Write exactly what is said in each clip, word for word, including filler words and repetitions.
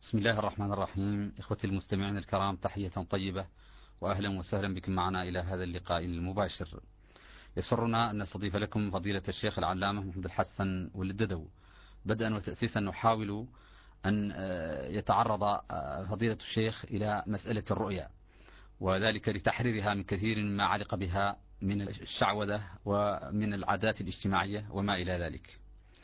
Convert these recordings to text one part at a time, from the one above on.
بسم الله الرحمن الرحيم. إخوتي المستمعين الكرام، تحية طيبة وأهلا وسهلا بكم معنا إلى هذا اللقاء المباشر. يسرنا أن نستضيف لكم فضيلة الشيخ العلامة محمد الحسن والددو. بدءا وتأسيسا نحاول أن يتعرض فضيلة الشيخ إلى مسألة الرؤيا، وذلك لتحريرها من كثير مما علق بها من الشعوذة ومن العادات الاجتماعية وما إلى ذلك.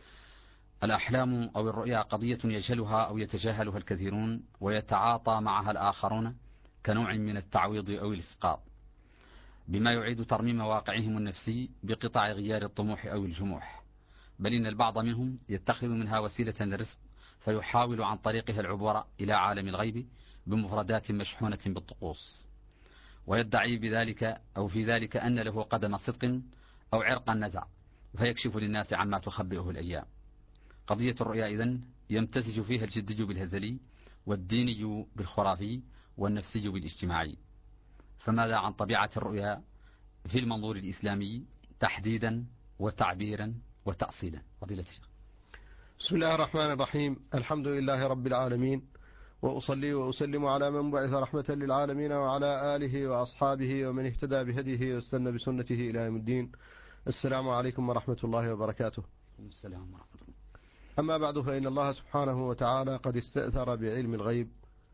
الأحلام أو الرؤيا قضية يجهلها أو يتجاهلها الكثيرون ويتعاطى معها الآخرون كنوع من التعويض أو الإسقاط، بما يعيد ترميم واقعهم النفسي بقطع غيار الطموح أو الجموح، بل إن البعض منهم يتخذ منها وسيلة للرزق، فيحاول عن طريقها العبور إلى عالم الغيب بمفردات مشحونة بالطقوس، ويدعي بذلك أو في ذلك أن له قدم صدق أو عرق نزع، فيكشف للناس عما تخبئه الأيام. قضية الرؤيا إذن يمتزج فيها الجدي بالهزلي والديني بالخرافي والنفسي بالاجتماعي. فماذا عن طبيعة الرؤيا في المنظور الإسلامي تحديدا وتعبيرا وتأصيلا؟ فضيلة الشيخ. بسم الله الرحمن الرحيم. الحمد لله رب العالمين، وأصلي وأسلم على من بعث رحمة للعالمين وعلى آله وأصحابه ومن اهتدى بهديه واستنى بسنته إلى يوم الدين. السلام عليكم ورحمة الله وبركاته. السلام ورحمة الله. أما بعد، فإن الله سبحانه وتعالى قد استأثر بعلم الغيب،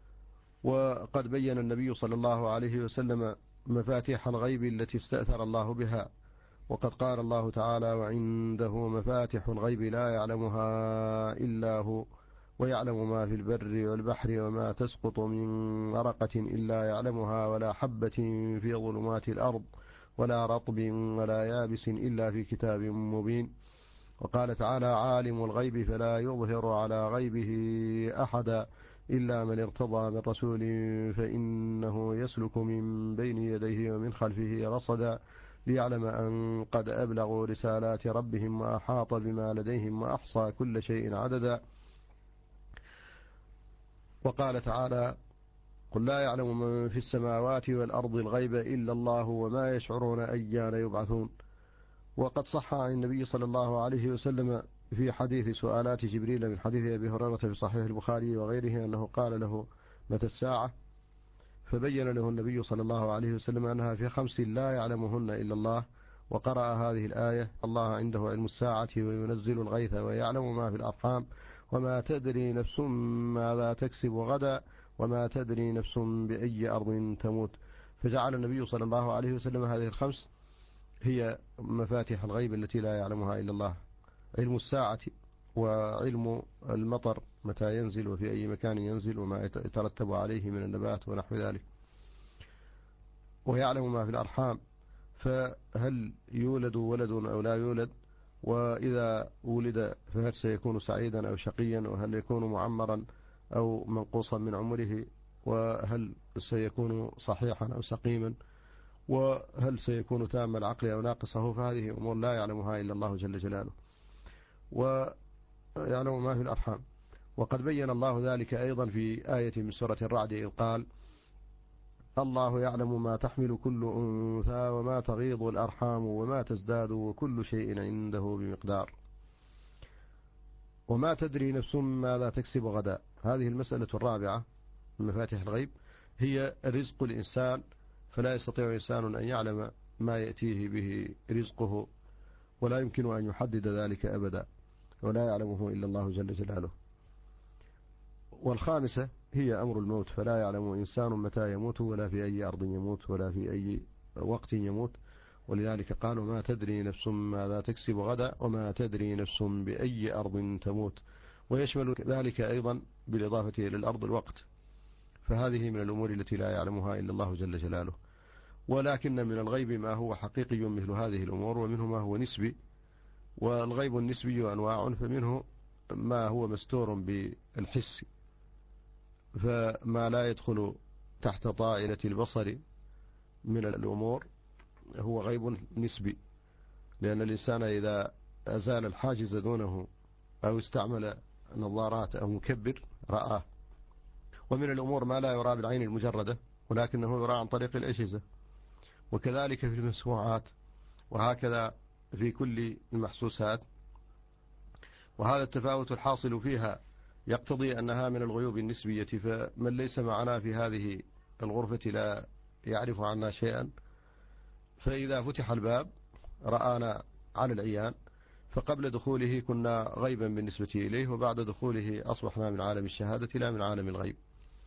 وقد بين النبي صلى الله عليه وسلم مفاتيح الغيب التي استأثر الله بها، وقد قال الله تعالى: وعنده مفاتح الغيب لا يعلمها إلا هو ويعلم ما في البر والبحر وما تسقط من ورقة إلا يعلمها ولا حبة في ظلمات الأرض ولا رطب ولا يابس إلا في كتاب مبين. وقال تعالى: عالم الغيب فلا يظهر على غيبه أحدا إلا من ارتضى من رسول فإنه يسلك من بين يديه ومن خلفه رصدا ليعلم أن قد أبلغوا رسالات ربهم وأحاط بما لديهم وأحصى كل شيء عددا. وقال تعالى: قل لا يعلم من في السماوات والأرض الغيب إلا الله وما يشعرون أيان يبعثون. وقد صح عن النبي صلى الله عليه وسلم في حديث سؤالات جبريل من حديث أبي هريرة في صحيح البخاري وغيره أنه قال له: متى الساعة؟ فبين له النبي صلى الله عليه وسلم أنها في خمس لا يعلمهن إلا الله، وقرأ هذه الآية: الله عنده علم الساعة وينزل الغيث ويعلم ما في الأرحام وما تدري نفس ماذا تكسب غدا وما تدري نفس بأي أرض تموت. فجعل النبي صلى الله عليه وسلم هذه الخمس هي مفاتيح الغيب التي لا يعلمها إلا الله: علم الساعة، وعلم المطر متى ينزل وفي أي مكان ينزل وما يترتب عليه من النبات ونحو ذلك، ويعلم ما في الأرحام، فهل يولد ولد أو لا يولد، وإذا ولد فهل سيكون سعيدا أو شقيا، وهل يكون معمرا أو منقوصا من عمره، وهل سيكون صحيحا أو سقيما، وهل سيكون تام العقل أو ناقصه. فهذه أمور لا يعلمها إلا الله جل جلاله، ويعلم ما في الأرحام. وقد بين الله ذلك أيضا في آية من سورة الرعد إذ قال: الله يعلم ما تحمل كل أنثى وما تغيض الأرحام وما تزداد وكل شيء عنده بمقدار. وما تدري نفس ماذا تكسب غدا. هذه المسألة الرابعة من مفاتيح الغيب هي رزق الإنسان، فلا يستطيع إنسان أن يعلم ما يأتيه به رزقه، ولا يمكن أن يحدد ذلك أبدا، ولا يعلمه إلا الله جل جلاله. والخامسة هي أمر الموت، فلا يعلم إنسان متى يموت ولا في أي أرض يموت ولا في أي وقت يموت، ولذلك قالوا: ما تدري نفس ماذا تكسب غدا وما تدري نفس بأي أرض تموت. ويشمل ذلك أيضا بالإضافة إلى الأرض الوقت، فهذه من الأمور التي لا يعلمها إلا الله جل جلاله. ولكن من الغيب ما هو حقيقي مثل هذه الأمور، ومنه ما هو نسبي، والغيب النسبي أنواع، فمنه ما هو مستور بالحس، فما لا يدخل تحت طائلة البصر من الأمور هو غيب نسبي، لأن الإنسان إذا أزال الحاجز دونه أو استعمل نظارات أو مكبر رآه. ومن الأمور ما لا يرى بالعين المجردة ولكنه يرى عن طريق الأجهزة، وكذلك في المسموعات، وهكذا في كل المحسوسات. وهذا التفاوت الحاصل فيها يقتضي أنها من الغيوب النسبية، فمن ليس معنا في هذه الغرفة لا يعرف عنا شيئا، فإذا فتح الباب رآنا على العيان، فقبل دخوله كنا غيبا بالنسبة إليه، وبعد دخوله أصبحنا من عالم الشهادة لا من عالم الغيب.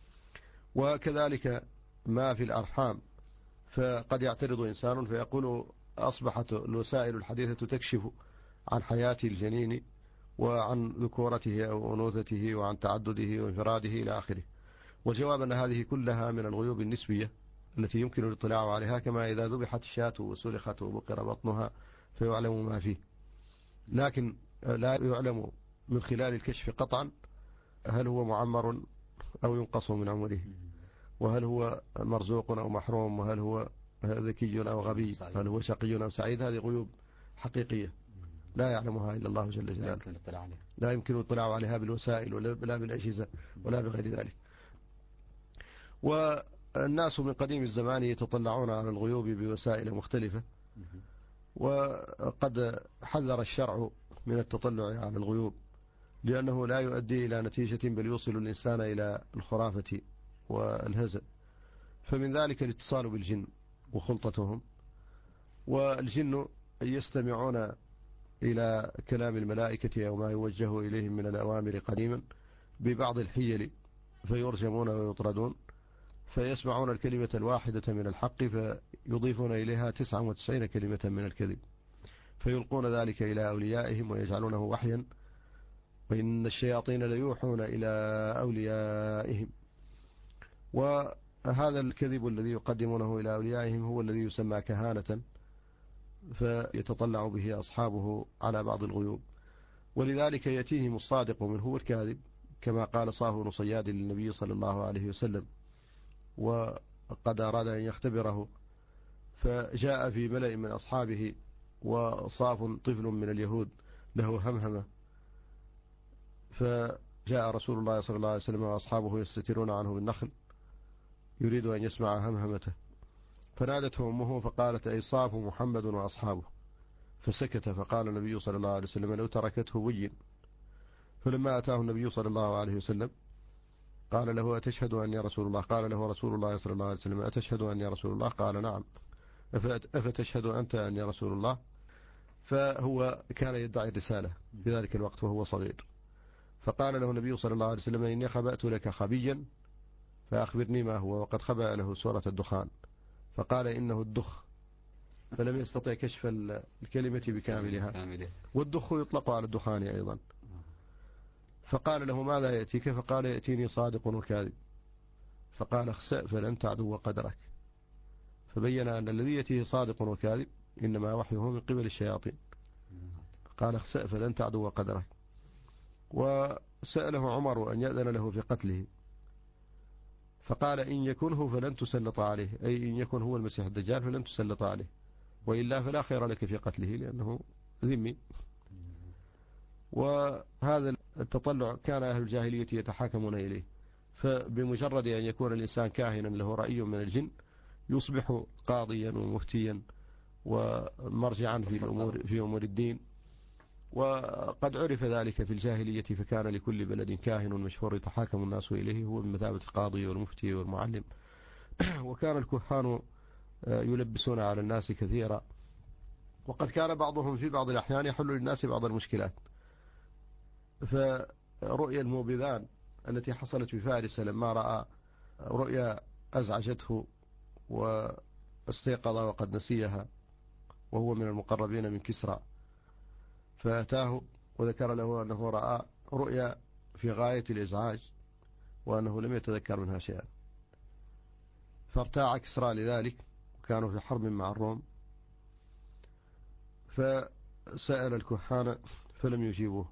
وكذلك ما في الأرحام، فقد يعترض إنسان فيقول أصبحت الوسائل الحديثة تكشف عن حياة الجنين وعن ذكورته أو أنوثته وعن تعدده وانفراده إلى آخره. والجواب أن هذه كلها من الغيوب النسبية التي يمكن الاطلاع عليها، كما إذا ذبحت الشاة وسلخت وبقر بطنها فيعلم ما فيه، لكن لا يعلم من خلال الكشف قطعا هل هو معمر أو ينقص من عمره، وهل هو مرزوق أو محروم، وهل هو ذكي أو غبي، هل هو شقي أو سعيد. هذه غيوب حقيقية لا يعلمها إلا الله جل جلاله، لا يمكن الاطلاع عليها بالوسائل ولا بالأجهزة ولا بغير ذلك. والناس من قديم الزمان يتطلعون على الغيوب بوسائل مختلفة، وقد حذر الشرع من التطلع على الغيوب لأنه لا يؤدي إلى نتيجة بل يوصل الإنسان إلى الخرافة والهزء. فمن ذلك الاتصال بالجن وخلطتهم، والجن يستمعون إلى كلام الملائكة أو ما يوجه إليهم من الأوامر قديما ببعض الحيل، فيرجمون ويطردون، فيسمعون الكلمة الواحدة من الحق فيضيفون إليها تسعة وتسعين كلمة من الكذب، فيلقون ذلك إلى أوليائهم ويجعلونه وحيا، وإن الشياطين ليوحون إلى أوليائهم. وهذا الكذب الذي يقدمونه إلى أوليائهم هو الذي يسمى كهانة، فيتطلع به أصحابه على بعض الغيوب، ولذلك يأتيهم الصادق من هو الكاذب، كما قال صاهر صياد للنبي صلى الله عليه وسلم وقد أراد أن يختبره، فجاء في ملأ من أصحابه وصاف طفل من اليهود له همهمة، فجاء رسول الله صلى الله عليه وسلم وأصحابه يستترون عنه بالنخل يريد أن يسمع همهمته، فنادته أمه فقالت أي صاف محمد وأصحابه، فسكت، فقال النبي صلى الله عليه وسلم لو تركته بين. فلما أتاه النبي صلى الله عليه وسلم قال له أتشهد أني رسول الله؟ قال له رسول الله صلى الله عليه وسلم أتشهد أني رسول الله؟ قال نعم. أفتشهد أنت أني رسول الله؟ فهو كان يدعي الرسالة في ذلك الوقت وهو صغير، فقال له النبي صلى الله عليه وسلم إني خبأت لك خبيا فأخبرني ما هو، وقد خبأ له سورة الدخان، فقال إنه الدخ، فلم يستطع كشف الكلمة بكاملها، والدخ يطلق على الدخان أيضا. فقال له ماذا يأتيك؟ فقال يأتيني صادق وكاذب، فقال اخسأ فلن تعدو قدرك، فبين أن الذي يأتيه صادق وكاذب إنما وحيه من قبل الشياطين. قال اخسأ فلن تعدو قدرك. وسأله عمر أن يأذن له في قتله، فقال إن يكنه فلن تسلط عليه، أي إن يكن هو المسيح الدجال فلن تسلط عليه، وإلا فلا خير لك في قتله لأنه ذمي. وهذا التطلع كان أهل الجاهلية يتحاكمون إليه، فبمجرد أن يكون الإنسان كاهنا له رأي من الجن يصبح قاضيا ومفتيا ومرجعا في الأمور في أمور الدين. وقد عرف ذلك في الجاهلية، فكان لكل بلد كاهن مشهور يتحاكم الناس إليه، هو بمثابة القاضي والمفتي والمعلم. وكان الكهان يلبسون على الناس كثيرا، وقد كان بعضهم في بعض الأحيان يحل للناس بعض المشكلات. فرؤيا الموبذان التي حصلت في فارس لما رأى رؤيا أزعجته واستيقظ وقد نسيها وهو من المقربين من كسرى، فأتاه وذكر له أنه رأى رؤيا في غاية الإزعاج وأنه لم يتذكر منها شيئا، فارتاع كسرى لذلك، وكانوا في حرب مع الروم، فسأل الكهان فلم يجيبوه،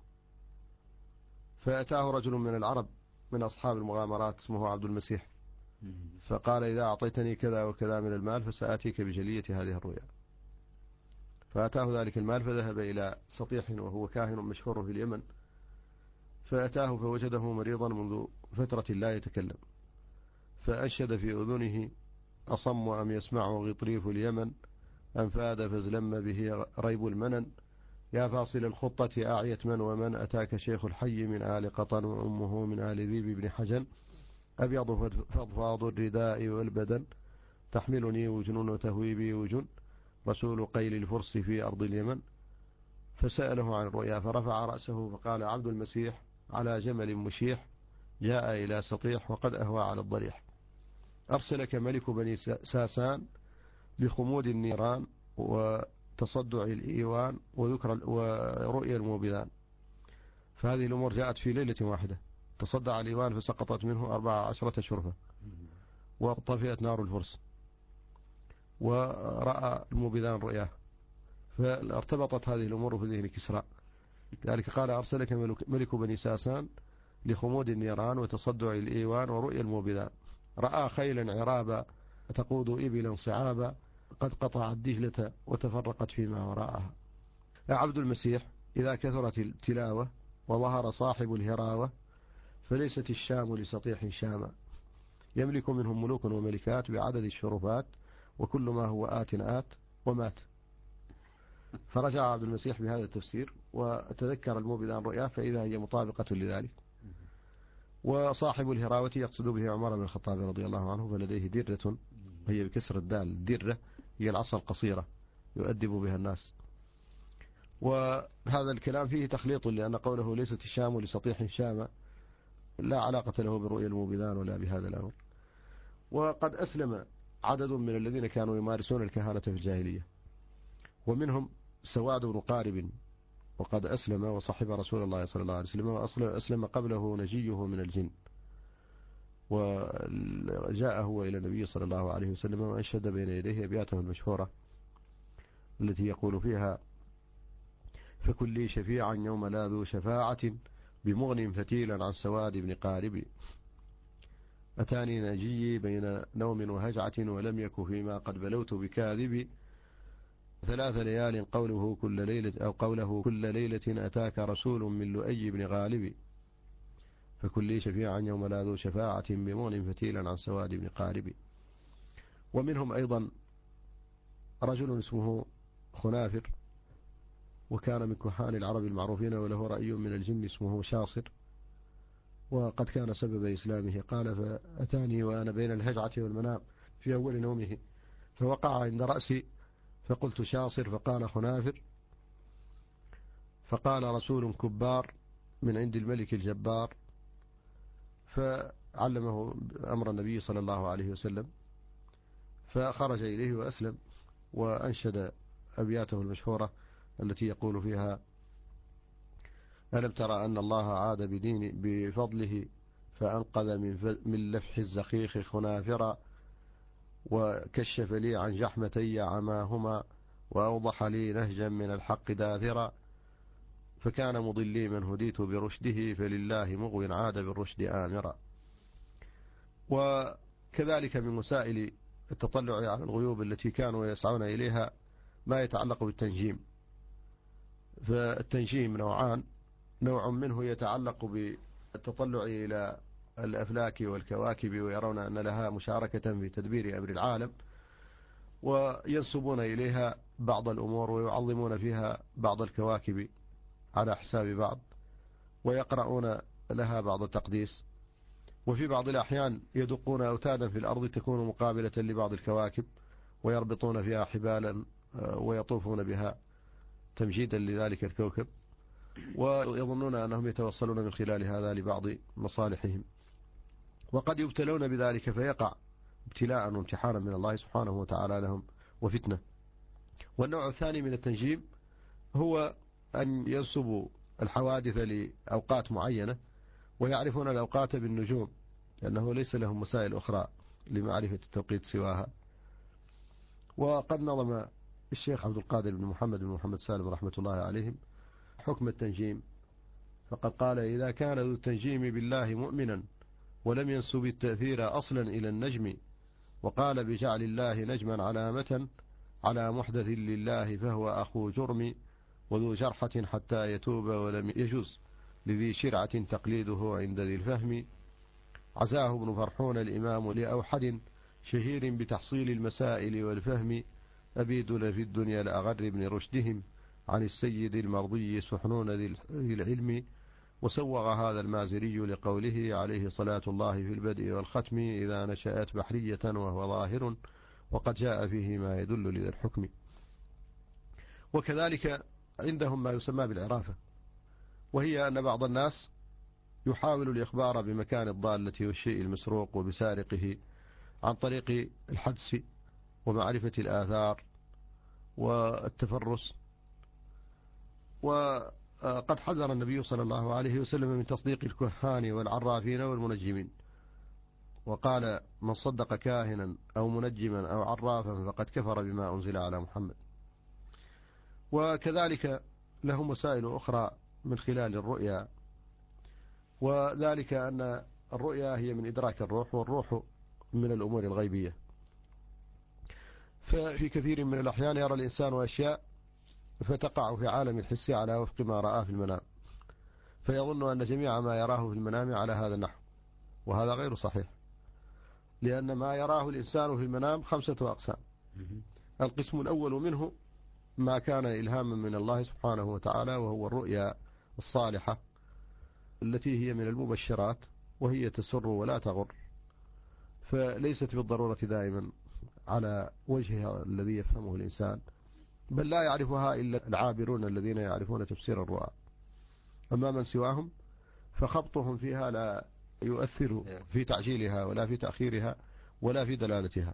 فأتاه رجل من العرب من أصحاب المغامرات اسمه عبد المسيح، فقال إذا أعطيتني كذا وكذا من المال فسأتيك بجلية هذه الرؤيا. فأتاه ذلك المال فذهب إلى سطيح وهو كاهن مشهور في اليمن، فأتاه فوجده مريضا منذ فترة لا يتكلم، فأنشد في أذنه أصم أم يسمع غطريف اليمن، أنفاد فازلم به ريب المنن، يا فاصل الخطة أعيت من ومن أتاك شيخ الحي من آل قطن وأمه من آل ذيب بن حجن أبيض فضفاض الرداء والبدن تحملني وجن وتهويبي وجن رسول قيل الفرس في أرض اليمن. فسأله عن الرؤيا فرفع رأسه فقال عبد المسيح على جمل مشيح جاء إلى سطيح وقد أهوى على الضريح. أرسلك ملك بني ساسان بخمود النيران وتصدع الإيوان وذكر ورؤيا الموبدان. فهذه الأمور جاءت في ليلة واحدة. تصدع الإيوان فسقطت منه أربع عشرة شرفة وطفئت نار الفرس ورأى الموبدان رؤياه. فارتبطت هذه الأمور في ذهن كسرى. ذلك قال أرسلك ملك بني ساسان لخمود النيران وتصدع الإيوان ورؤيا الموبدان. رأى خيلا عرابا تقود إبلا صعابا قد قطعت دجلة وتفرقت فيما وراءها. يا عبد المسيح إذا كثرت التلاوة وظهر صاحب الهراوة فليست الشام لسطيح شاما يملك منهم ملوك وملكات بعدد الشرفات وكل ما هو آت آت ومات. فرجع عبد المسيح بهذا التفسير وتذكر الموبدان رؤياه فإذا هي مطابقة لذلك. وصاحب الهراوة يقصد به عمر بن الخطاب رضي الله عنه فلديه درة هي بكسر الدال. الدرة هي العصا القصيرة يؤدب بها الناس. وهذا الكلام فيه تخليط لأن قوله ليست الشام لسطيح شام لا علاقة له برؤيا الموبدان ولا بهذا الأمر. وقد أسلم عدد من الذين كانوا يمارسون الكهانة في الجاهلية ومنهم سواد بن قارب وقد أسلم وصحب رسول الله صلى الله عليه وسلم وأسلم قبله نجيه من الجن وجاء هو إلى النبي صلى الله عليه وسلم وأنشد بين يديه أبياته المشهورة التي يقول فيها فكن لي شفيعا يوم لا ذو شفاعة بمغن فتيلا عن سواد بن قارب أتاني نجي بين نوم وهجعة ولم يك فيما قد بلوت بكاذب ثلاث ليال قوله كل ليلة أو قوله كل ليلة أتاك رسول من لؤي بن غالب فكن لي شفيعا يوم لا ذو شفاعة بمغن فتيلا عن سواد بن قارب. ومنهم أيضا رجل اسمه خنافر وكان من كهان العرب المعروفين وله رأي من الجن اسمه شاصر وقد كان سبب إسلامه. قال فأتاني وأنا بين الهجعة والمنام في أول نومه فوقع عند رأسي فقلت شاصر فقال خنافر فقال رسول كبار من عند الملك الجبار فعلمه أمر النبي صلى الله عليه وسلم فخرج إليه وأسلم وأنشد أبياته المشهورة التي يقول فيها ألم ترى أن الله عاد بدين بفضله فأنقذ من, من لفح الزقيق خنافرا وكشف لي عن جحمتي عماهما وأوضح لي نهجا من الحق داثرا فكان مضلي من هديت برشده فلله مغو عاد بالرشد آمرا. وكذلك من وسائل التطلع على الغيوب التي كانوا يسعون إليها ما يتعلق بالتنجيم. فالتنجيم نوعان، نوع منه يتعلق بالتطلع إلى الأفلاك والكواكب ويرون أن لها مشاركة في تدبير أمر العالم وينسبون إليها بعض الأمور ويعظمون فيها بعض الكواكب على حساب بعض ويقرؤون لها بعض التقديس. وفي بعض الأحيان يدقون أوتادا في الأرض تكون مقابلة لبعض الكواكب ويربطون فيها حبالا ويطوفون بها تمجيدا لذلك الكوكب ويظنون أنهم يتوصلون من خلال هذا لبعض مصالحهم. وقد يبتلون بذلك فيقع ابتلاء وامتحانا من الله سبحانه وتعالى لهم وفتنة. والنوع الثاني من التنجيم هو أن ينسبوا الحوادث لأوقات معينة ويعرفون الأوقات بالنجوم لأنه ليس لهم مسائل أخرى لمعرفة التوقيت سواها. وقد نظم الشيخ عبد القادر بن محمد بن محمد سالم رحمة الله عليهم حكم التنجيم فقد قال إذا كان ذو التنجيم بالله مؤمنا ولم ينسب التأثير أصلا إلى النجم وقال بجعل الله نجما علامة على محدث لله فهو أخو جرم وذو جرحة حتى يتوب ولم يجوز لذي شرعة تقليده عند ذي الفهم. عزاه ابن فرحون الإمام لأوحد شهير بتحصيل المسائل والفهم أبيدنا في الدنيا لأغر بن رشدهم عن السيد المرضي سحنون ذي العلم، وسوغ هذا المازري لقوله عليه صلاة الله في البدء والختم إذا نشأت بحرية وهو ظاهر وقد جاء فيه ما يدل لذا الحكم. وكذلك عندهم ما يسمى بالعرافة، وهي أن بعض الناس يحاول الإخبار بمكان الضالة والشيء المسروق وبسارقه عن طريق الحدس ومعرفة الآثار والتفرس. وقد حذر النبي صلى الله عليه وسلم من تصديق الكهان والعرافين والمنجمين، وقال: من صدق كاهنا أو منجما أو عرافا فقد كفر بما أنزل على محمد. وكذلك لهم وسائل أخرى من خلال الرؤيا، وذلك أن الرؤيا هي من إدراك الروح، والروح من الأمور الغيبية. ففي كثير من الأحيان يرى الإنسان أشياء فتقع في عالم الحس على وفق ما رآه في المنام، فيظن أن جميع ما يراه في المنام على هذا النحو، وهذا غير صحيح، لأن ما يراه الإنسان في المنام خمسة أقسام. القسم الأول منه ما كان إلهاما من الله سبحانه وتعالى، وهو الرؤيا الصالحة التي هي من المبشرات، وهي تسر ولا تغر، فليست بالضرورة دائما على وجهها الذي يفهمه الإنسان، بل لا يعرفها إلا العابرون الذين يعرفون تفسير الرؤى. أما من سواهم فخبطهم فيها لا يؤثر في تعجيلها ولا في تأخيرها ولا في دلالتها.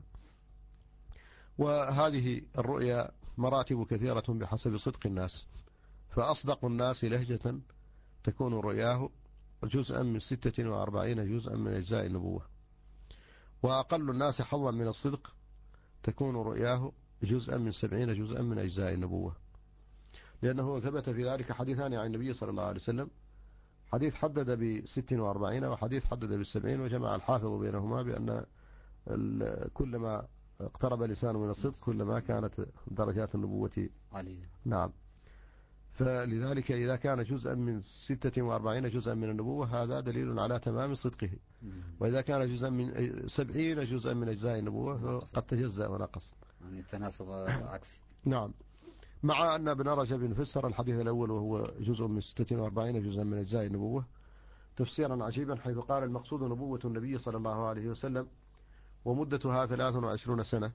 وهذه الرؤيا مراتب كثيرة بحسب صدق الناس، فأصدق الناس لهجة تكون رؤياه جزءا من ستة وأربعين جزءا من أجزاء النبوة، وأقل الناس حظا من الصدق تكون رؤياه جزءا من سبعين جزءا من أجزاء النبوة، لأنه ثبت في ذلك حديثان عن النبي صلى الله عليه وسلم، حديث حدد بست وأربعين وحديث حدد بالسبعين، وجمع الحافظ بينهما بأن كلما اقترب الإنسان من الصدق كلما كانت درجات النبوة عليه. نعم. فلذلك إذا كان جزءا من ستة وأربعين جزءا من النبوة هذا دليل على تمام صدقه، وإذا كان جزءا من سبعين جزءا من أجزاء النبوة قد تجزأ ونقص، يعني التناسب عكسي. نعم. مع أن ابن رجب فسر الحديث الأول وهو جزء من ستة وأربعين جزءا من أجزاء النبوة تفسيرا عجيبا، حيث قال: المقصود نبوة النبي صلى الله عليه وسلم ومدتها ثلاث وعشرون سنة،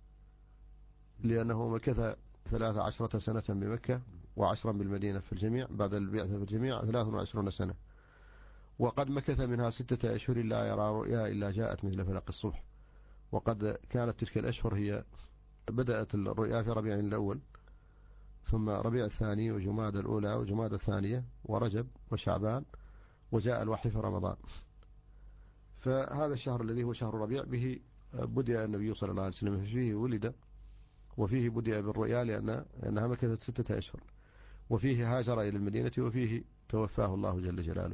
لأنه مكث ثلاث عشرة سنة بمكة وعشرا بالمدينة في الجميع، بعد البعثة في الجميع ثلاث وعشرون سنة، وقد مكث منها ستة أشهر لا يرى رؤيا إلا جاءت مثل فلق الصبح. وقد كانت تلك الأشهر هي بدأت الرؤيا في ربيع الأول، ثم ربيع الثاني وجماد الأولى وجماد الثانية ورجب وشعبان، وجاء الوحي في رمضان. فهذا الشهر الذي هو شهر ربيع به بدأ النبي صلى الله عليه وسلم، فيه ولد وفيه بدأ بالرؤيا لأن أنها مكثت ستة أشهر، وفيه هاجر إلى المدينة، وفيه توفاه الله جل جلاله.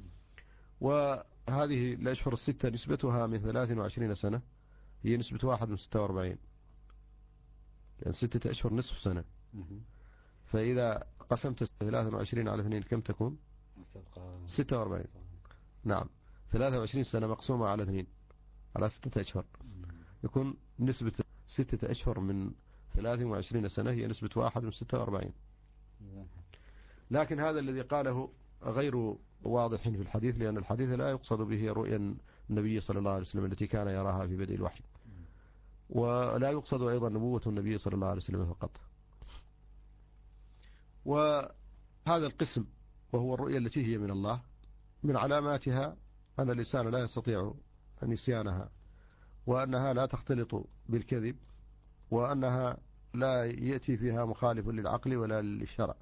وهذه الأشهر الستة نسبتها من ثلاث وعشرين سنة هي نسبة واحد من ستة وأربعين، يعني ستة أشهر نصف سنة. فإذا قسمت ثلاث وعشرين على اثنين كم تكون؟ ستة وأربعين. نعم، ثلاث وعشرين سنة مقسومة على اثنين على ستة أشهر يكون نسبة ستة أشهر من ثلاث وعشرين سنة هي نسبة واحد من ستة وأربعين. لكن هذا الذي قاله غير واضح في الحديث، لأن الحديث لا يقصد به رؤيا النبي صلى الله عليه وسلم التي كان يراها في بدء الوحي، ولا يقصد أيضا نبوة النبي صلى الله عليه وسلم فقط. وهذا القسم وهو الرؤيا التي هي من الله، من علاماتها أن الإنسان لا يستطيع نسيانها، وأنها لا تختلط بالكذب، وأنها لا يأتي فيها مخالف للعقل ولا للشرع.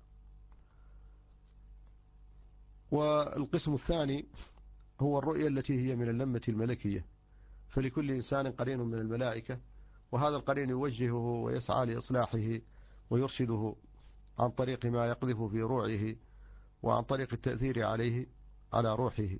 والقسم الثاني هو الرؤيا التي هي من اللمة الملكية، فلكل إنسان قرين من الملائكة، وهذا القرين يوجهه ويسعى لإصلاحه ويرشده عن طريق ما يقذف في روعه، وعن طريق التأثير عليه على روحه.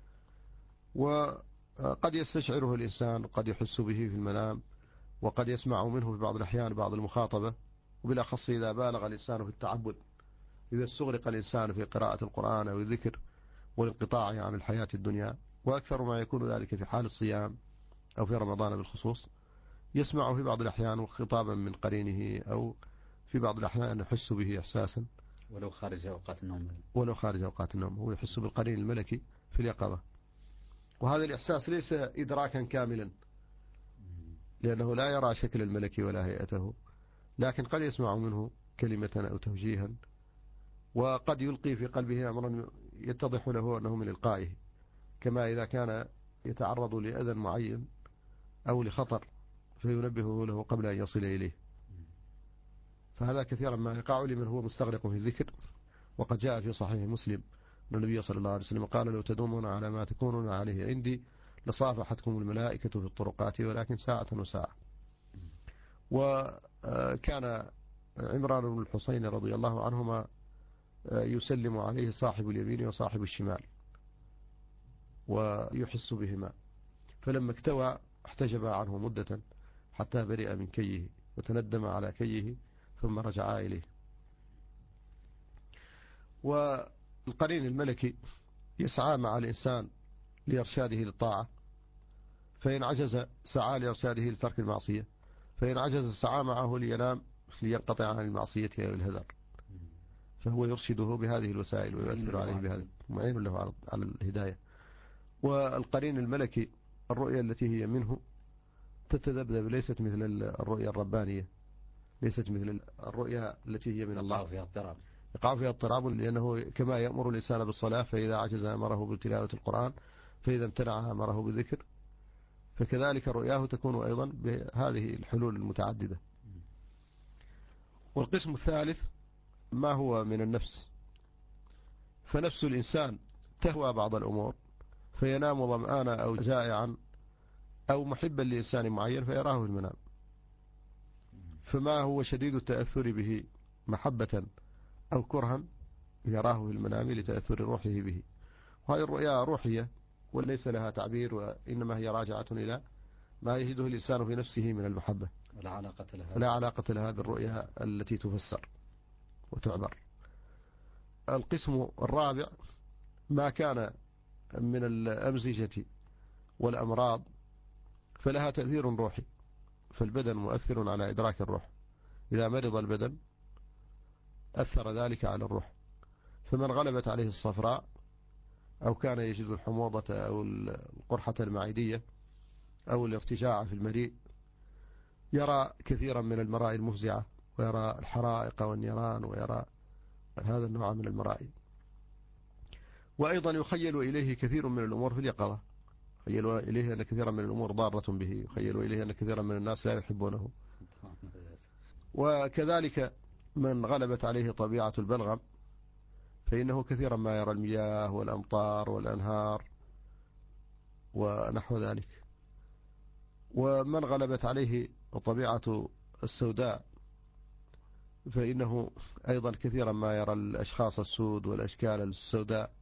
وقد يستشعره الإنسان، قد يحس به في المنام، وقد يسمع منه في بعض الأحيان بعض المخاطبة، وبالأخص إذا بالغ الإنسان في التعبد، إذا استغرق الإنسان في قراءة القرآن أو الذكر والانقطاع عن الحياة الدنيا، وأكثر ما يكون ذلك في حال الصيام أو في رمضان بالخصوص، يسمع في بعض الأحيان خطابا من قرينه أو في بعض الأحيان يحس به إحساسا ولو خارج أوقات النوم ولو خارج أوقات النوم هو يحس بالقرين الملكي في اليقظة. وهذا الإحساس ليس إدراكا كاملا لأنه لا يرى شكل الملك ولا هيئته، لكن قد يسمع منه كلمة أو توجيها، وقد يلقي في قلبه أمرا يتضح له أنه من إلقائه، كما إذا كان يتعرض لأذى معين أو لخطر فينبهه له قبل أن يصل إليه. فهذا كثيرا ما يقع لمن هو مستغرق في الذكر. وقد جاء في صحيح مسلم أن النبي صلى الله عليه وسلم قال: لو تدومون على ما تكونون عليه عندي لصافحتكم الملائكة في الطرقات ولكن ساعة وساعة. وكان عمران بن الحصين رضي الله عنهما يسلم عليه صاحب اليمين وصاحب الشمال ويحس بهما، فلما اكتوى احتجب عنه مدة حتى برئ من كيه وتندم على كيه ثم رجع إليه. والقرين الملكي يسعى مع الإنسان لإرشاده للطاعة، فإن عجز سعى لإرشاده لترك المعصية، فإن عجز سعى معه لينام لينقطع عن المعصية أو الهذر، فهو يرشده بهذه الوسائل ويؤثر عليه بهذا، معين له على الهداية. والقرين الملكي الرؤية التي هي منه تتذبذب، ليست مثل الرؤية الربانية، ليست مثل الرؤيا التي هي من الله، يقع فيها اضطراب، لأنه كما يأمر الإنسان بالصلاة فإذا عجز أمره بتلاوة القرآن، فإذا امتنع أمره بالذكر، فكذلك رؤياه تكون أيضا بهذه الحلول المتعددة. والقسم الثالث ما هو من النفس، فنفس الإنسان تهوى بعض الأمور فينام ظمآنا أو جائعا أو محبا لإنسان معين فيراه في المنام، فما هو شديد التأثر به محبة أو كرها يراه في المنام لتأثر روحه به. وهذه الرؤيا روحية وليس لها تعبير، وإنما هي راجعة إلى ما يجده الإنسان في نفسه من المحبة، ولا علاقة لها لا علاقة لها بالرؤيا التي تفسر وتعبر. القسم الرابع ما كان من الأمزجة والأمراض فلها تأثير روحي، فالبدن مؤثر على إدراك الروح، إذا مرض البدن أثر ذلك على الروح، فمن غلبت عليه الصفراء أو كان يجد الحموضة أو القرحة المعدية أو الارتجاع في المريء يرى كثيرا من المرائي المفزعة، ويرى الحرائق والنيران، ويرى هذا النوع من المرائي. وأيضا يخيل إليه كثير من الأمور في اليقظة، يخيل إليه أن كثيرا من الأمور ضارة به، يخيل إليه أن كثيرا من الناس لا يحبونه. وكذلك من غلبت عليه طبيعة البلغم فإنه كثيرا ما يرى المياه والأمطار والأنهار ونحو ذلك. ومن غلبت عليه طبيعة السوداء فإنه أيضا كثيرا ما يرى الأشخاص السود والأشكال السوداء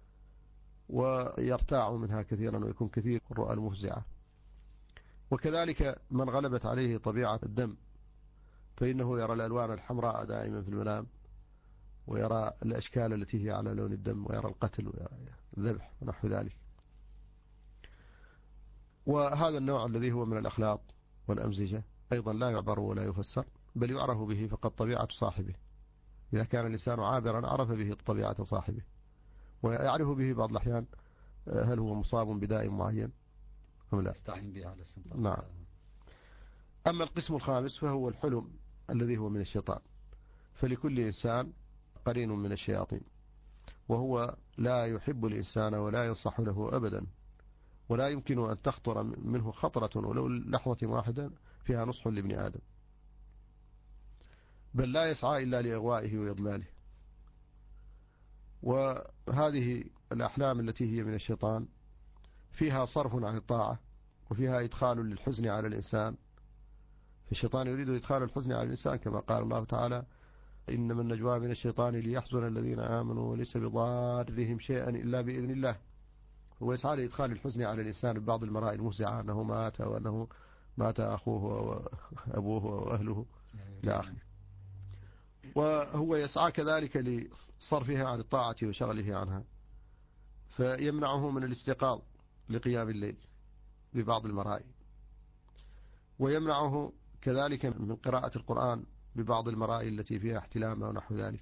ويرتاع منها كثيرا ويكون كثير الرؤى المفزعة. وكذلك من غلبت عليه طبيعة الدم فإنه يرى الألوان الحمراء دائما في المنام، ويرى الأشكال التي هي على لون الدم، ويرى القتل ويرى الذبح ونحو ذلك. وهذا النوع الذي هو من الأخلاط والأمزجة أيضا لا يعبر ولا يفسر، بل يعرف به فقط طبيعة صاحبه. إذا كان الإنسان عابرا عرف به طبيعة صاحبه، ويعرف به بعض الأحيان هل هو مصاب بداء معين أم لا، يستعين به على السلطة. نعم. أما القسم الخامس فهو الحلم الذي هو من الشيطان، فلكل إنسان قرين من الشياطين، وهو لا يحب الإنسان ولا ينصح له أبدا، ولا يمكن أن تخطر منه خطرة ولو لحظة واحدة فيها نصح لابن آدم، بل لا يسعى إلا لإغوائه وإضلاله. وهذه الأحلام التي هي من الشيطان فيها صرف عن الطاعة، وفيها إدخال للحزن على الإنسان، فالشيطان يريد إدخال الحزن على الإنسان كما قال الله تعالى: إنما النجوى من الشيطان ليحزن الذين آمنوا وليس بضارهم شيئا إلا بإذن الله. هو يسعى لإدخال الحزن على الإنسان ببعض المرائي المفزعة، أنه مات وأنه مات أخوه وأبوه وأهله إلى آخره. وهو يسعى كذلك لصرفها عن الطاعة وشغله عنها، فيمنعه من الاستيقاظ لقيام الليل ببعض المرائي، ويمنعه كذلك من قراءة القرآن ببعض المرائي التي فيها احتلام أو نحو ذلك،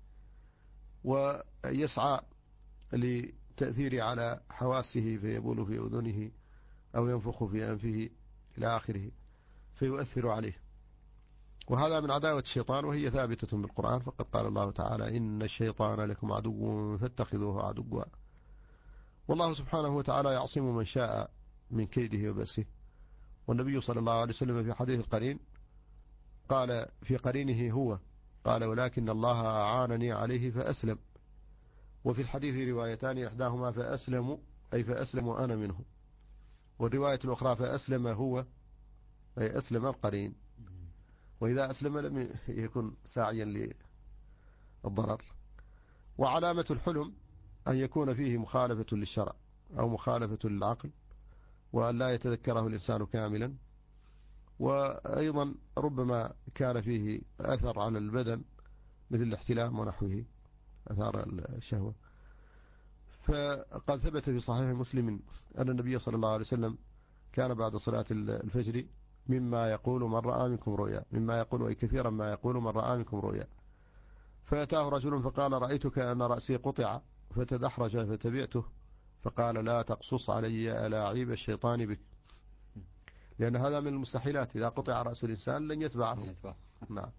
ويسعى لتأثير على حواسه فيبول في أذنه أو ينفخ في أنفه إلى آخره فيؤثر عليه. وهذا من عداوة الشيطان، وهي ثابتة بالقرآن، فقد قال الله تعالى إن الشيطان لكم عدو فاتخذوه عدوا. والله سبحانه وتعالى يعصم من شاء من كيده وبأسه. والنبي صلى الله عليه وسلم في حديث القرين قال في قرينه هو قال ولكن الله أعانني عليه فأسلم. وفي الحديث روايتان إحداهما فأسلم أي فأسلم أنا منه، والرواية الأخرى فأسلم هو أي أسلم القرين، وإذا أسلم لم يكن ساعيا للضرر. وعلامة الحلم أن يكون فيه مخالفة للشرع أو مخالفة للعقل، وأن لا يتذكره الإنسان كاملا. وأيضا ربما كان فيه أثر على البدن مثل الاحتلام ونحوه، أثار الشهوة. فقد ثبت في صحيح مسلم أن النبي صلى الله عليه وسلم كان بعد صلاة الفجر مما يقول من رأى منكم رؤيا، مما يقول أي كثيرا ما يقول من رأى منكم رؤيا. فأتاه رجل فقال رأيتك أن رأسي قطع، فتدحرج فتبعته، فقال لا تقصص علي ألاعيب الشيطان بك، لأن هذا من المستحيلات، إذا قطع رأس الإنسان لن يتبعه. نعم.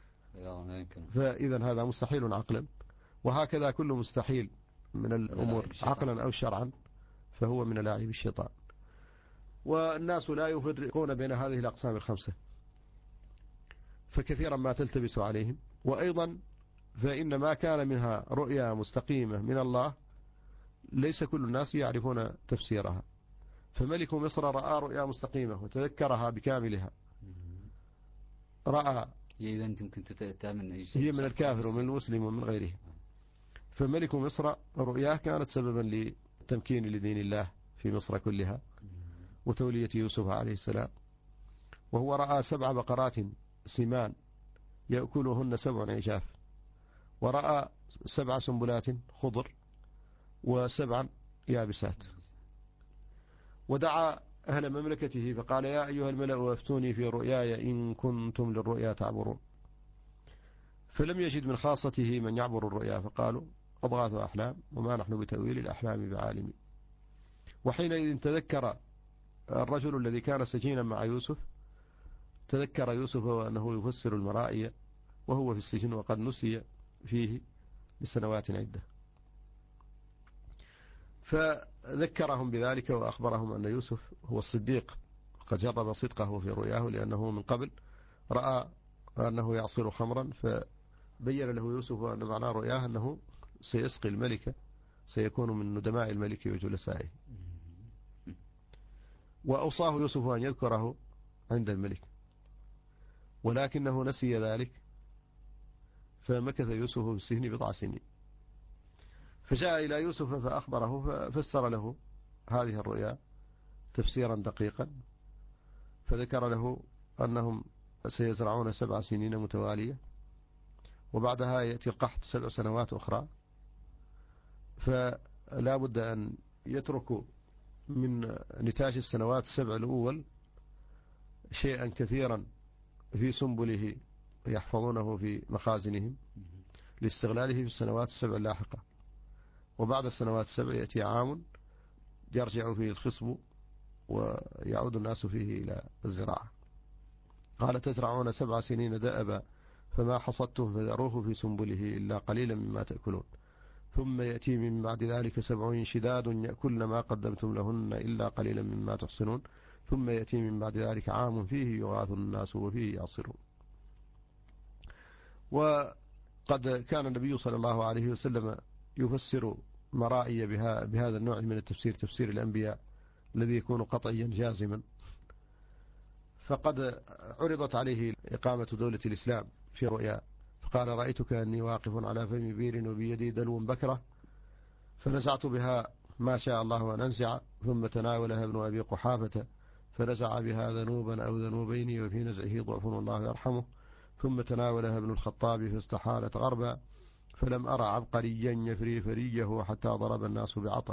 فإذا هذا مستحيل عقلا، وهكذا كل مستحيل من الأمور عقلا أو شرعا فهو من ألاعيب الشيطان. والناس لا يفرقون بين هذه الأقسام الخمسة، فكثيرا ما تلتبس عليهم. وأيضا فإن ما كان منها رؤيا مستقيمة من الله ليس كل الناس يعرفون تفسيرها. فملك مصر رأى رؤيا مستقيمة وتذكرها بكاملها، رأى إذا أنت ممكن تتأمن أي شيء، هي من الكافر ومن المسلم ومن غيره. فملك مصر رؤياه كانت سببا للتمكين لدين الله في مصر كلها وتولية يوسف عليه السلام. وهو رأى سبع بقرات سمان يأكلهن سبع عجاف، ورأى سبع سنبلات خضر وسبع يابسات. ودعا أهل مملكته فقال يا أيها الملأ أفتوني في رؤياي إن كنتم للرؤيا تعبرون. فلم يجد من خاصته من يعبر الرؤيا، فقالوا أضغاث أحلام وما نحن بتأويل الأحلام بعالمين. وحينئذ تذكر الرجل الذي كان سجينا مع يوسف، تذكر يوسف وأنه يفسر المرائي وهو في السجن وقد نسي فيه لسنوات عدة، فذكرهم بذلك وأخبرهم أن يوسف هو الصديق قد جرب صدقه في رؤياه، لأنه من قبل رأى أنه يعصر خمرا، فبين له يوسف أن معنى رؤياه أنه سيسقي الملكة، سيكون من ندماء الملك وجلسائه. وأوصاه يوسف أن يذكره عند الملك، ولكنه نسي ذلك، فمكث يوسف في السجن بضع سنين. فجاء إلى يوسف فأخبره ففسر له هذه الرؤيا تفسيرا دقيقا، فذكر له أنهم سيزرعون سبع سنين متوالية، وبعدها يأتي القحط سبع سنوات أخرى، فلا بد أن يتركوا من نتاج السنوات السبع الأول شيئا كثيرا في سنبله يحفظونه في مخازنهم لاستغلاله في السنوات السبع اللاحقة. وبعد السنوات السبع يأتي عام يرجع فيه الخصب ويعود الناس فيه إلى الزراعة. قال تزرعون سبع سنين دأبا فما حصدتم فذروه في سنبله إلا قليلا مما تأكلون، ثم يأتي من بعد ذلك سبع شداد يأكلن ما قدمتم لهن إلا قليلا مما تحصنون، ثم يأتي من بعد ذلك عام فيه يغاث الناس وفيه يعصرون. وقد كان النبي صلى الله عليه وسلم يفسر مرائي بها بهذا النوع من التفسير، تفسير الأنبياء الذي يكون قطعيا جازما. فقد عرضت عليه إقامة دولة الإسلام في رؤيا، فقال رأيتك أني واقف على فم بير وبيدي دلو بكرة، فنزعت بها ما شاء الله أن أنزع، ثم تناولها ابن أبي قحافة فنزع بها ذنوبا أو ذنوبين وفي نزعه ضعف والله يرحمه، ثم تناولها ابن الخطاب فاستحالت غربا، فلم أرى عبقريا يفري فريه حتى ضرب الناس بعطن.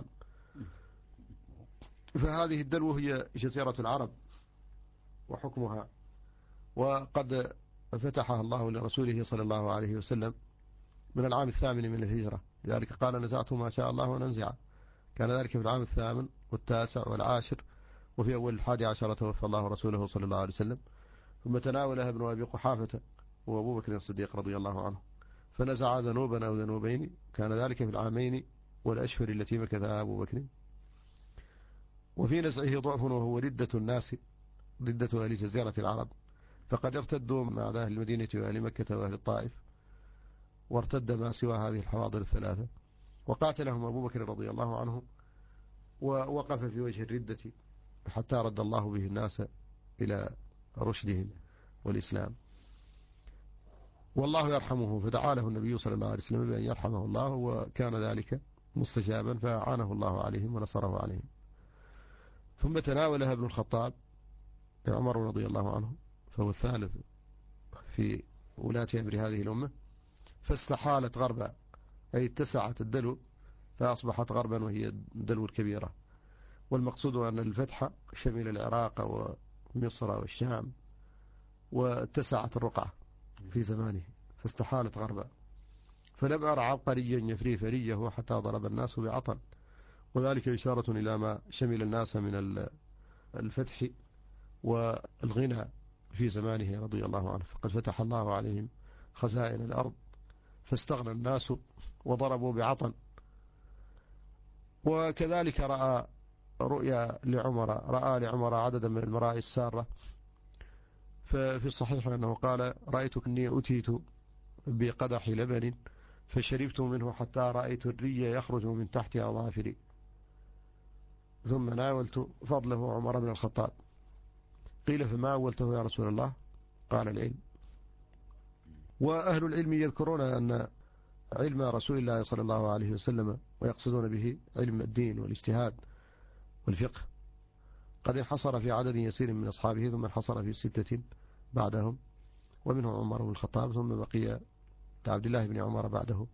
فهذه الدلو هي جزيرة العرب وحكمها. وقد فتحها الله لرسوله صلى الله عليه وسلم من العام الثامن من الهجرة، لذلك قال نزعت ما شاء الله وننزع. كان ذلك في العام الثامن والتاسع والعاشر، وفي أول الحادي عشر توفى الله رسوله صلى الله عليه وسلم. ثم تناولها ابن أبي قحافة وأبو بكر الصديق رضي الله عنه، فنزع ذنوبا أو ذنوبين. كان ذلك في العامين والأشهر التي مكثها أبو بكر. وفي نزعه ضعف، وهو ردة الناس، ردة أهل جزيرة العرب، فقد ارتدوا مع أهل المدينة وأهل مكة وأهل الطائف، وارتد ما سوى هذه الحواضر الثلاثة، وقاتلهم أبو بكر رضي الله عنه، ووقف في وجه الردة حتى رد الله به الناس إلى رشدهم والإسلام. والله يرحمه، فدعا له النبي صلى الله عليه وسلم بأن يرحمه الله، وكان ذلك مستجابا، فأعانه الله عليهم ونصره عليهم. ثم تناولها ابن الخطاب عمر رضي الله عنه، فهو الثالث في ولاة أمر هذه الأمة، فاستحالت غربا، أي اتسعت الدلو فأصبحت غربا وهي الدلو الكبيرة. والمقصود أن الفتح شمل العراق ومصر والشام، واتسعت الرقعة في زمانه، فاستحالت غربا. فلم أرى عبقريا يفري فريه حتى ضرب الناس بعطن، وذلك إشارة إلى ما شمل الناس من الفتح والغنى في زمانه رضي الله عنه. فقد فتح الله عليهم خزائن الأرض، فاستغنى الناس وضربوا بعطن. وكذلك رأى رؤيا لعمر، رأى لعمر عددا من المرائي السارة. ففي الصحيح أنه قال: رأيت أني أتيت بقدح لبن فشربت منه حتى رأيت الري يخرج من تحت أظافري، ثم ناولت فضله عمر بن الخطاب. قيل: فما أولته يا رسول الله؟ قال: العلم. وأهل العلم يذكرون أن علم رسول الله صلى الله عليه وسلم، ويقصدون به علم الدين والاجتهاد والفقه، قد انحصر في عدد يسير من أصحابه، ثم انحصر في ستة بعدهم، ومنهم عمر بن الخطاب، ثم بقي عبد الله بن عمر بعده.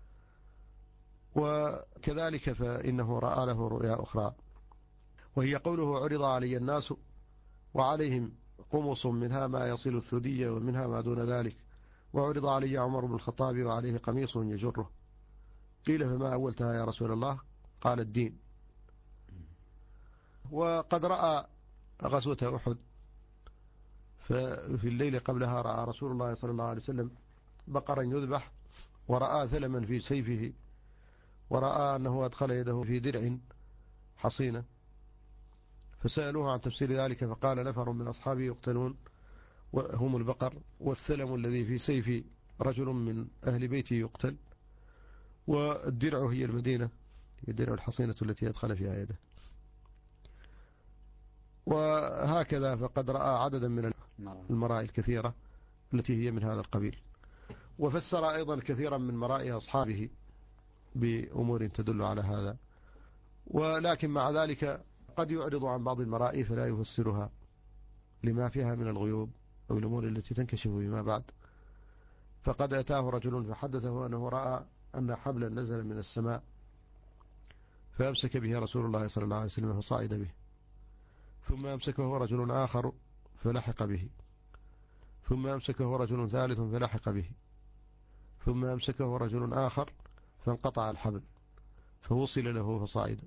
وكذلك فإنه رأى له رؤيا أخرى، وهي قوله: عرض علي الناس وعليهم قمص منها ما يصل الثدي ومنها ما دون ذلك، وعرض علي عمر بن الخطاب وعليه قميص يجره. قيل: فما أولتها يا رسول الله؟ قال: الدين. وقد رأى غزوة أحد، ففي الليل قبلها رأى رسول الله صلى الله عليه وسلم بقرا يذبح، ورأى ثلما في سيفه، ورأى أنه أدخل يده في درع حصينة، فسألوه عن تفسير ذلك، فقال: نفر من أصحابي يقتلون وهم البقر، والثلم الذي في سيف رجل من أهل بيتي يقتل، والدرع هي المدينة، هي الدرع الحصينة التي أدخل فيها يده. وهكذا فقد رأى عددا من المرائي الكثيرة التي هي من هذا القبيل. وفسر أيضا كثيرا من مرائي أصحابه بأمور تدل على هذا، ولكن مع ذلك قد يعرض عن بعض المرائي فلا يفسرها لما فيها من الغيوب أو الأمور التي تنكشف بما بعد. فقد أتاه رجل فحدثه أنه رأى أن حبلا نزل من السماء، فأمسك به رسول الله صلى الله عليه وسلم فصعد به، ثم أمسكه رجل آخر فلحق به، ثم أمسكه رجل ثالث فلحق به، ثم أمسكه رجل آخر فانقطع الحبل فوصل له فصعد.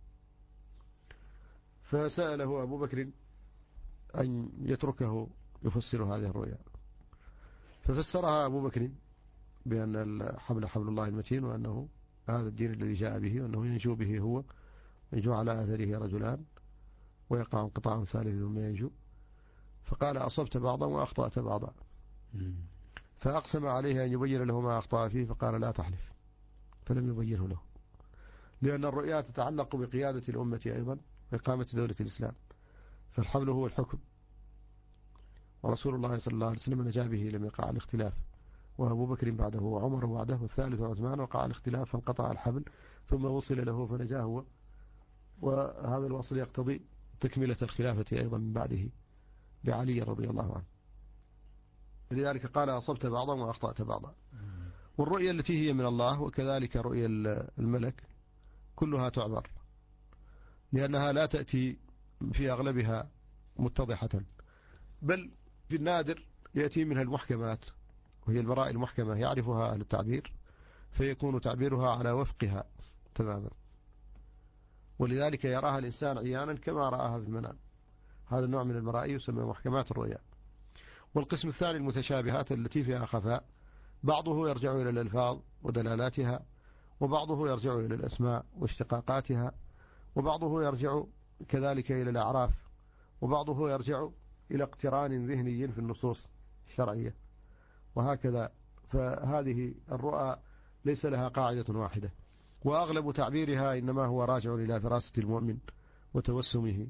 فسأله أبو بكر أن يتركه يفسر هذه الرؤيا، ففسرها أبو بكر بأن الحبل حبل الله المتين، وأنه هذا الدين الذي جاء به، وأنه ينجو به هو، ينجو على أثره رجلان ويقع انقطاع ثالث ثم ينجو. فقال: أصبت بعضا وأخطأت بعضا. فأقسم عليه أن يبين له ما أخطأ فيه، فقال: لا تحلف، فلم يبينه له، لأن الرؤيا تتعلق بقيادة الأمة أيضا وإقامة دولة الإسلام، فالحبل هو الحكم، ورسول الله صلى الله عليه وسلم نجا به لم يقع الاختلاف، وأبو بكر بعده وعمر بعده والثالث عثمان وقع الاختلاف فانقطع الحبل ثم وصل له فنجاه هو. وهذا الوصل يقتضي تكملة الخلافة أيضا من بعده بعلي رضي الله عنه. لذلك قال: أصبت بعضا وأخطأت بعضا. والرؤيا التي هي من الله وكذلك رؤيا الملك كلها تعبر، لأنها لا تأتي في أغلبها متضحة، بل في النادر يأتي منها المحكمات، وهي البراء المحكمة يعرفها أهل التعبير، فيكون تعبيرها على وفقها تماما، ولذلك يراها الإنسان عيانا كما رآها في المنام. هذا النوع من المرائي يسمى محكمات الرؤيا. والقسم الثاني المتشابهات التي فيها خفاء، بعضه يرجع إلى الألفاظ ودلالاتها، وبعضه يرجع إلى الأسماء واشتقاقاتها، وبعضه يرجع كذلك إلى الأعراف، وبعضه يرجع إلى اقتران ذهني في النصوص الشرعية، وهكذا. فهذه الرؤى ليس لها قاعدة واحدة، وأغلب تعبيرها إنما هو راجع إلى فراسة المؤمن وتوسمه،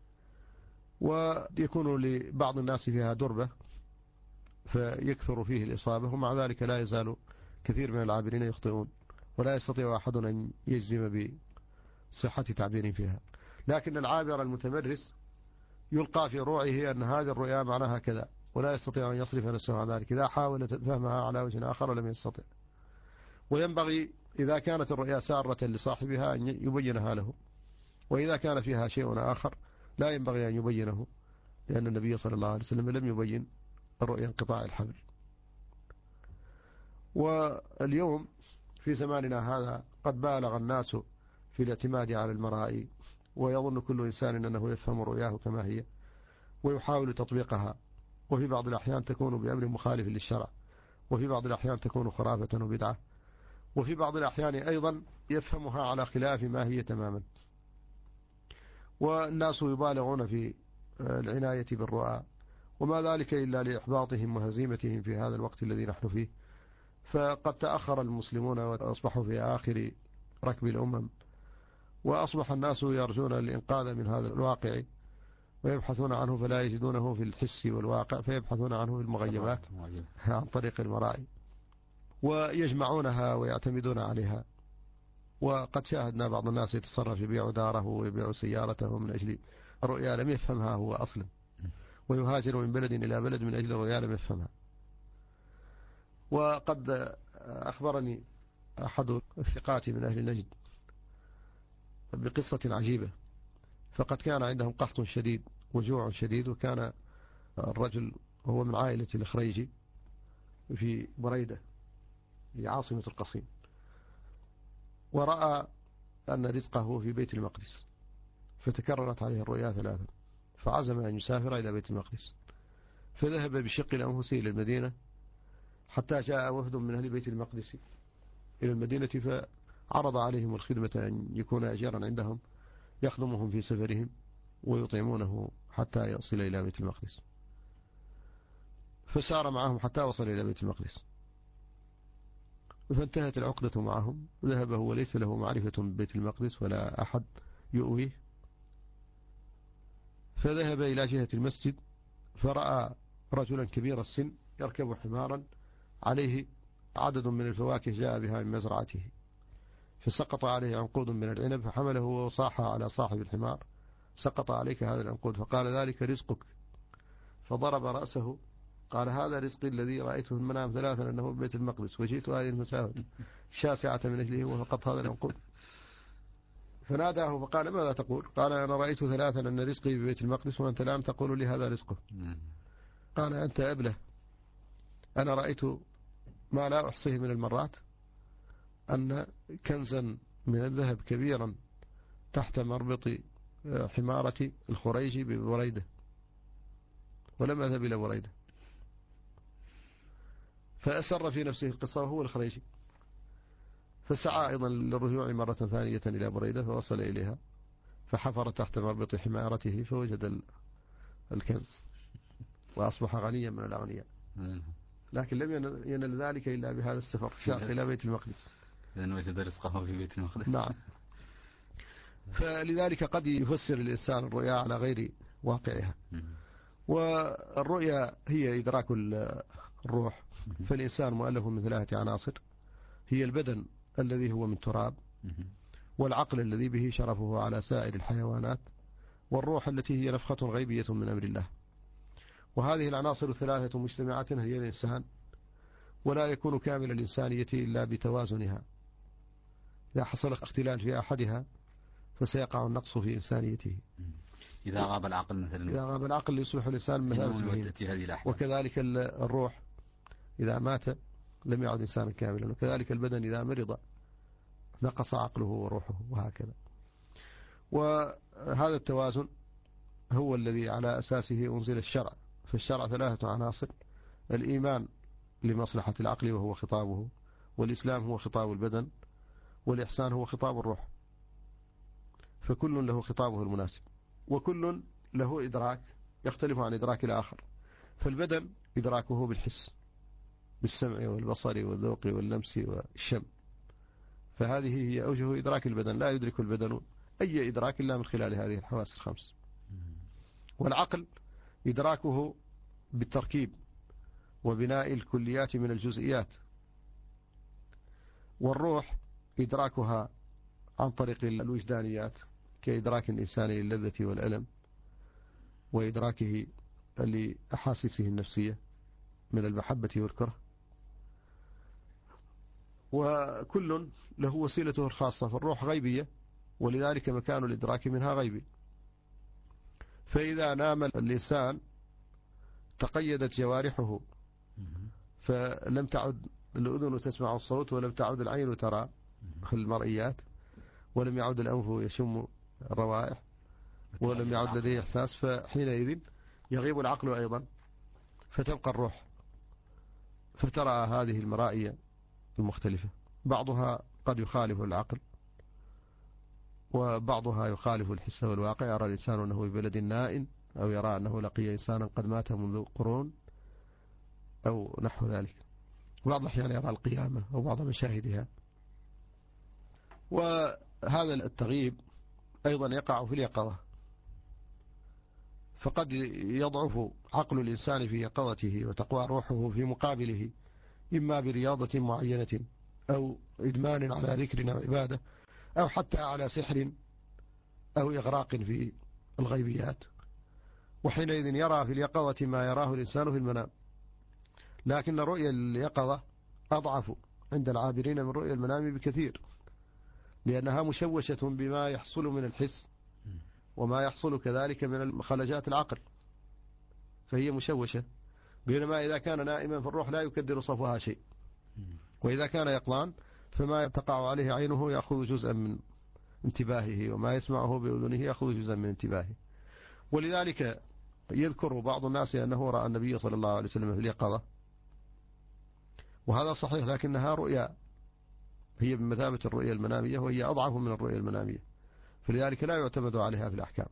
ويكون لبعض الناس فيها دربة فيكثر فيه الإصابة، ومع ذلك لا يزال كثير من العابرين يخطئون، ولا يستطيع أحد أن يجزم بصحة تعبير فيها. لكن العابر المتمرس يلقى في روعه أن هذه الرؤيا معناها كذا، ولا يستطيع أن يصرف نفسه عن ذلك إذا حاول فهمها على وجه آخر لم يستطع. وينبغي إذا كانت الرؤيا سارة لصاحبها أن يبينها له، وإذا كان فيها شيء آخر لا ينبغي أن يبينه، لأن النبي صلى الله عليه وسلم لم يبين الرؤيا انقطاع الحبل. واليوم في زماننا هذا قد بالغ الناس في الاعتماد على المرائي، ويظن كل إنسان أنه يفهم رؤياه كما هي ويحاول تطبيقها، وفي بعض الأحيان تكون بأمر مخالف للشرع، وفي بعض الأحيان تكون خرافة وبدعة، وفي بعض الأحيان أيضا يفهمها على خلاف ما هي تماما. والناس يبالغون في العناية بالرؤى، وما ذلك إلا لإحباطهم وهزيمتهم في هذا الوقت الذي نحن فيه. فقد تأخر المسلمون وأصبحوا في آخر ركب الأمم، وأصبح الناس يرجون الإنقاذ من هذا الواقع ويبحثون عنه فلا يجدونه في الحس والواقع، فيبحثون عنه في المغيبات عن طريق المرائي، ويجمعونها ويعتمدون عليها. وقد شاهدنا بعض الناس يتصرف يبيع داره ويبيع سيارته من أجل رؤيا لم يفهمها هو أصلا، ويهاجر من بلد إلى بلد من أجل رؤيا لم يفهمها. وقد أخبرني أحد الثقات من أهل نجد بقصة عجيبة، فقد كان عندهم قحط شديد وجوع شديد، وكان الرجل هو من عائلة الخريجي في بريدة في عاصمة القصيم، ورأى أن رزقه في بيت المقدس، فتكررت عليه الرؤيا ثلاثا، فعزم أن يسافر إلى بيت المقدس، فذهب بشق الأنفس إلى المدينة حتى جاء وفد من أهل بيت المقدس إلى المدينة، فعرض عليهم الخدمة أن يكون أجيرا عندهم يخدمهم في سفرهم ويطعمونه حتى يصل إلى بيت المقدس. فسار معهم حتى وصل إلى بيت المقدس، فانتهت العقدة معهم، ذهب هو ليس له معرفة ببيت المقدس ولا أحد يؤويه، فذهب إلى جهة المسجد فرأى رجلا كبير السن يركب حمارا عليه عدد من الفواكه جاء بها من مزرعته، فسقط عليه عنقود من العنب، فحمله وصاح على صاحب الحمار: سقط عليك هذا العنقود. فقال: ذلك رزقك. فضرب رأسه، قال: هذا رزقي الذي رأيته في المنام ثلاثا أنه في بيت المقدس، وجئت هذه المسافة شاسعة من أجله وفقط هذا العنقود. فناداه فقال: ماذا تقول؟ قال: أنا رأيت ثلاثا أن رزقي في بيت المقدس، وأنت الآن تقول لي هذا رزقه. قال: أنت أبله، أنا رأيت ما لا أحصيه من المرات أن كنزا من الذهب كبيرا تحت مربط حمارة الخريجي ببريدة، ولم أذهب إلى بريدة. فأسر في نفسه القصة وهو الخريجي، فسعى أيضا للرجوع مرة ثانية إلى بريدة، فوصل إليها فحفر تحت مربط حمارته فوجد الكنز، وأصبح غنيا من الأغنياء. لكن لم ينل ذلك إلا بهذا السفر شاق إلى بيت المقدس، لأن وجد رزقه في بيت المقدس. نعم. فلذلك قد يفسر الإنسان الرؤيا على غير واقعها. والرؤيا هي إدراك الروح، فالإنسان مؤلف من ثلاثة عناصر: هي البدن الذي هو من تراب، والعقل الذي به شرفه على سائر الحيوانات، والروح التي هي نفخة غيبية من أمر الله. وهذه العناصر الثلاثة مجتمعة هي الإنسان، ولا يكون كامل الإنسانية إلا بتوازنها. إذا حصل اختلال في أحدها فسيقع النقص في إنسانيته. إذا غاب العقل مثلا، إذا غاب العقل يصبح الإنسان مثابة، وكذلك الروح إذا مات لم يعد إنسانا كاملا، وكذلك البدن إذا مرض نقص عقله وروحه وهكذا. وهذا التوازن هو الذي على أساسه أنزل الشرع. فالشرع ثلاثة عناصر: الإيمان لمصلحة العقل وهو خطابه، والإسلام هو خطاب البدن، والإحسان هو خطاب الروح. فكل له خطابه المناسب، وكل له إدراك يختلف عن إدراك الآخر. فالبدن إدراكه بالحس، بالسمع والبصر والذوق واللمس والشم، فهذه هي أوجه إدراك البدن، لا يدرك البدن أي إدراك إلا من خلال هذه الحواس الخمس. والعقل إدراكه بالتركيب وبناء الكليات من الجزئيات. والروح إدراكها عن طريق الوجدانيات كإدراك الإنسان للذة والألم، وإدراكه لأحاسيسه النفسية من المحبة والكره. وكل له وسيلته الخاصة. فالروح غيبية، ولذلك مكان الإدراك منها غيبي. فإذا نام الإنسان تقيدت جوارحه، فلم تعد الأذن تسمع الصوت، ولم تعد العين ترى المرئيات، ولم يعد الأنف يشم الروائح، ولم يعد لديه إحساس. فحينئذ يغيب العقل أيضا، فتبقى الروح فترى هذه المرائي المختلفة، بعضها قد يخالف العقل، وبعضها يخالف الحس والواقع. يرى الإنسان أنه في بلد نائم، أو يرى أنه لقي إنسانا قد مات منذ قرون أو نحو ذلك. بعض الأحيان يرى القيامة أو بعض مشاهدها. وهذا التغييب أيضا يقع في اليقظة، فقد يضعف عقل الإنسان في يقظته وتقوى روحه في مقابله، إما برياضة معينة، أو إدمان على ذكر أو عبادة، أو حتى على سحر، أو إغراق في الغيبيات. وحينئذ يرى في اليقظة ما يراه الإنسان في المنام. لكن رؤيا اليقظة أضعف عند العابرين من رؤيا المنام بكثير، لأنها مشوشة بما يحصل من الحس، وما يحصل كذلك من خلجات العقل، فهي مشوشة. بينما إذا كان نائما فالروح لا يكدر صفوها شيء، وإذا كان يقظان فما تقع عليه عينه يأخذ جزءا من انتباهه، وما يسمعه بأذنه يأخذ جزءا من انتباهه. ولذلك يذكر بعض الناس أنه رأى النبي صلى الله عليه وسلم في اليقظة، وهذا صحيح، لكنها رؤيا هي بمثابة الرؤيا المنامية، وهي أضعف من الرؤيا المنامية، فلذلك لا يعتمد عليها في الأحكام.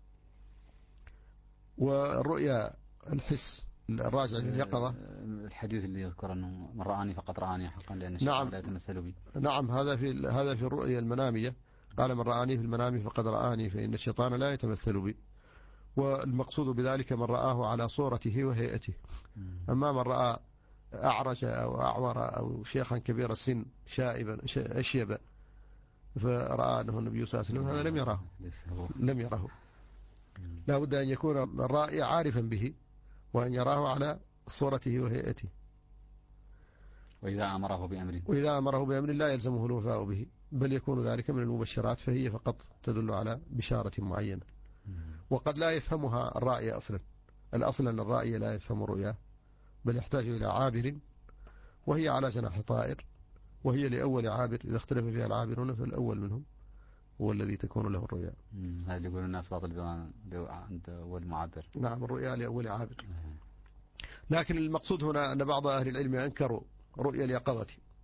والرؤيا الحس الراجع لليقظة، الحديث اللي يذكر أنه من رآني فقد رآني حقا، لأن الشيطان نعم لا يتمثل بي. نعم، هذا في هذا في الرؤيا المنامية. قال من رآني في المنام فقد رآني، فإن الشيطان لا يتمثل بي. والمقصود بذلك من رآه على صورته وهيئته. أما من رأى أعرج أو أعور أو شيخا كبير السن شائبا أشيبا فرأى أنه النبي صلى الله عليه وسلم، هذا لم يراه لم يراه لا بد أن يكون الرائي عارفا به، وأن يراه على صورته وهيئته. وإذا أمره بأمر وإذا أمره بأمر لا يلزمه الوفاء به، بل يكون ذلك من المبشرات، فهي فقط تدل على بشارة معينة. وقد لا يفهمها الرائي أصلا. الأصل أن الرائي لا يفهم رؤياه، بل يحتاج إلى عابر، وهي على جناح طائر، وهي لأول عابر. إذا اختلف فيها العابرون فالأول منهم هو الذي تكون له الرؤيا. هذا اللي يقول الناس باطل عند أول معابر. نعم، الرؤيا لأول عابر. لكن المقصود هنا أن بعض أهل العلم أنكروا رؤيا اليقظة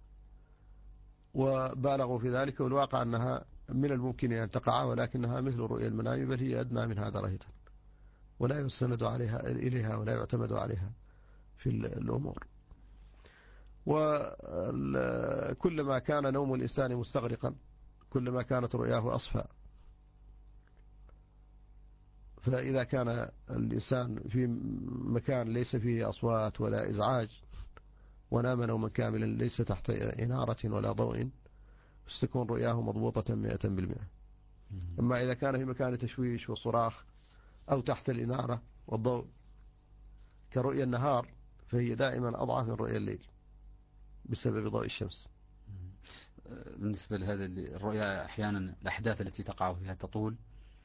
وبالغوا في ذلك، والواقع أنها من الممكن أن تقع، ولكنها مثل رؤيا المنام، بل هي أدنى منها درجة، ولا يستند عليها إليها ولا يعتمد عليها في الأمور. وكلما كان نوم الإنسان مستغرقا كلما كانت رؤياه أصفى. فإذا كان الإنسان في مكان ليس فيه أصوات ولا إزعاج، ونام نوما كاملا ليس تحت إنارة ولا ضوء، ستكون رؤياه مضبوطة مئة بالمئة. أما إذا كان في مكان تشويش وصراخ، أو تحت الإنارة والضوء كرؤيا النهار، فهي دائما أضعف من رؤيا الليل بسبب ضوء الشمس. بالنسبة لهذا الرؤيا، أحيانا الأحداث التي تقع فيها تطول،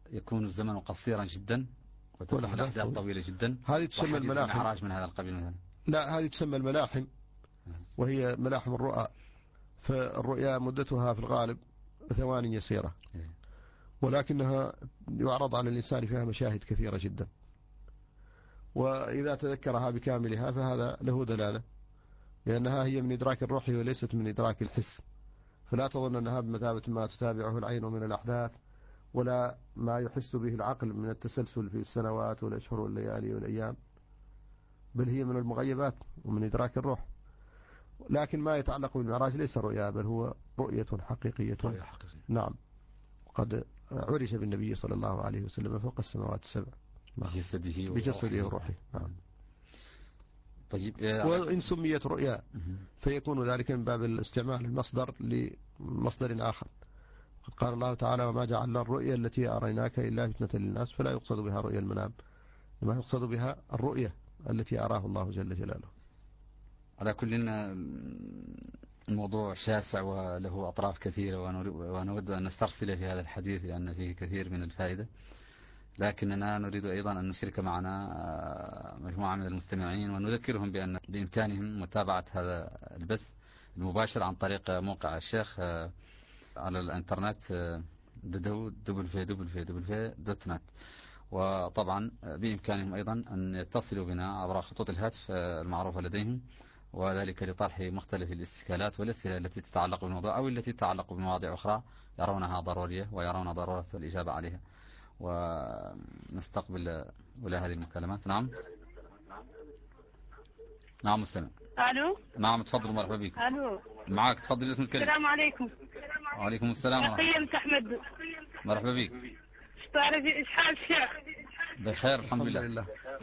يكون الزمن قصيرا جدا وتكون الأحداث طويلة جدا. هذه تسمى الملاحم. المعراج من هذا القبيل مثلا. لا، هذه تسمى الملاحم، وهي ملاحم الرؤى. فالرؤيا مدتها في الغالب ثواني يسيرة، ولكنها يعرض على الإنسان فيها مشاهد كثيرة جدا، وإذا تذكرها بكاملها فهذا له دلالة، لأنها هي من إدراك الروح وليست من إدراك الحس. فلا تظن أنها بمثابة ما تتابعه العين من الأحداث، ولا ما يحس به العقل من التسلسل في السنوات والأشهر والليالي والأيام، بل هي من المغيبات ومن إدراك الروح. لكن ما يتعلق بالمعراج ليس رؤيا، بل هو رؤية حقيقية. رؤية حقيقية. نعم، قد عرج بالنبي صلى الله عليه وسلم فوق السماوات السبع بجسده بجسده وروحه. نعم. طيب، وإن سميت رؤيا فيكون ذلك من باب الاستعمال المصدر لمصدر آخر. قال الله تعالى: وما جعلنا الرؤيا التي أريناك إلا فتنة للناس، فلا يقصد بها رؤيا المنام، ما يقصد بها الرؤيا التي أراه الله جل جلاله. على كل الموضوع شاسع وله أطراف كثيرة، ونود أن نسترسل في هذا الحديث لأن فيه كثير من الفائدة، لكننا نريد أيضا أن نشارك معنا مجموعة من المستمعين ونذكرهم بأن بإمكانهم متابعة هذا البث المباشر عن طريق موقع الشيخ على الانترنت دبليو دبليو دبليو دوت نت. وطبعا بإمكانهم أيضا أن يتصلوا بنا عبر خطوط الهاتف المعروفة لديهم، وذلك لطرح مختلف الاستشكالات والأسئلة التي تتعلق بالموضوع أو التي تتعلق بمواضيع أخرى يرونها ضرورية ويرون ضرورة الإجابة عليها. ونستقبل ولا هذه المكالمات. نعم نعم مستمع. الو. نعم تفضل، مرحبا بك. الو معك، تفضل اسم الكلمة. السلام عليكم. وعليكم السلام ورحمة الله. قيمت احمد. مرحبا بك. ايش حال الشيخ؟ بخير الحمد لله.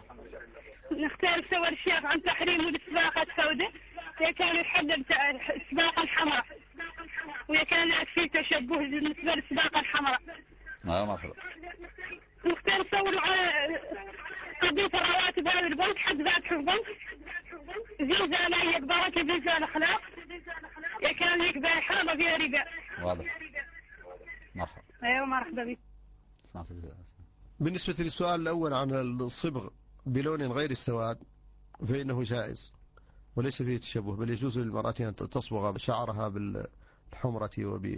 نختار صور الشيخ عن تحريم السباقة السوداء، كان يحدد السباقة الحمراء، وكان في تشبه بالنسبة للسباقة الحمراء. نعم مرحبا. نختار صور على قضية رواتب هذا البنك، حد ذات البنك زيزة لا يقبل كبيزة الأخلاق، كان يقبل حرمة فيها ربا. واضح. مرحبا. ايوه مرحبا بك. بالنسبة للسؤال الأول عن الصبغ بلون غير السواد فإنه جائز وليس فيه تشبه، بل يجوز للمرأة أن تصبغ شعرها بالحمرة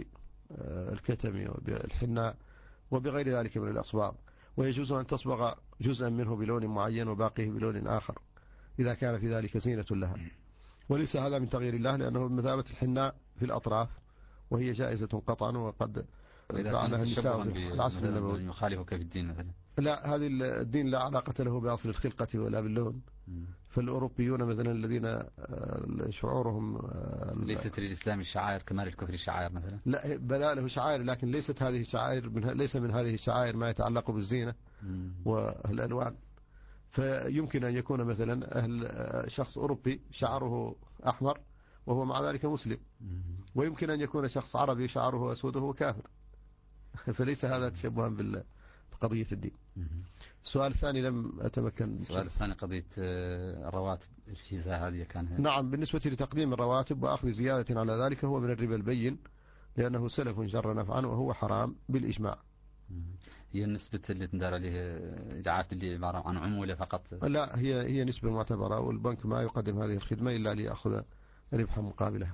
وبالكتم وبالحناء وبغير ذلك من الأصباغ، ويجوز أن تصبغ جزءا منه بلون معين وباقيه بلون آخر إذا كان في ذلك زينة لها، وليس هذا من تغيير الله، لأنه بمثابة الحناء في الأطراف وهي جائزة قطعا، وقد فعلها النساء في العصر النبوي. يخالفك في الدين مثلا؟ لا، هذه الدين لا علاقة له بأصل الخلقة ولا باللون. فالأوروبيون مثلا الذين شعورهم ليست للإسلام الشعائر كما للكفر الشعائر مثلا. لا، بلا له شعائر، لكن ليست هذه الشعائر من ليس من هذه الشعائر ما يتعلق بالزينة والألوان. فيمكن أن يكون مثلا أهل شخص أوروبي شعره أحمر وهو مع ذلك مسلم، ويمكن أن يكون شخص عربي شعره أسود وهو كافر. فليس هذا تشبها بقضية الدين. السؤال الثاني لم أتمكن. السؤال الثاني قضية الرواتب، الفيزا هذه كان. نعم، بالنسبة لتقديم الرواتب وأخذ زيادة على ذلك هو من الربا البين، لأنه سلف جر نفعا وهو حرام بالإجماع. هي النسبة اللي تندار عليه إدعاءات اللي عبارة عن عمولة فقط؟ لا، هي هي نسبة معتبرة، والبنك ما يقدم هذه الخدمة إلا ليأخذ ربحا مقابلها.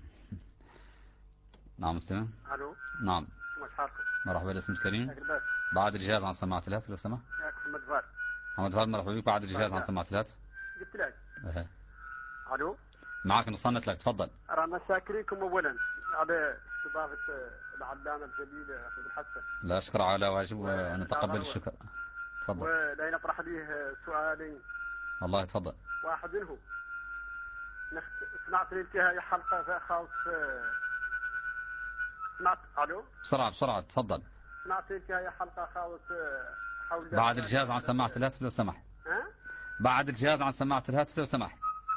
نعم مستمع. الو. نعم مرحبا. مرحبا، الاسم الكريم. بعد الجهاز عن سماعة الهاتف لو سمحت. محمد فهد. محمد فهد مرحبا بك. بعد الجهاز عن سماعة الهاتف. قلت لك. اها. الو. معك نصنت لك، تفضل. رانا شاكرينكم اولا على استضافة العلامة الجليل احمد الحسن. لا اشكر على واجب ونتقبل الشكر. تفضل. ولا نطرح ليه سؤالين. والله تفضل. واحد منهم سمعت لي هاي حلقة خاص. سمعت. الو. بسرعة بسرعة تفضل. سمعت لي هاي حلقة خاص حول. بعد الجهاز عن سماعة الهاتف لو سمحت. ها؟ بعد الجهاز عن سماعة الهاتف لو سمحت.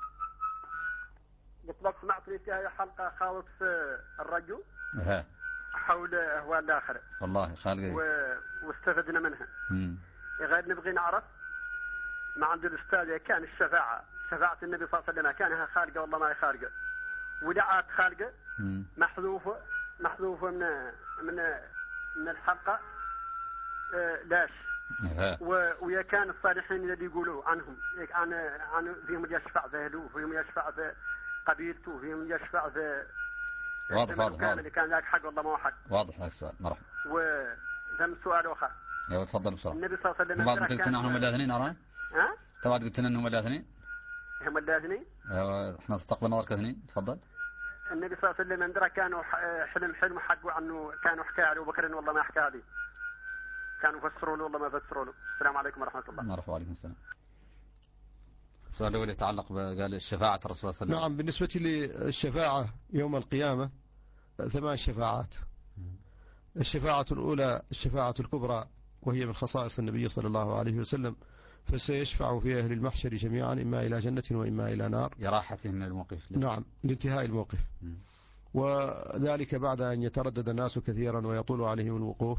قلت لك سمعت لي هاي حلقة خاص الرجل. اها. حول اهوال الاخره. والله خالق. و... واستفدنا منها. امم. غير نبغي نعرف ما عند الاستاذ كان الشفاعة، شفاعة النبي صلى الله عليه وسلم كانها خارقة والله ما هي خارقة، ودعات خارقة محذوفة محذوفة من من من الحلقة آه لاش ويا كان الصالحين اللي يقولوا عنهم عن عن فيهم يشفع ذهله وفيهم يشفع في قبيلته وفيهم يشفع في واضح واضح كان اللي كان ذاك حق والله ما هو حق. واضح هذا السؤال. مرحبا. وذم سؤال آخر. ايوه تفضل بسرعه. النبي صلى الله عليه وسلم بعد قلت لنا هم الاثنين ارى ها بعد قلت لنا انهم الاثنين هم الاثنين ايوه احنا استقبلنا ورقه اثنين. تفضل. النبي صلى الله عليه وسلم اندرى كانوا حلم حلم حقوا عنه كانوا حكى عليه أبو بكر والله ما حكى عليه كانوا فسروا له والله ما فسروا له. السلام عليكم ورحمه الله. مرحبا. وعليكم السلام. السؤال الأول يتعلق بقال الشفاعة الرسول صلى الله عليه وسلم. نعم بالنسبة للشفاعة يوم القيامة ثمان شفاعات. الشفاعة الأولى الشفاعة الكبرى وهي من خصائص النبي صلى الله عليه وسلم فسيشفع في أهل المحشر جميعا إما إلى جنة وإما إلى نار لراحتهم من الموقف. نعم لانتهاء الموقف. م. وذلك بعد أن يتردد الناس كثيرا ويطول عليهم الوقوف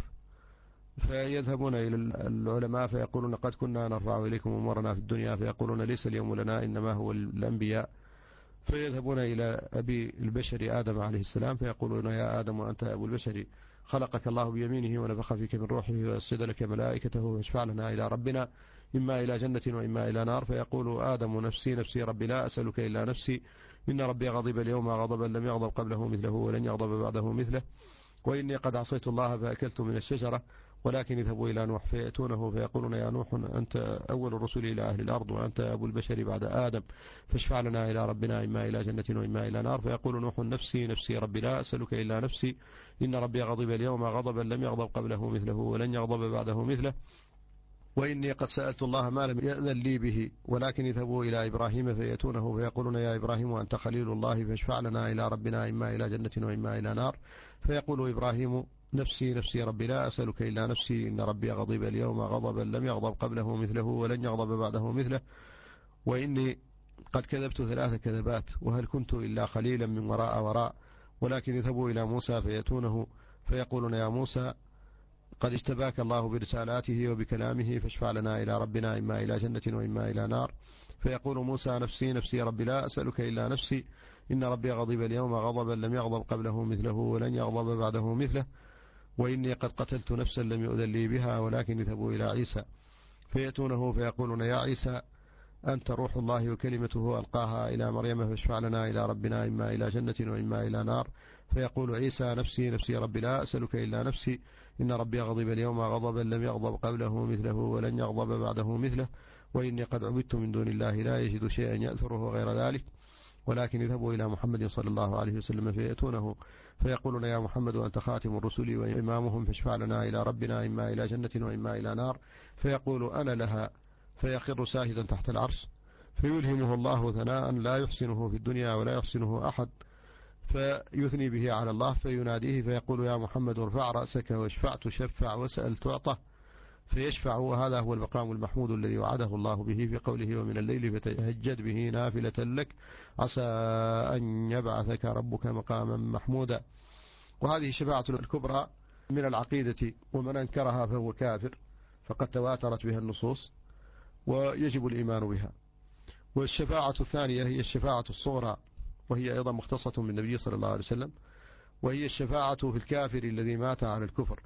فيذهبون إلى العلماء فيقولون قد كنا نرفع إليكم أمورنا في الدنيا فيقولون ليس اليوم لنا إنما هو الأنبياء فيذهبون إلى أبي البشر آدم عليه السلام فيقولون يا آدم وأنت أبو البشر خلقك الله بيمينه ونفخ فيك من روحه وأسجد لك ملائكته واشفع لنا إلى ربنا إما إلى جنة وإما إلى نار فيقول آدم نفسي نفسي ربي لا أسألك إلا نفسي إن ربي غضب اليوم غضبا لم يغضب قبله مثله ولن يغضب بعده مثله وإني قد عصيت الله فأكلت من الشجرة ولكن اذهبوا إلى نوح فيأتونه فيقولون يا نوح أنت أول الرسل إلى أهل الأرض وأنت أبو البشر بعد آدم فاشفع لنا إلى ربنا إما إلى جنة وإما إلى نار فيقول نوح نفسي نفسي ربي لا أسألك إلا نفسي إن ربي غضب اليوم غضبا لم يغضب قبله مثله ولن يغضب بعده مثله وإني قد سألت الله ما لم يأذن لي به ولكن اذهبوا إلى إبراهيم فيأتونه فيقولون يا إبراهيم وأنت خليل الله فاشفع لنا إلى ربنا إما إلى جنة وإما إلى نار فيقول إبراهيم نفسي نفسي ربي لا أسألك إلا نفسي إن ربي غضب اليوم غضبا لم يغضب قبله مثله ولن يغضب بعده مثله وإني قد كذبت ثلاث كذبات وهل كنت إلا خليلا من وراء وراء ولكن اذهبوا إلى موسى فيأتونه فيقولون يا موسى قد اجتباك الله برسالاته وبكلامه فاشفع لنا إلى ربنا إما إلى جنة وإما إلى نار فيقول موسى نفسي نفسي ربي لا أسألك إلا نفسي إن ربي غضب اليوم غضبا لم يغضب قبله مثله ولن يغضب بعده مثله وإني قد قتلت نفسا لم يؤذن لي بها ولكن اذهبوا إلى عيسى فيأتونه فيقولون يا عيسى أنت روح الله وكلمته ألقاها إلى مريم فاشفع لنا إلى ربنا إما إلى جنة وإما إلى نار فيقول عيسى نفسي نفسي ربي لا أسألك إلا نفسي إن ربي غضب اليوم غضبا لم يغضب قبله مثله ولن يغضب بعده مثله وإني قد عبدت من دون الله لا يجد شيئا يأثره غير ذلك ولكن اذهبوا إلى محمد صلى الله عليه وسلم فيأتونه فيقولون يا محمد أنت خاتم الرسل وإمامهم فاشفع لنا إلى ربنا إما إلى جنة وإما إلى نار فيقول أنا لها فيخر ساجدا تحت العرش فيلهمه الله ثناء لا يحسنه في الدنيا ولا يحسنه أحد فيثني به على الله فيناديه فيقول يا محمد ارفع رأسك واشفع تشفع وسأل تعطى فيشفع وهذا هو المقام المحمود الذي وعده الله به في قوله ومن الليل فتهجد به نافلة لك عسى أن يبعثك ربك مقاما محمودا. وهذه الشفاعة الكبرى من العقيدة ومن أنكرها فهو كافر فقد تواترت بها النصوص ويجب الإيمان بها. والشفاعة الثانية هي الشفاعة الصغرى وهي أيضا مختصة بالنبي صلى الله عليه وسلم وهي الشفاعة في الكافر الذي مات على الكفر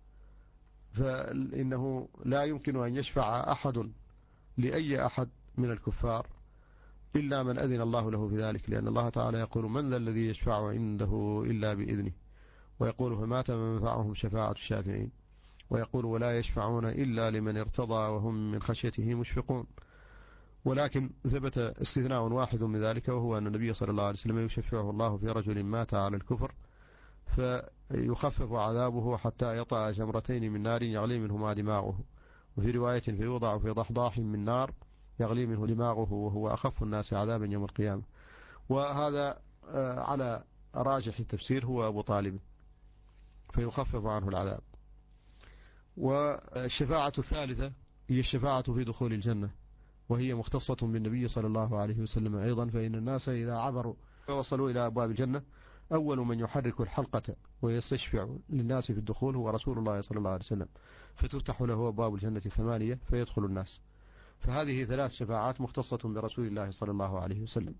فإنه لا يمكن أن يشفع أحد لأي أحد من الكفار إلا من أذن الله له في ذلك لأن الله تعالى يقول من ذا الذي يشفع عنده إلا بإذنه ويقول فمات من ينفعهم شفاعة الشافعين ويقول ولا يشفعون إلا لمن ارتضى وهم من خشيته مشفقون. ولكن ثبت استثناء واحد من ذلك وهو أن النبي صلى الله عليه وسلم يشفعه الله في رجل مات على الكفر فيخفف عذابه حتى يطأ جمرتين من نار يغلي منهما دماغه وفي رواية فيوضع في ضحضاح من نار يغلي منه دماغه وهو أخف الناس عذابا يوم القيامة. وهذا على راجح التفسير هو أبو طالب فيخفف عنه العذاب. والشفاعة الثالثة هي الشفاعة في دخول الجنة وهي مختصة بالنبي صلى الله عليه وسلم أيضا فإن الناس إذا عبروا ووصلوا إلى أبواب الجنة أول من يحرك الحلقة ويستشفع للناس في الدخول هو رسول الله صلى الله عليه وسلم فتفتح له أبواب الجنة الثمانية فيدخل الناس. فهذه ثلاث شفاعات مختصة برسول الله صلى الله عليه وسلم.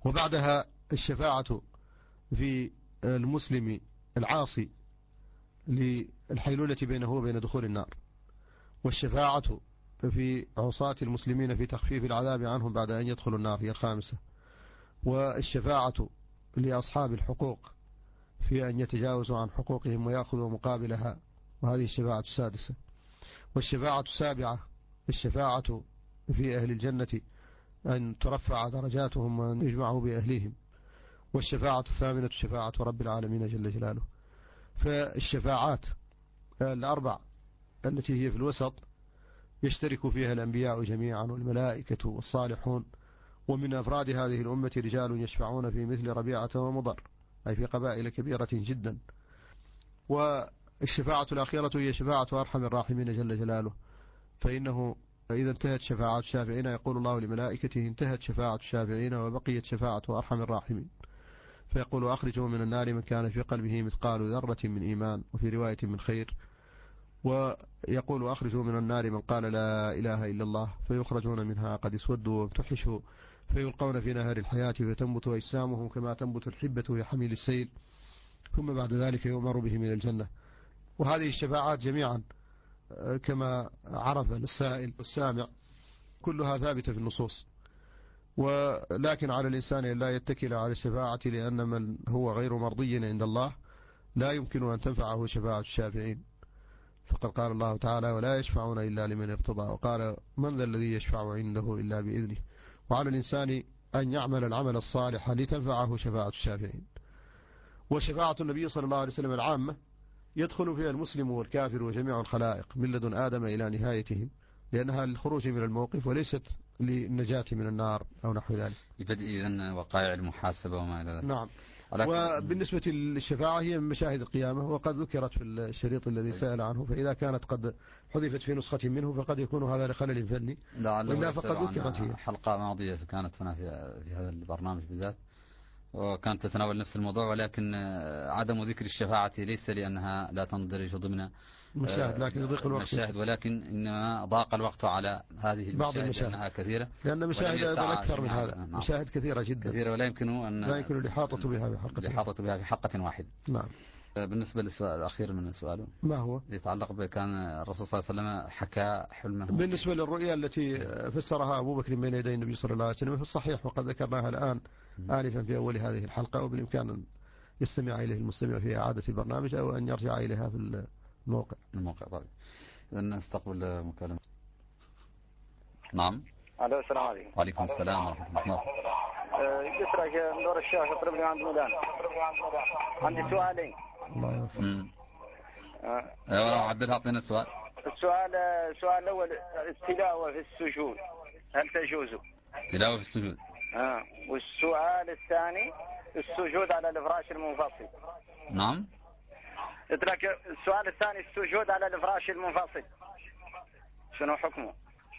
وبعدها الشفاعة في المسلم العاصي للحيلولة بينه وبين دخول النار، والشفاعة في عصاة المسلمين في تخفيف العذاب عنهم بعد أن يدخلوا النار هي الخامسة، والشفاعة لأصحاب الحقوق في أن يتجاوزوا عن حقوقهم ويأخذوا مقابلها، وهذه الشفاعة السادسة. والشفاعة السابعة الشفاعة في أهل الجنة أن ترفع درجاتهم وأن يجمعوا بأهليهم. والشفاعة الثامنة شفاعة رب العالمين جل جلاله. فالشفاعات الأربع التي هي في الوسط يشترك فيها الأنبياء جميعا والملائكة والصالحون، ومن أفراد هذه الأمة رجال يشفعون في مثل ربيعة ومضر، أي في قبائل كبيرة جدا. والشفاعة الأخيرة هي شفاعة أرحم الراحمين جل جلاله، فإنه إذا انتهت شفاعة الشافعين يقول الله لملائكته انتهت شفاعة الشافعين وبقيت شفاعة أرحم الراحمين، فيقول أخرجوا من النار من كان في قلبه مثقال ذرة من إيمان، وفي رواية من خير. ويقول أخرجوا من النار من قال لا إله إلا الله، فيخرجون منها قد اسودوا وامتحشوا، فيلقون في نهر الحياة فتنبت أجسامهم كما تنبت الحبة في حميل السيل، ثم بعد ذلك يؤمر بهم إلى الجنة. وهذه الشفاعات جميعا كما عرف السائل والسامع كلها ثابتة في النصوص، ولكن على الإنسان أن لا يتكل على الشفاعة، لأن من هو غير مرضي عند الله لا يمكن أن تنفعه شفاعة الشافعين، فقد قال الله تعالى ولا يشفعون إلا لمن ارتضى، وقال من ذا الذي يشفع عنده إلا بإذنه. وعلى الإنسان أن يعمل العمل الصالح لتنفعه شفاعة الشافعين. وشفاعة النبي صلى الله عليه وسلم العامة يدخل فيها المسلم والكافر وجميع الخلائق من لدن آدم إلى نهايتهم، لأنها للخروج من الموقف وليست للنجاة من النار أو نحو ذلك، ببدء إذن وقائع المحاسبة وما إلى ذلك. نعم. وبالنسبة للشفاعة هي من مشاهد القيامة، وقد ذكرت في الشريط الذي سأل عنه، فإذا كانت قد حذفت في نسخة منه فقد يكون هذا لخلل فني، وإلا فقد ذكرت هي. حلقة ماضية كانت هنا في هذا البرنامج بالذات وكانت تتناول نفس الموضوع، ولكن عدم ذكر الشفاعة ليس لأنها لا تندرج ضمن مشاهد، لكن يضيق الوقت مشاهد، ولكن إنما ضاق الوقت على هذه بعض المشاهد لأنها كثيرة، لأن مشاهد أكثر من هذا، نعم. مشاهد كثيرة جدا كثيرة ولا يمكن أن لا يمكن الإحاطة بها بحلقة الإحاطة بها في حلقة واحدة. نعم. بالنسبة للسؤال الأخير من سؤاله ما هو يتعلق بكان الرسول صلى الله عليه وسلم حكى حلمه. بالنسبة للرؤيا التي فسرها أبو بكر بين يدي النبي صلى الله عليه وسلم في الصحيح، وقد ذكرناها الآن آنفا في أول هذه الحلقة، وبالإمكان أن يستمع إليه المستمع في إعادة البرنامج أو أن يرجع إليها في الموقع. الموقع طيب. إذن نستقبل مكالمة. نعم. الو السلام عليكم. وعليكم السلام ورحمة الله. قلت لك نور الشيخ اطلب لي عند ميلان. عندي سؤالين. الله يوفقك. ايوه عبد اعطينا السؤال. السؤال السؤال الاول التلاوه في السجود هل تجوز؟ التلاوه في السجود. اه والسؤال الثاني السجود على الفراش المنفصل. نعم. قلت لك السؤال الثاني السجود على الفراش المنفصل شنو حكمه؟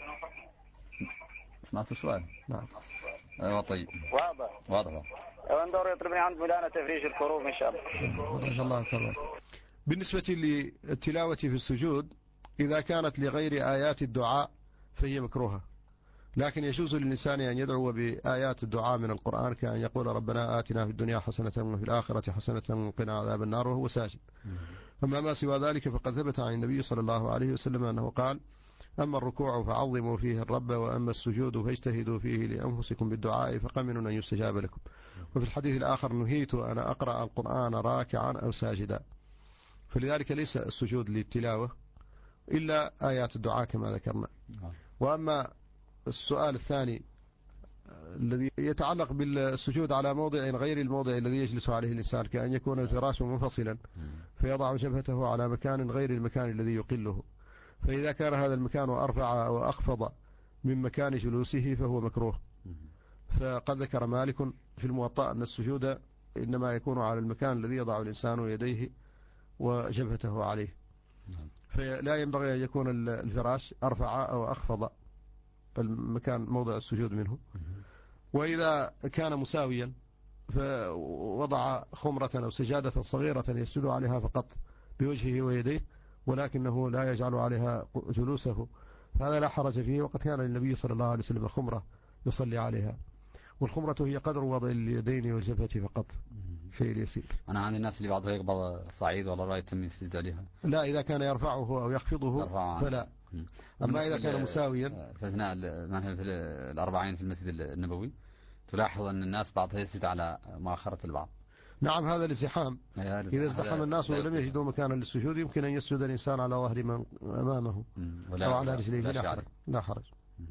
سمعت السؤال؟ نعم. ايوه طيب. واضح. واضح. وندور يطلبني عند مولانا تفريج الكروب ان شاء الله. بارك الله فيك. بالنسبة للتلاوة في السجود إذا كانت لغير آيات الدعاء فهي مكروهة، لكن يجوز للإنسان أن يدعو بآيات الدعاء من القرآن، كأن يقول ربنا آتنا في الدنيا حسنة وفي الآخرة حسنة وقنا عذاب النار وهو ساجد. أما ما سوى ذلك فقد ثبت عن النبي صلى الله عليه وسلم أنه قال أما الركوع فعظموا فيه الرب، وأما السجود فاجتهدوا فيه لأنفسكم بالدعاء فقمن أن يستجاب لكم. وفي الحديث الآخر نهيت أن أقرأ القرآن راكعا أو ساجدا، فلذلك ليس السجود للتلاوة إلا آيات الدعاء كما ذكرنا. وأما السؤال الثاني الذي يتعلق بالسجود على موضع غير الموضع الذي يجلس عليه الإنسان، كأن يكون الفراش منفصلا فيضع جبهته على مكان غير المكان الذي يقله، فإذا كان هذا المكان أرفع أو أخفض من مكان جلوسه فهو مكروه. فقد ذكر مالك في الموطأ أن السجود إنما يكون على المكان الذي يضع الإنسان يديه وجبهته عليه، فلا ينبغي أن يكون الفراش أرفع أو أخفض المكان موضع السجود منه. وإذا كان مساويا فوضع خمرة أو سجادة صغيرة يسجد عليها فقط بوجهه ويديه، ولكنه لا يجعل عليها جلوسه، فهذا لا حرج فيه. وقد كان للنبي صلى الله عليه وسلم خمرة يصلي عليها، والخمرة هي قدر وضع اليدين والجبهة فقط. شيء يسير. أنا عن الناس اللي بعضها يقبض صعيد والله لا يتم يسجد عليها. لا إذا كان يرفعه أو يخفضه فلا. أما إذا كان مساويا في أثناء في الأربعين في المسجد النبوي تلاحظ أن الناس بعضها يسجد على مؤخرة البعض. نعم هذا الازدحام. إذا ازدحم الناس ولم يجدوا مكانا للسجود يمكن أن يسجد الإنسان على ظهر من أمامه أو على رجليه لا حرج. لا حرج.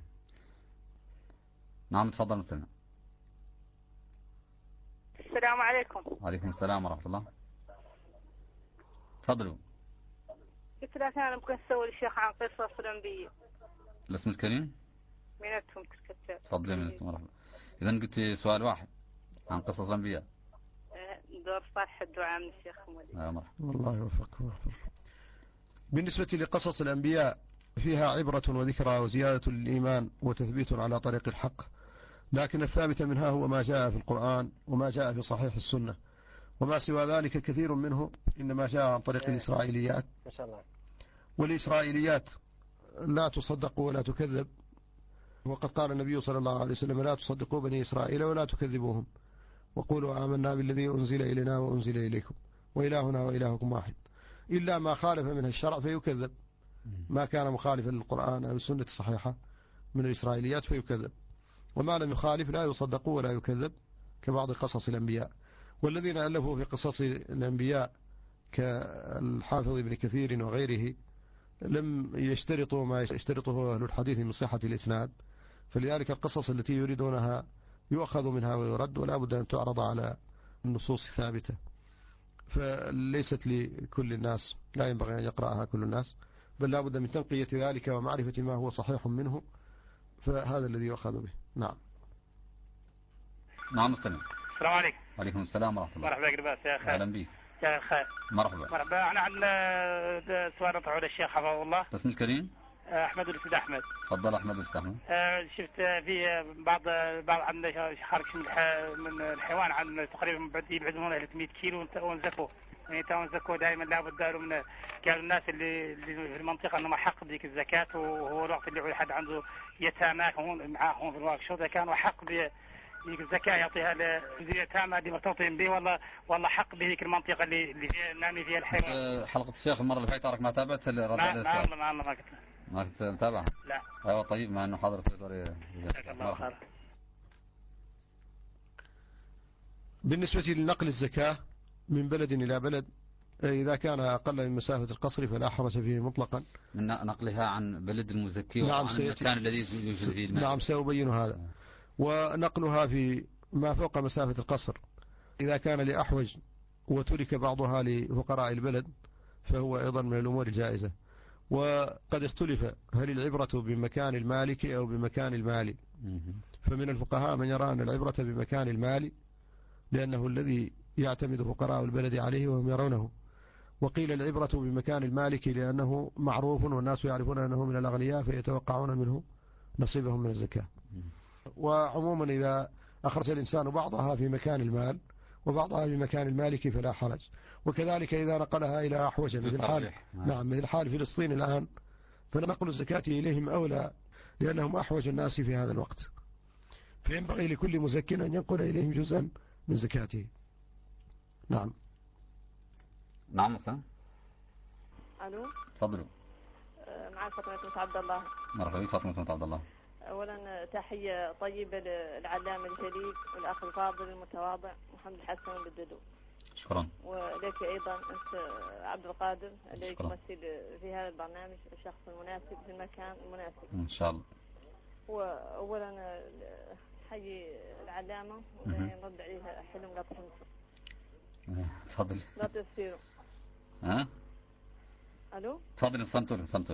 نعم تفضل مثلا. السلام عليكم. وعليكم السلام ورحمة الله. تفضلوا. قلت لك أنا ممكن أسوي الشيخ عن قصص الأنبياء. الاسم الكريم؟ منتهم تكتب. تفضلي منتهم ورحمة الله. إذا قلت سؤال واحد عن قصص الأنبياء. دور صالح الدعاء من الشيخ مولي. آه مرحبا. والله يوفقك. بالنسبة لقصص الأنبياء فيها عبرة وذكرى وزيادة الإيمان وتثبيت على طريق الحق، لكن الثابت منها هو ما جاء في القرآن وما جاء في صحيح السنة، وما سوى ذلك كثير منه إنما جاء عن طريق الإسرائيليات. والإسرائيليات لا تصدق ولا تكذب، وقد قال النبي صلى الله عليه وسلم لا تصدقوا بني إسرائيل ولا تكذبوهم وقولوا آمنا بالذي أنزل إلينا وأنزل إليكم وإلهنا وإلهكم واحد، إلا ما خالف منها الشرع فيكذب، ما كان مخالفا للقرآن أو السنة الصحيحة من الإسرائيليات فيكذب، وما لم يخالف لا يصدق ولا يكذب كبعض قصص الأنبياء. والذين ألفوا في قصص الأنبياء كالحافظ ابن كثير وغيره لم يشترطوا ما يشترطه أهل الحديث من صحة الإسناد، فلذلك القصص التي يريدونها يؤخذ منها ويرد ولا بد أن تعرض على النصوص الثابتة، فليست لكل الناس، لا ينبغي أن يقرأها كل الناس، بل لا بد من تنقية ذلك ومعرفة ما هو صحيح منه، فهذا الذي يؤخذ به. نعم. نعم مستمع. السلام عليكم. وعليكم السلام ورحمة الله. مرحبا قرباس يا أخي. أهلا بك. يا أخي. مرحبا. مرحبا. أنا عندنا سؤال نطرحه للشيخ حفظه الله. اسم الكريم؟ أحمد الأستاذ أحمد. تفضل أحمد الأستاذ أحمد. أه شفت في بعض بعض عندنا حركة من من الحيوان عن تقريبا يبعدون إلى ثمانمائة كيلو ونزكوا، يعني تاون زكوا دائما لابد داروا من قالوا الناس اللي اللي في المنطقة أنهم حق بذيك الزكاة، وهو الوقت اللي حد عنده يتامى هون معاهم في الواقع شو كانوا حق ب ديك الزكاة يعطيها لليتامى اللي مرتبطين به، والله والله حق بهيك المنطقة اللي اللي فيها نامي فيها الحيوان. حلقة الشيخ المرة اللي فاتت تراك ما تابعت اللي رد على السؤال؟ لا ما ما كنت ما كنت متابع. لا. ايوه طيب مع انه حاضر تقدر. الله خير. بالنسبة لنقل الزكاة من بلد إلى بلد إذا كان أقل من مسافة القصر فلا حرج فيه مطلقا. من نقلها عن بلد المزكي نعم وعن المكان الذي يوجد فيه المال. نعم سأبين هذا. ونقلها في ما فوق مسافة القصر إذا كان لأحوج وترك بعضها لفقراء البلد فهو أيضا من الأمور الجائزة. وقد اختلف هل العبرة بمكان المالك أو بمكان المالي، فمن الفقهاء من يرى أن العبرة بمكان المالي لأنه الذي يعتمد فقراء البلد عليه وهم يرونه، وقيل العبرة بمكان المالك لأنه معروف والناس يعرفون أنه من الأغنياء فيتوقعون منه نصيبهم من الزكاة. وعموما إذا أخرج الإنسان بعضها في مكان المال وبعضها في مكان المالك فلا حرج. وكذلك إذا نقلها إلى أحوج مثل حال نعم مثل حال فلسطين الآن فنقل الزكاة إليهم أولى لأنهم أحوج الناس في هذا الوقت، فينبغي لكل مزك أن ينقل إليهم جزءا من زكاته. نعم. نعم مثلا. ألو. تفضلوا. معك فاطمة بنت عبد الله. مرحبا بك فاطمة بنت عبد الله. أولا تحية طيبة للعلامة الجليل والأخ الفاضل المتواضع محمد الحسن بالددو. شكرا. ولك أيضا أنت عبد القادر الذي تمثل في هذا البرنامج الشخص المناسب في المكان المناسب. إن شاء الله. وأولا حي العلامة ونرد عليها حلم لا تحمسه. تفضل. لا تصيروا. ها؟ ألو. تفضل صمتوا صمتوا.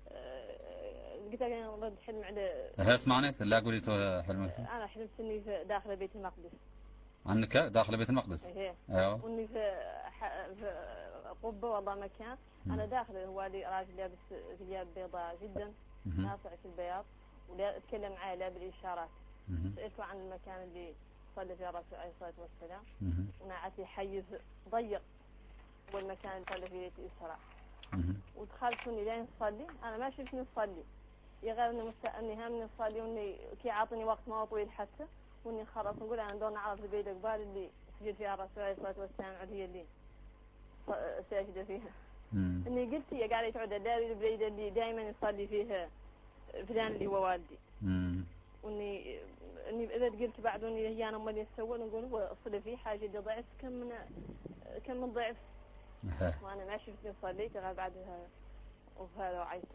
قلت لك أنا رد حلم على. ها اسمعني لا قولي حلم. أنا حلمت إني في داخل بيت المقدس. عنك داخل بيت المقدس. إيه. أيوه. وإني في ح... في قبة والله مكان أنا داخل هو لي راجل لابس ثياب بيضاء جدا ناصع في البياض ولا أتكلم معاه لا بالإشارات. سألته عن المكان اللي صلى فيه الرسول عليه الصلاة والسلام ونعتي حيز ضيق والمكان اللي صلى فيه الإسراء. ودخلتني لين نصلي أنا ما شفتني نصلي غير إني مستأني هم نصلي وإني كي عاطني وقت ما طويل حتى وإني خلاص نقول أنا دون أعرف البيت قبال اللي يسجد فيها الرسول عليه الصلاة والسلام هي اللي ساجدة فيها. مم. إني قلت هي قاعدة تعود داري البليد اللي دائما يصلي فيها فلان اللي هو والدي. مم. وإني إني إذا قلت بعد إني هي أنا أمي يسوون نقول هو أصل فيه حاجة ضعف كم من كم من ضعف. وأنا ما شفتني صليت غير بعدها وهذا وعيت.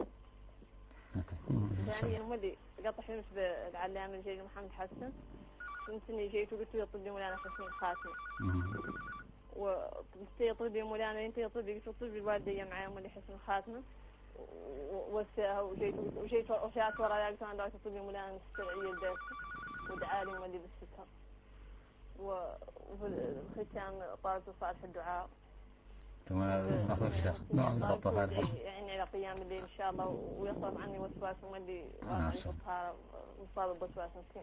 ثانيا هم اللي قطع حمس بالعلامة الجليل محمد حسن. كنت إني جيت وقلت له يطلب لي مولانا حسين خاتم. وقلت يطلب لي مولانا أنت يطلب لي قلت يطلب لي الوالدة معاهم اللي حسن خاتمه. ووساها وجيت وجيت وشات ورايا قلت أنا دعوت يطلب لي مولانا السرعية الدرس ودعالي مولي بالستر. وفي الختام طالت صالح الدعاء. تمام صح الشيخ. نعم. يعني على قيام الليل إن شاء الله ويصرف عني وسواس ومدي ما شاء الله مصاب بوسواس مسكين.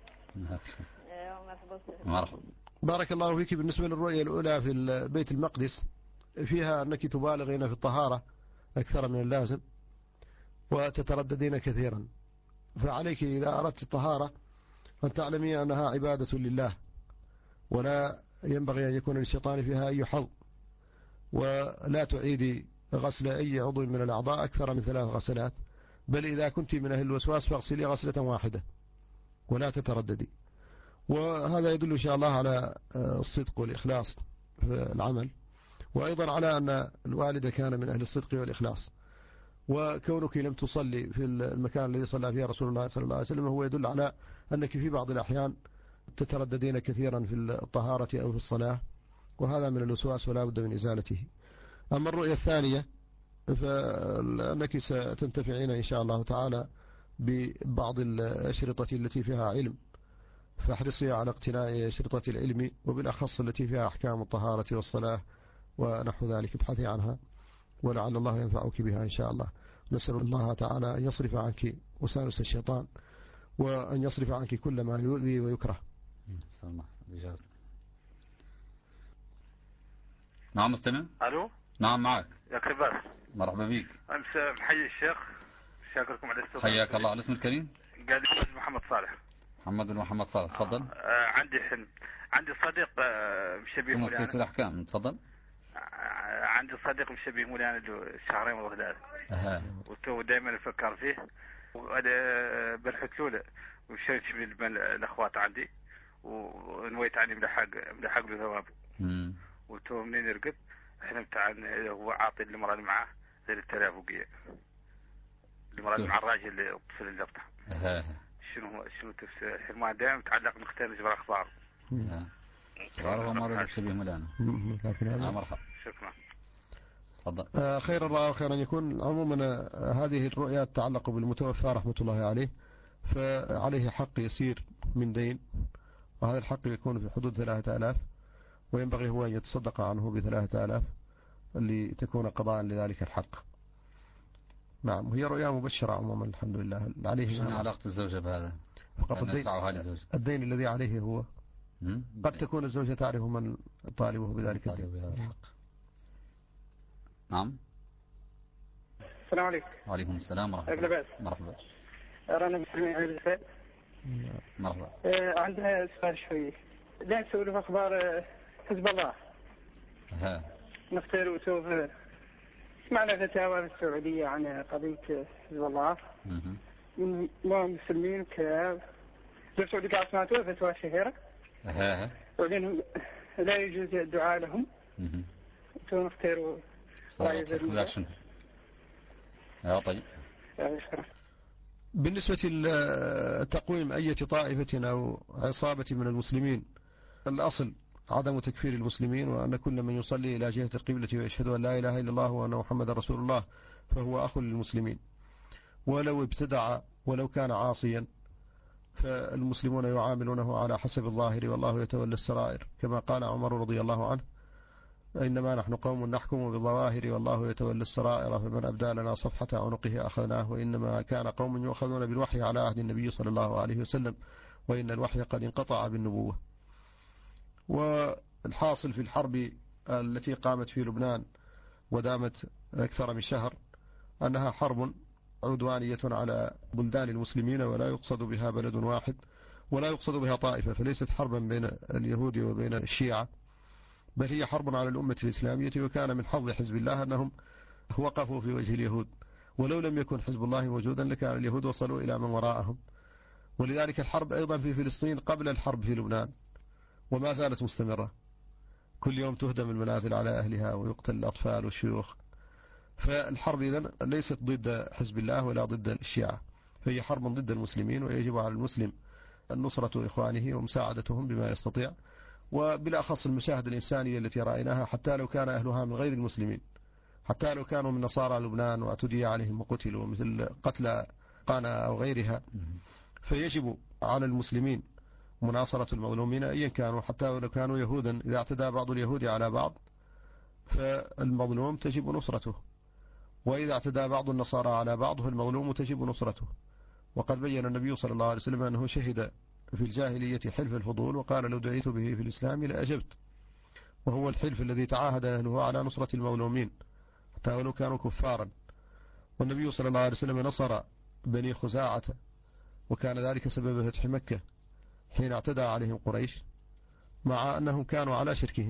مرحبا. مرحبا. بارك الله فيك. بالنسبة للرؤية الأولى في بيت المقدس فيها أنك تبالغين في الطهارة أكثر من اللازم وتترددين كثيرا، فعليك إذا أردت الطهارة أن تعلمي أنها عبادة لله ولا ينبغي أن يكون للشيطان فيها أي حظ، ولا تعيدي غسل أي عضو من الأعضاء أكثر من ثلاث غسلات، بل إذا كنت من أهل الوسواس فاغسلي غسلة واحدة ولا تترددي. وهذا يدل إن شاء الله على الصدق والإخلاص في العمل، وأيضا على أن الوالد كان من أهل الصدق والإخلاص. وكونك لم تصلي في المكان الذي صلى فيه رسول الله صلى الله عليه وسلم هو يدل على أنك في بعض الأحيان تترددين كثيرا في الطهارة أو في الصلاة، وهذا من الوسواس ولا بد من إزالته. أما الرؤية الثانية فأنك ستنتفعين إن شاء الله تعالى ببعض الأشرطة التي فيها علم، فاحرصي على اقتناء أشرطة العلم وبالأخص التي فيها أحكام الطهارة والصلاة ونحو ذلك، ابحثي عنها ولعل الله ينفعك بها إن شاء الله. نسأل الله تعالى أن يصرف عنك وساوس الشيطان وأن يصرف عنك كل ما يؤذي ويكره. نسأل الله بجاوز. نعم مستمع. ألو. نعم معك يا كرباس. مرحبا بك. أمس محيي الشيخ شاكركم على الاستضافة. حياك الله. الاسم الكريم؟ قال لي محمد صالح. محمد بن محمد صالح. تفضل. آه عندي حلم. عندي صديق آه مشبيه مولانا. تمسكت الأحكام. تفضل. آه عندي صديق مشبيه مولانا له شهرين وغداد. أها. وتو دائما أفكر فيه وأنا بلحت له وشريت من الأخوات عندي ونويت عني ملحق ملحق له ثوابه. امم. وتو منين رقد حلمت عن هو عاطي المرأة اللي معاه ثلاث آلاف وقية. المرأة اللي مع الراجل اللي الطفل اللي قطع. أها. شنو شنو تفسير حلمان دائما متعلق مختلف بالأخبار. أها. وهو مرة يشبه مولانا. مرحبا. شكرا. تفضل. آه خير الله وخيرا يكون. عموما هذه الرؤيا تتعلق بالمتوفى رحمة الله عليه، فعليه حق يسير من دين، وهذا الحق يكون في حدود ثلاثة آلاف، وينبغي هو أن يتصدق عنه بثلاثة آلاف لتكون قضاء لذلك الحق. نعم. هي رؤيا مبشرة عموما الحمد لله. عليه شنو علاقة الزوجة بهذا؟ فقط الدين, الدين الذي عليه هو مم؟ قد تكون الزوجة تعرف من طالبه بذلك الدين. بهذا الحق. نعم. السلام عليكم. وعليكم السلام ورحمة الله. مرحبا. رانا مسلمين على الخير. مرحبا. آه عندنا سؤال شوي. لا نسولف في أخبار حزب الله. ها. نختار وسوف سمعنا فتاوى في السعودية عن قضية حزب الله. اها. من المسلمين كذا. السعودية قاعد سمعتوها فتوى شهيرة. ها. وبينهم لا يجوز الدعاء لهم. اها. تو نختاروا. يا طيب. بالنسبة لتقويم أي طائفة أو عصابة من المسلمين، الأصل عدم تكفير المسلمين، وأن كل من يصلي إلى جهة القبلة ويشهد أن لا إله إلا الله وأن محمد رسول الله فهو أخ للمسلمين، ولو ابتدع ولو كان عاصيا فالمسلمون يعاملونه على حسب الظاهر والله يتولى السرائر، كما قال عمر رضي الله عنه: إنما نحن قوم نحكم بالظواهر والله يتولى السرائر، فمن أبدى لنا صفحة عنقه أخذناه. وإنما كان قوم يؤخذون بالوحي على عهد النبي صلى الله عليه وسلم، وإن الوحي قد انقطع بالنبوة. والحاصل في الحرب التي قامت في لبنان ودامت أكثر من شهر أنها حرب عدوانية على بلدان المسلمين، ولا يقصد بها بلد واحد ولا يقصد بها طائفة، فليست حربا بين اليهود وبين الشيعة، بل هي حرب على الأمة الإسلامية. وكان من حظ حزب الله أنهم وقفوا في وجه اليهود، ولو لم يكن حزب الله موجودا لكان اليهود وصلوا إلى من وراءهم. ولذلك الحرب أيضا في فلسطين قبل الحرب في لبنان وما زالت مستمرة، كل يوم تهدم المنازل على أهلها ويقتل الأطفال والشيوخ. فالحرب إذن ليست ضد حزب الله ولا ضد الشيعة، هي حرب ضد المسلمين، ويجب على المسلم النصرة إخوانه ومساعدتهم بما يستطيع، وبالأخص المشاهد الإنسانية التي رأيناها حتى لو كان أهلها من غير المسلمين، حتى لو كانوا من نصارى لبنان واعتدي عليهم وقتلوا مثل قتل قانا أو غيرها، فيجب على المسلمين مناصرة المظلومين أيا كانوا، حتى لو كانوا يهودا. إذا اعتدى بعض اليهود على بعض فالمظلوم تجب نصرته، وإذا اعتدى بعض النصارى على بعض فالمظلوم تجب نصرته. وقد بين النبي صلى الله عليه وسلم أنه شهد في الجاهلية حلف الفضول وقال لو دعيت به في الإسلام لأجبت، وهو الحلف الذي تعاهد أهله على نصرة المظلومين حتى ولو كانوا كفارا. والنبي صلى الله عليه وسلم نصر بني خزاعة، وكان ذلك سبب فتح مكة حين اعتدى عليهم قريش مع أنهم كانوا على شركهم.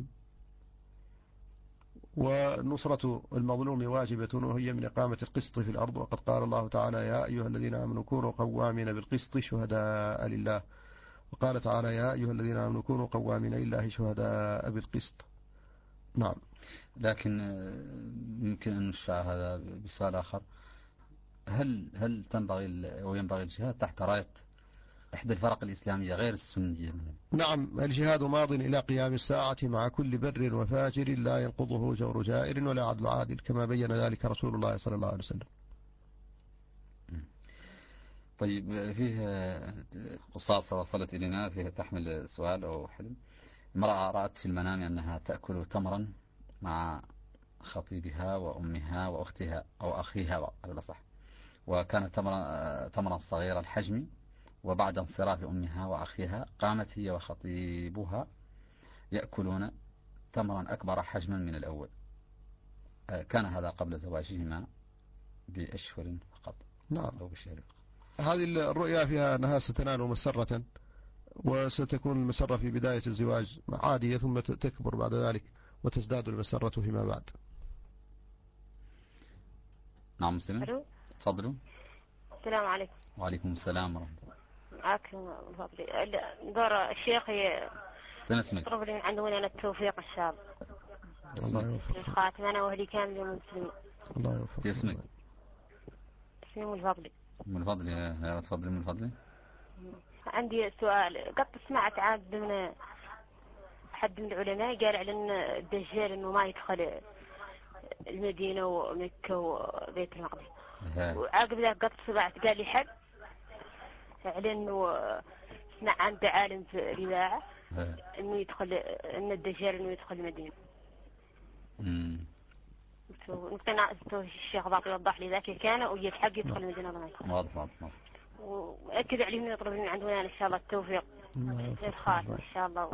ونصرة المظلوم واجبة، وهي من إقامة القسط في الأرض. وقد قال الله تعالى يا أيها الذين آمنوا كونوا قوامين بالقسط شهداء لله، وقال تعالى يا أيها الذين آمنوا كونوا قوامين لله شهداء بالقسط. نعم. لكن يمكن أن نشرع هذا بسؤال آخر، هل هل تنبغي أو ينبغي الجهاد تحت راية إحدى الفرق الإسلامية غير السنية مثلا؟ نعم، الجهاد ماض إلى قيام الساعة مع كل بر وفاجر لا ينقضه جور جائر ولا عدل عادل، كما بين ذلك رسول الله صلى الله عليه وسلم. طيب، فيه قصاصة وصلت إلينا فيها تحمل سؤال أو حلم. امرأة رأت في المنام أنها تأكل تمرا مع خطيبها وأمها وأختها أو أخيها على الأصح، وكانت تمرا تمرا صغير الحجم، وبعد انصراف أمها وأخيها قامت هي وخطيبها يأكلون تمرا أكبر حجما من الأول. كان هذا قبل زواجهما بأشهر فقط. نعم. أو بشهر. هذه الرؤيا فيها أنها ستنال مسرة، وستكون المسرة في بداية الزواج عادية، ثم تكبر بعد ذلك وتزداد المسرة فيما بعد. نعم مسلم. تفضلوا. السلام عليكم. وعليكم السلام ورحمة الله. معكم فضلي دور الشيخ يطلب لي عنده لنا التوفيق إن شاء الله. الله يوفقك. الخاتم أنا وأهلي كامل المسلمين. الله يوفقك. اسمك؟ اسمي أم الفضلي. أم الفضلي. يا تفضلي أم الفضلي. عندي سؤال، قد سمعت عاد من حد من العلماء قال على أن الدجال أنه ما يدخل المدينة ومكة وبيت المقدس، وعقب ذلك قد سمعت قال لي حد على أنه سمع عند عالم في الإذاعة أنه يدخل أن الدجال أنه يدخل المدينة. امم نقتنع الشيخ باطل يوضح لي ذاك كان ويتحق يدخل المدينة ولا ما يدخل. واضح واضح واضح. وأكد عليه من يطلب من عندنا إن شاء الله التوفيق للخاتم إن شاء الله.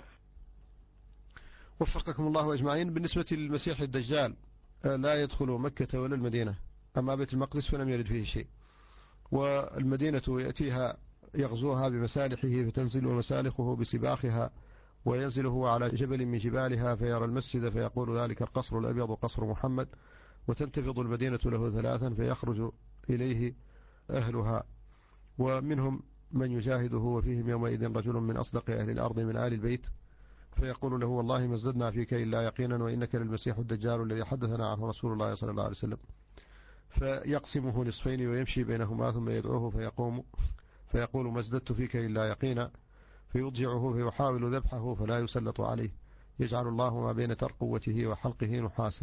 وفقكم الله أجمعين. بالنسبة للمسيح الدجال لا يدخل مكة ولا المدينة، أما بيت المقدس فلم يرد فيه شيء، والمدينة يأتيها يغزوها بمسالحه فتنزل مسالخه بسباخها، وينزل هو على جبل من جبالها فيرى المسجد فيقول ذلك القصر الأبيض قصر محمد، وتنتفض المدينة له ثلاثا فيخرج إليه أهلها، ومنهم من يجاهده، وفيهم يومئذ رجل من أصدق أهل الأرض من آل البيت فيقول له والله ما ازددنا فيك إلا يقينا وإنك للمسيح الدجال الذي حدثنا عنه رسول الله صلى الله عليه وسلم. فيقسمه نصفين ويمشي بينهما ثم يدعوه فيقوم فيقول ما ازددت فيك إلا يقينا، فيضجعه فيحاول ذبحه فلا يسلط عليه، يجعل الله ما بين ترقوته وحلقه نحاسا.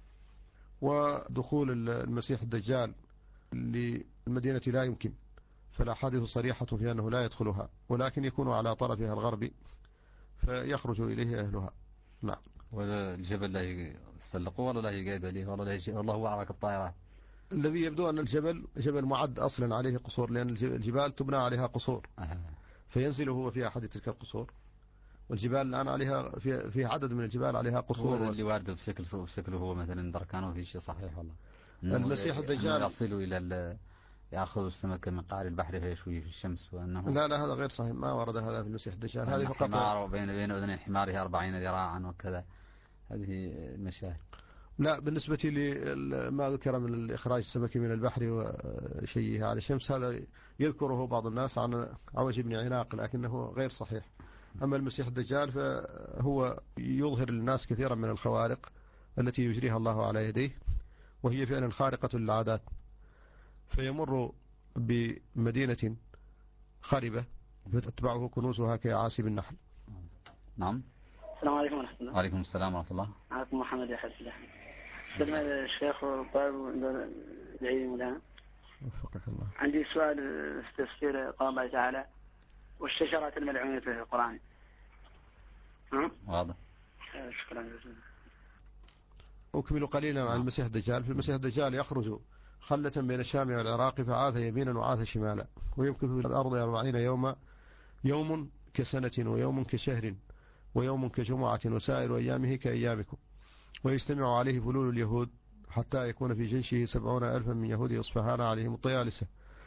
ودخول المسيح الدجال للمدينة لا يمكن، فلا حادث صريحة في أنه لا يدخلها، ولكن يكون على طرفها الغربي فيخرج إليه أهلها. نعم. ولا الجبل لا يسلقوه ولا لا يقعد عليه ولا لا يجي والله هو عرك الطائرات. الذي يبدو أن الجبل جبل معد أصلا عليه قصور، لأن الجبال تبنى عليها قصور. أه. فينزل هو في أحد تلك القصور، والجبال الآن عليها في في عدد من الجبال عليها قصور. هو اللي وارد بشكل بشكله هو مثلا بركانه في شيء صحيح والله. المسيح الدجال يصل إلى يأخذ السمكة من قعر البحر فيشويه في الشمس، وأنه لا لا هذا غير صحيح، ما ورد هذا في المسيح الدجال. هذه فقط حمار وبين بين أذني حماره أربعين ذراعا وكذا، هذه المشاهد. لا، بالنسبة لما ذكر من إخراج السمك من البحر وشيئها على الشمس هذا يذكره بعض الناس عن عوج بن عناق، لكنه غير صحيح. أما المسيح الدجال فهو يظهر للناس كثيرا من الخوارق التي يجريها الله على يديه، وهي فعلا خارقة للعادات. فيمر بمدينة خربة فتتبعه كنوزها كعاصب النحل. نعم. السلام عليكم ورحمة الله. وعليكم السلام ورحمة الله. معكم محمد يا حسن. سلمى الشيخ وطالب العلم لنا. وفقك الله. عندي سؤال في تفسير قول الله تعالى والشجرة الملعونة في القرآن. واضح. شكرا جزيلا. أكمل قليلا عن المسيح الدجال. في المسيح الدجال يخرج خلة بين الشام والعراق فعاث يمينا وعاث شمالا، ويمكث في الأرض أربعين يوما، يوم كسنة ويوم كشهر ويوم كجمعة وسائر أيامه كأيامكم، ويجتمع عليه فلول اليهود حتى يكون في جيشه سبعون ألفا من يهود إصفهان عليهم الطيالسة،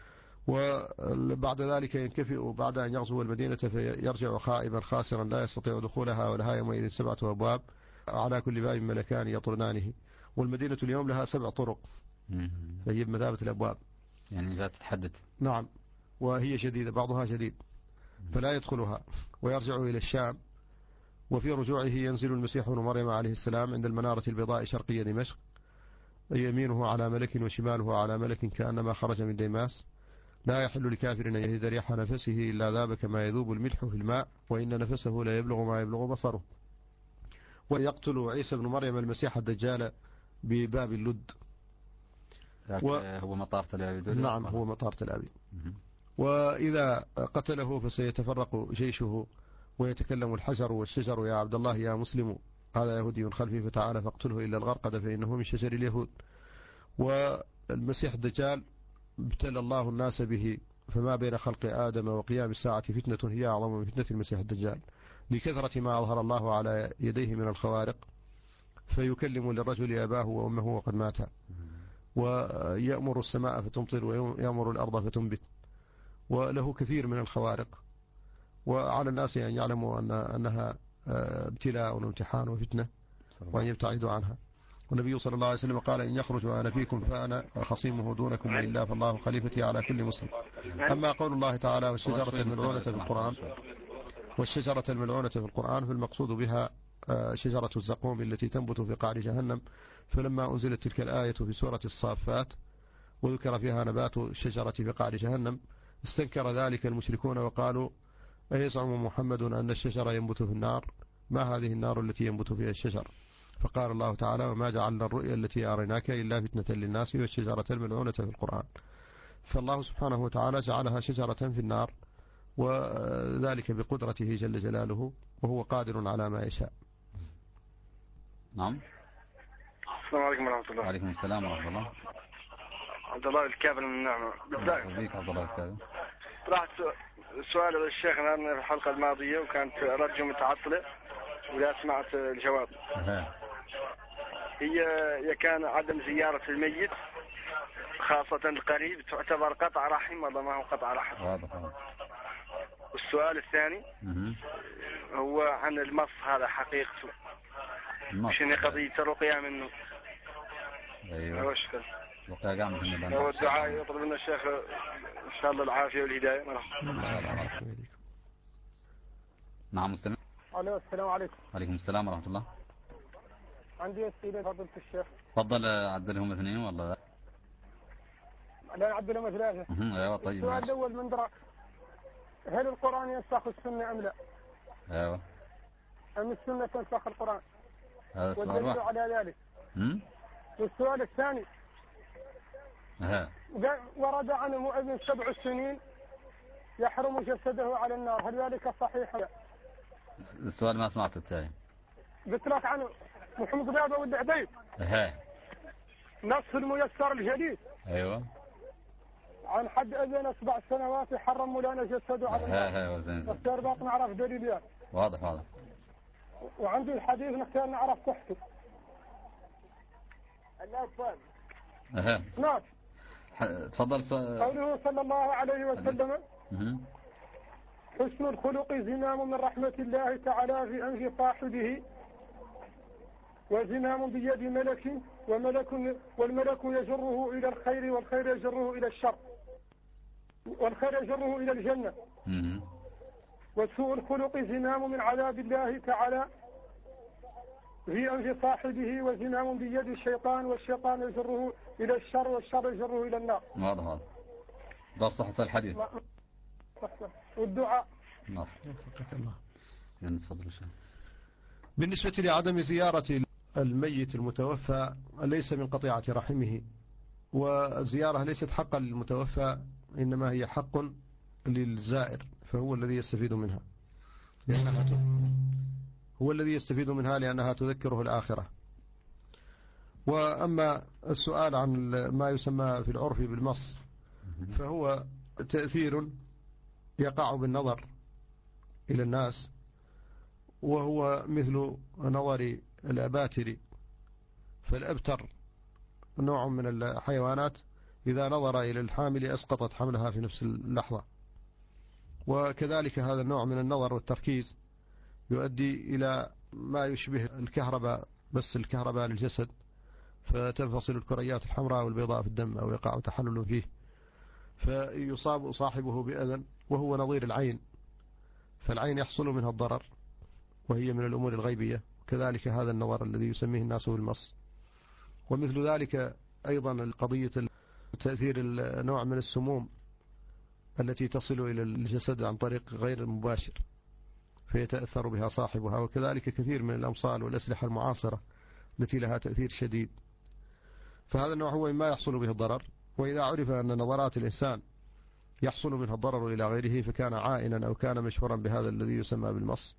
وبعد ذلك ينكفئ بعد أن يغزو المدينة فيرجع خائبا خاسرا لا يستطيع دخولها، ولها يومئذ سبعة أبواب على كل باب ملكان يطردانه، والمدينة اليوم لها سبع طرق فهي بمثابة الأبواب، يعني لا تتحدث. نعم، وهي شديدة بعضها شديد فلا يدخلها، ويرجع إلى الشام، وفي رجوعه ينزل المسيح ابن مريم عليه السلام عند المنارة البيضاء شرقية دمشق، يمينه على ملك وشماله على ملك كأنما خرج من ديماس، لا يحل لكافر أن يجد ريح نفسه إلا ذاب كما يذوب الملح في الماء، وإن نفسه لا يبلغ ما يبلغ بصره. ويقتل عيسى بن مريم المسيح الدجال بباب اللد، و... هو مطار تل أبيب. نعم هو مطار تل أبيب. وإذا قتله فسيتفرق جيشه ويتكلم الحجر والشجر يا عبد الله يا مسلم هذا يهودي خلفي فتعالى فاقتله إلا الغرقد فإنه من شجر اليهود. والمسيح الدجال ابتلى الله الناس به، فما بين خلق آدم وقيام الساعة فتنة هي أعظم من فتنة المسيح الدجال، لكثرة ما أظهر الله على يديه من الخوارق، فيكلم للرجل أباه وأمه وقد ماتا، ويأمر السماء فتمطر ويأمر الأرض فتنبت، وله كثير من الخوارق، وعلى الناس أن يعلموا أن أنها ابتلاء وامتحان وفتنة وأن يبتعدوا عنها. والنبي صلى الله عليه وسلم قال إن يخرج وأنا فيكم فأنا خصيمه دونكم وإلا فالله خليفتي على كل مسلم. أما قول الله تعالى والشجرة الملعونة في القرآن والشجرة الملعونة في القرآن فالمقصود بها شجرة الزقوم التي تنبت في قعر جهنم، فلما أنزلت تلك الآية في سورة الصافات وذكر فيها نبات الشجرة في قعر جهنم استنكر ذلك المشركون وقالوا أيزعم محمد أن الشجر ينبت في النار؟ ما هذه النار التي ينبت فيها الشجر؟ فقال الله تعالى وما جعلنا الرؤيا التي أريناك إلا فتنة للناس والشجرة الملعونة في القرآن. فالله سبحانه وتعالى جعلها شجرة في النار، وذلك بقدرته جل جلاله، وهو قادر على ما يشاء. نعم. السلام عليكم ورحمة الله. وعليكم السلام ورحمة الله. عبد الله الكابل من النعمة. بيك عبد الله الكابل. طرحت سؤال للشيخ في الحلقة الماضية وكانت رجل متعطلة ولا سمعت الجواب. هي هي كان عدم زيارة الميت خاصة القريب تعتبر قطع رحم ولا ما هو قطع رحم؟ واضح. والسؤال الثاني هو عن المص هذا حقيقته شنو قضية الرقية منه؟ ايوه شكرا. رقية قام من هو الدعاء يطلب لنا الشيخ ان شاء الله العافية والهداية. نعم مستمع. الو السلام عليكم. وعليكم السلام ورحمة الله. عندي أسئلة فضيلة الشيخ. تفضل عدلهم اثنين ولا لا؟ لا عدلهم ثلاثة. ايوه طيب. السؤال الأول من درا هل القرآن ينسخ السنة أم لا؟ ايوه. أم السنة تنسخ القرآن؟ هذا السؤال والدليل على ذلك. امم والسؤال الثاني ها ورد عنه مؤذن سبع سنين يحرم جسده على النار، هل ذلك صحيح؟ السؤال ما سمعت التالي. قلت لك عنه محمد بابا ولد عبيد. ها نص الميسر الجديد. ايوه. عن حد أذن سبع سنوات يحرم مولانا جسده على النار. ها ها زين. نختار باقي نعرف دليل يعني. واضح واضح. وعندي الحديث نختار نعرف صحته. اها. نعم. تفضل. قوله صلى الله عليه وسلم حسن الخلق زمام من رحمة الله تعالى في أنف صاحبه، وزمام بيد ملك وملك والملك يجره إلى الخير والخير يجره إلى الشر والخير يجره إلى الجنة. وسوء الخلق زمام من عذاب الله تعالى في أنف صاحبه، وزمام بيد الشيطان والشيطان يجره إلى الشر والشر يجره إلى النار. واضح هذا ده صحة الحديث. والدعاء. نعم. الله. تفضل شيخ. بالنسبة لعدم زيارة الميت المتوفى ليس من قطيعة رحمه، والزيارة ليست حقا للمتوفى، إنما هي حق للزائر، فهو الذي يستفيد منها لأنها هو الذي يستفيد منها لأنها تذكره الآخرة. وأما السؤال عن ما يسمى في العرف بالمص، فهو تأثير يقع بالنظر إلى الناس، وهو مثل نظر الأباتر. فالأبتر نوع من الحيوانات إذا نظر إلى الحامل أسقطت حملها في نفس اللحظة. وكذلك هذا النوع من النظر والتركيز يؤدي إلى ما يشبه الكهرباء، بس الكهرباء للجسد، فتنفصل الكريات الحمراء والبيضاء في الدم أو يقع تحلل فيه، فيصاب صاحبه بأذى، وهو نظير العين، فالعين يحصل منها الضرر وهي من الأمور الغيبية. كذلك هذا النظر الذي يسميه الناس بالمص. ومثل ذلك أيضا قضية تأثير نوع من السموم التي تصل إلى الجسد عن طريق غير المباشر فيتأثر بها صاحبها. وكذلك كثير من الأمصال والأسلحة المعاصرة التي لها تأثير شديد. فهذا النوع هو ما يحصل به الضرر. وإذا عرف أن نظرات الإنسان يحصل منها الضرر إلى غيره فكان عائنا أو كان مشهورا بهذا الذي يسمى بالمص،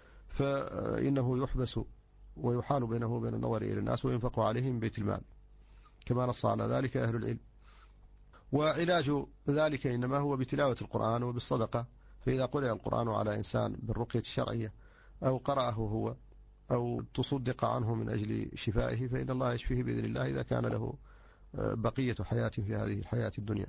فإنه يحبس ويحال بينه وبين النظر إلى الناس وينفق عليه من بيت المال، كما نص على ذلك أهل العلم. وعلاج ذلك إنما هو بتلاوة القرآن وبالصدقة. فإذا قرأ القرآن على إنسان بالرقية الشرعية أو قرأه هو أو تصدق عنه من أجل شفائه فإن الله يشفيه بإذن الله إذا كان له بقية حياة في هذه الحياة الدنيا.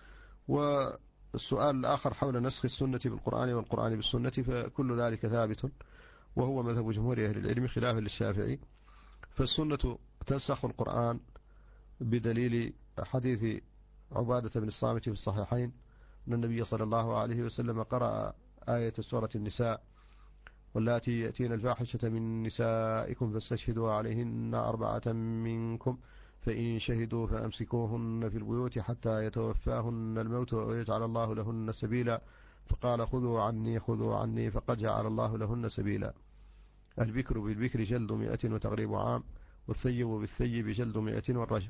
والسؤال الآخر حول نسخ السنة بالقرآن والقرآن بالسنة، فكل ذلك ثابت وهو مذهب جمهور أهل العلم خلافا للشافعي. فالسنة تنسخ القرآن بدليل حديث عبادة بن الصامت في الصحيحين أن النبي صلى الله عليه وسلم قرأ آية سورة النساء: واللاتي يأتين الفاحشة من نسائكم فاستشهدوا عليهن أربعة منكم فإن شهدوا فأمسكوهن في البيوت حتى يتوفاهن الموت ويجعل الله لهن سبيلا. فقال: خذوا عني خذوا عني فقد جعل الله لهن سبيلا. البكر بالبكر جلد مئة وتغريب عام، والثيب بالثيب جلد مئة والرجم.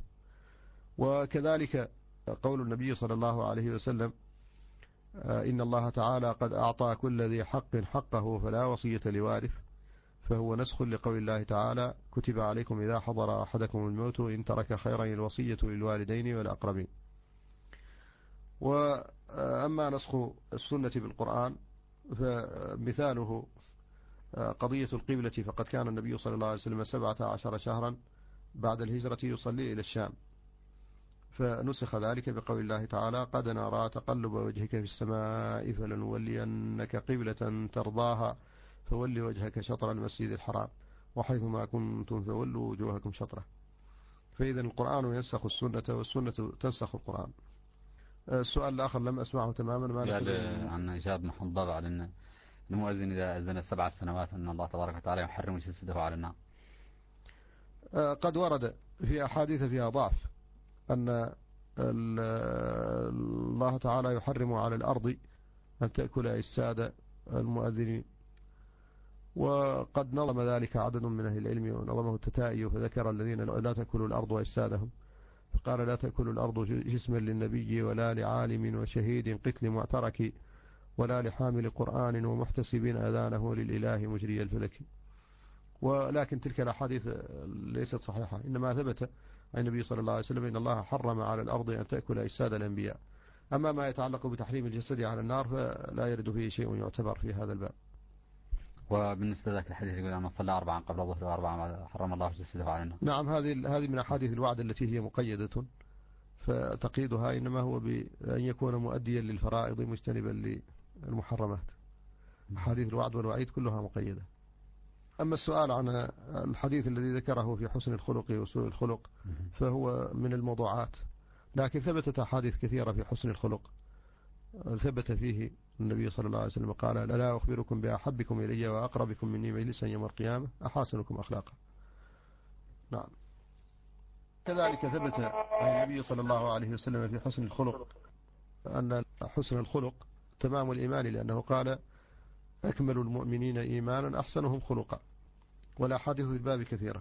وكذلك قول النبي صلى الله عليه وسلم: إن الله تعالى قد أعطى كل ذي حق حقه فلا وصية لوارث، فهو نسخ لقول الله تعالى: كتب عليكم إذا حضر أحدكم الموت إن ترك خيرا الوصية للوالدين والأقربين. وأما نسخ السنة بالقرآن فمثاله قضية القبلة، فقد كان النبي صلى الله عليه وسلم سبعة عشر شهرا بعد الهجرة يصلي إلى الشام، فنسخ ذلك بقول الله تعالى: قد نرى تقلب وجهك في السماء فلنولينك قبلة ترضاها فولي وجهك شطر المسجد الحرام وحيثما كنتم فولوا وجوهكم شطره. فإذا القرآن ينسخ السنة والسنة تنسخ القرآن. السؤال الآخر لم أسمعه تماما. ما قال عن إجاب محضر على أن المؤذن إذا أذن سبع سنوات أن الله تبارك وتعالى يحرم جسده على النار. قد ورد في أحاديث فيها ضعف أن الله تعالى يحرم على الأرض أن تأكل أجساد المؤذنين، وقد نظم ذلك عدد من أهل العلم ونظمه التتائي فذكر الذين لا تأكل الأرض أجسادهم، فقال: لا تأكل الأرض جسما للنبي ولا لعالم وشهيد قتل معترك ولا لحامل قرآن ومحتسب أذانه للإله مجري الفلك. ولكن تلك الأحاديث ليست صحيحة، إنما ثبت عن النبي صلى الله عليه وسلم إن الله حرم على الأرض أن تأكل أجساد الأنبياء. أما ما يتعلق بتحريم الجسد على النار فلا يرد فيه شيء يعتبر في هذا الباب. وبالنسبة لذلك الحديث يقول أن صلى أربعا قبل الظهر وأربعا حرم الله جسده على النار. نعم، هذه هذه من أحاديث الوعد التي هي مقيدة، فتقييدها إنما هو بأن يكون مؤديا للفرائض مجتنبا للمحرمات. حديث الوعد والوعيد كلها مقيدة. أما السؤال عن الحديث الذي ذكره في حسن الخلق وسوء الخلق فهو من الموضوعات، لكن ثبتت أحاديث كثيرة في حسن الخلق ثبت فيه النبي صلى الله عليه وسلم قال: لا أخبركم بأحبكم إلي وأقربكم مني مجلسا يوم القيامة أحاسنكم أخلاقا. نعم. كذلك ثبت عن النبي صلى الله عليه وسلم في حسن الخلق أن حسن الخلق تمام الإيمان، لأنه قال: أكمل المؤمنين إيمانا أحسنهم خلقا. والأحاديث في الباب كثيرة.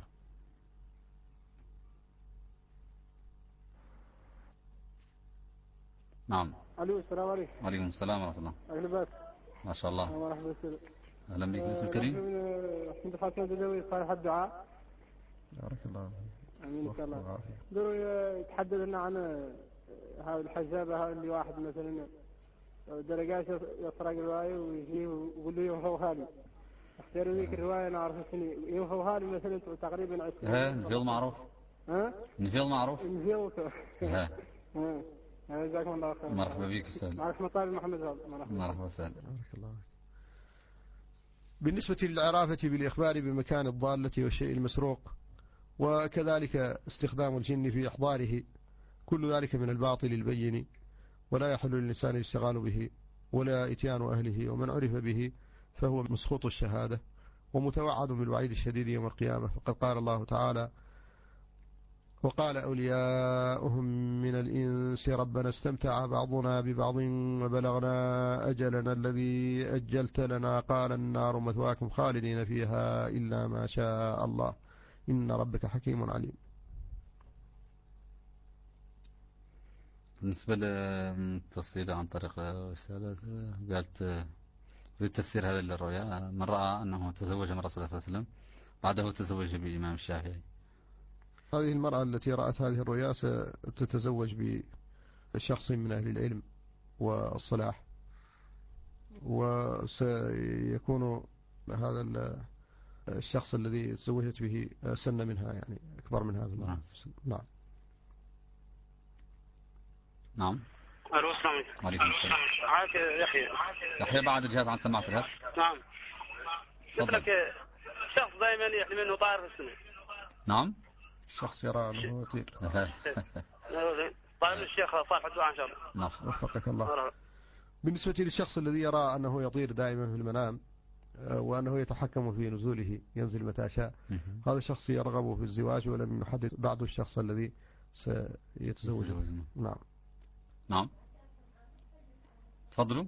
نعم. الو السلام عليكم. وعليكم السلام ورحمة الله. أهلا. ما شاء الله. مرحبا. أهلا بك. اسم الكريم؟ أحمد حسن الدلوي صالح الدعاء. بارك الله. امين ان شاء الله. دوروا يتحدث لنا عن هذا الحجابه، هذا اللي واحد مثلا درجات يقرا الروايه ويجي ويقول له ينفوها لي. اختاروا ذيك الروايه انا اعرف شنو ينفوها لي مثلا تقريبا عشرين. ها نفيض معروف. ها؟ نفيض معروف. نفيض. ها. ها جزاكم الله خير. مرحبا بك استاذ. معك مطالب محمد هذا. مرحبا. مرحبا استاذ. بارك الله. بالنسبة للعرافة بالإخبار بمكان الضالة والشيء المسروق، وكذلك استخدام الجن في إحضاره، كل ذلك من الباطل البين، ولا يحل للإنسان الاشتغال به ولا إتيان أهله، ومن عرف به فهو مسخوط الشهادة ومتوعد بالوعيد الشديد يوم القيامة. فقد قال الله تعالى: وقال أولياؤهم من الإنس ربنا استمتع بعضنا ببعض وبلغنا أجلنا الذي أجلت لنا قال النار مثواكم خالدين فيها إلا ما شاء الله إن ربك حكيم عليم. بالنسبة للتصديق عن طريق الرسالة قالت في التفسير هذا للرؤيا: من رأى أنه تزوج من رسول الله صلى الله عليه وسلم بعده تزوج بالإمام الشافعي. هذه المرأة التي رأت هذه الرؤيا ستتزوج بشخص من أهل العلم والصلاح، وسيكون هذا الشخص الذي تزوجت به سن منها، يعني أكبر منها في نعم. نعم. نعم. الو السلام عليكم. وعليكم السلام. معك يحيى. يحيى بعد الجهاز عن سماعة الهاتف. نعم. قلت لك شخص دائما يحلم انه طائر في السماء. نعم. الشخص يرى انه يطير. طيب الشيخ صالح الدعاء ان شاء الله. نعم. وفقك الله. بالنسبة للشخص الذي يرى أنه يطير دائما في المنام وأنه يتحكم في نزوله، ينزل متى شاء، هذا الشخص يرغب في الزواج ولم يحدد بعد الشخص الذي سيتزوج. نعم. نعم. تفضلوا.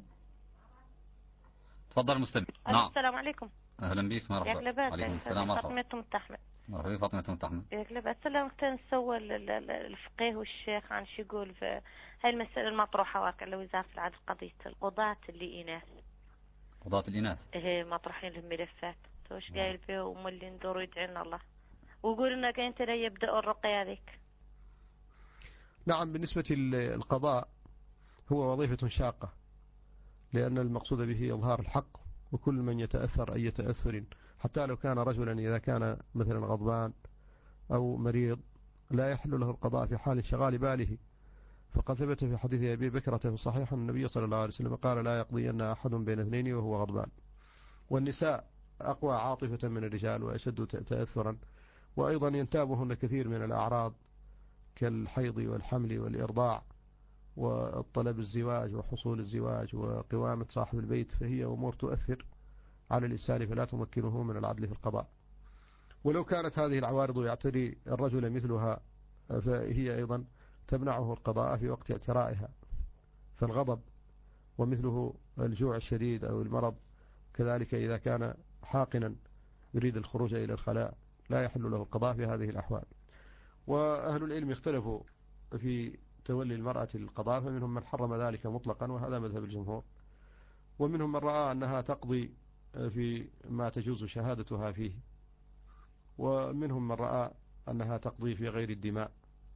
تفضل المستمع. نعم. السلام عليكم. أهلا بك. مرحبا. وعليكم السلام. مرحبا. فاطمة متحمد. مرحبا فاطمة متحمد. يقلب السلام. كنت نسوى الفقيه والشيخ عن شو يقول في هاي المسألة المطروحة واقع لوزارة العدل، قضية القضاة اللي إناث. قضاة الإناث. إيه مطروحين لهم ملفات. توش قايل بيه وهم اللي ندوروا يدعينا الله. ويقول لنا كاين ترى يبدأوا الرقية هذيك. نعم. بالنسبة للقضاء هو وظيفة شاقة، لأن المقصود به إظهار الحق، وكل من يتأثر أي تأثر حتى لو كان رجلا إذا كان مثلا غضبان أو مريض لا يحل له القضاء في حال انشغال باله. فقد ثبت في حديث أبي بكرة في الصحيح أن النبي صلى الله عليه وسلم قال: لا يقضين أحد بين اثنين وهو غضبان. والنساء أقوى عاطفة من الرجال وأشد تأثرا، وأيضا ينتابهن كثير من الأعراض كالحيض والحمل والإرضاع والطلب الزواج وحصول الزواج وقوامة صاحب البيت، فهي أمور تؤثر على الإنسان فلا تمكنه من العدل في القضاء. ولو كانت هذه العوارض يعتري الرجل مثلها فهي أيضا تمنعه القضاء في وقت اعترائها. فالغضب ومثله الجوع الشديد أو المرض كذلك إذا كان حاقنا يريد الخروج إلى الخلاء لا يحل له القضاء في هذه الأحوال. وأهل العلم اختلفوا في تولي المرأة للقضاء، فمنهم من حرم ذلك مطلقا وهذا مذهب الجمهور، ومنهم من رأى أنها تقضي في ما تجوز شهادتها فيه، ومنهم من رأى أنها تقضي في غير الدماء.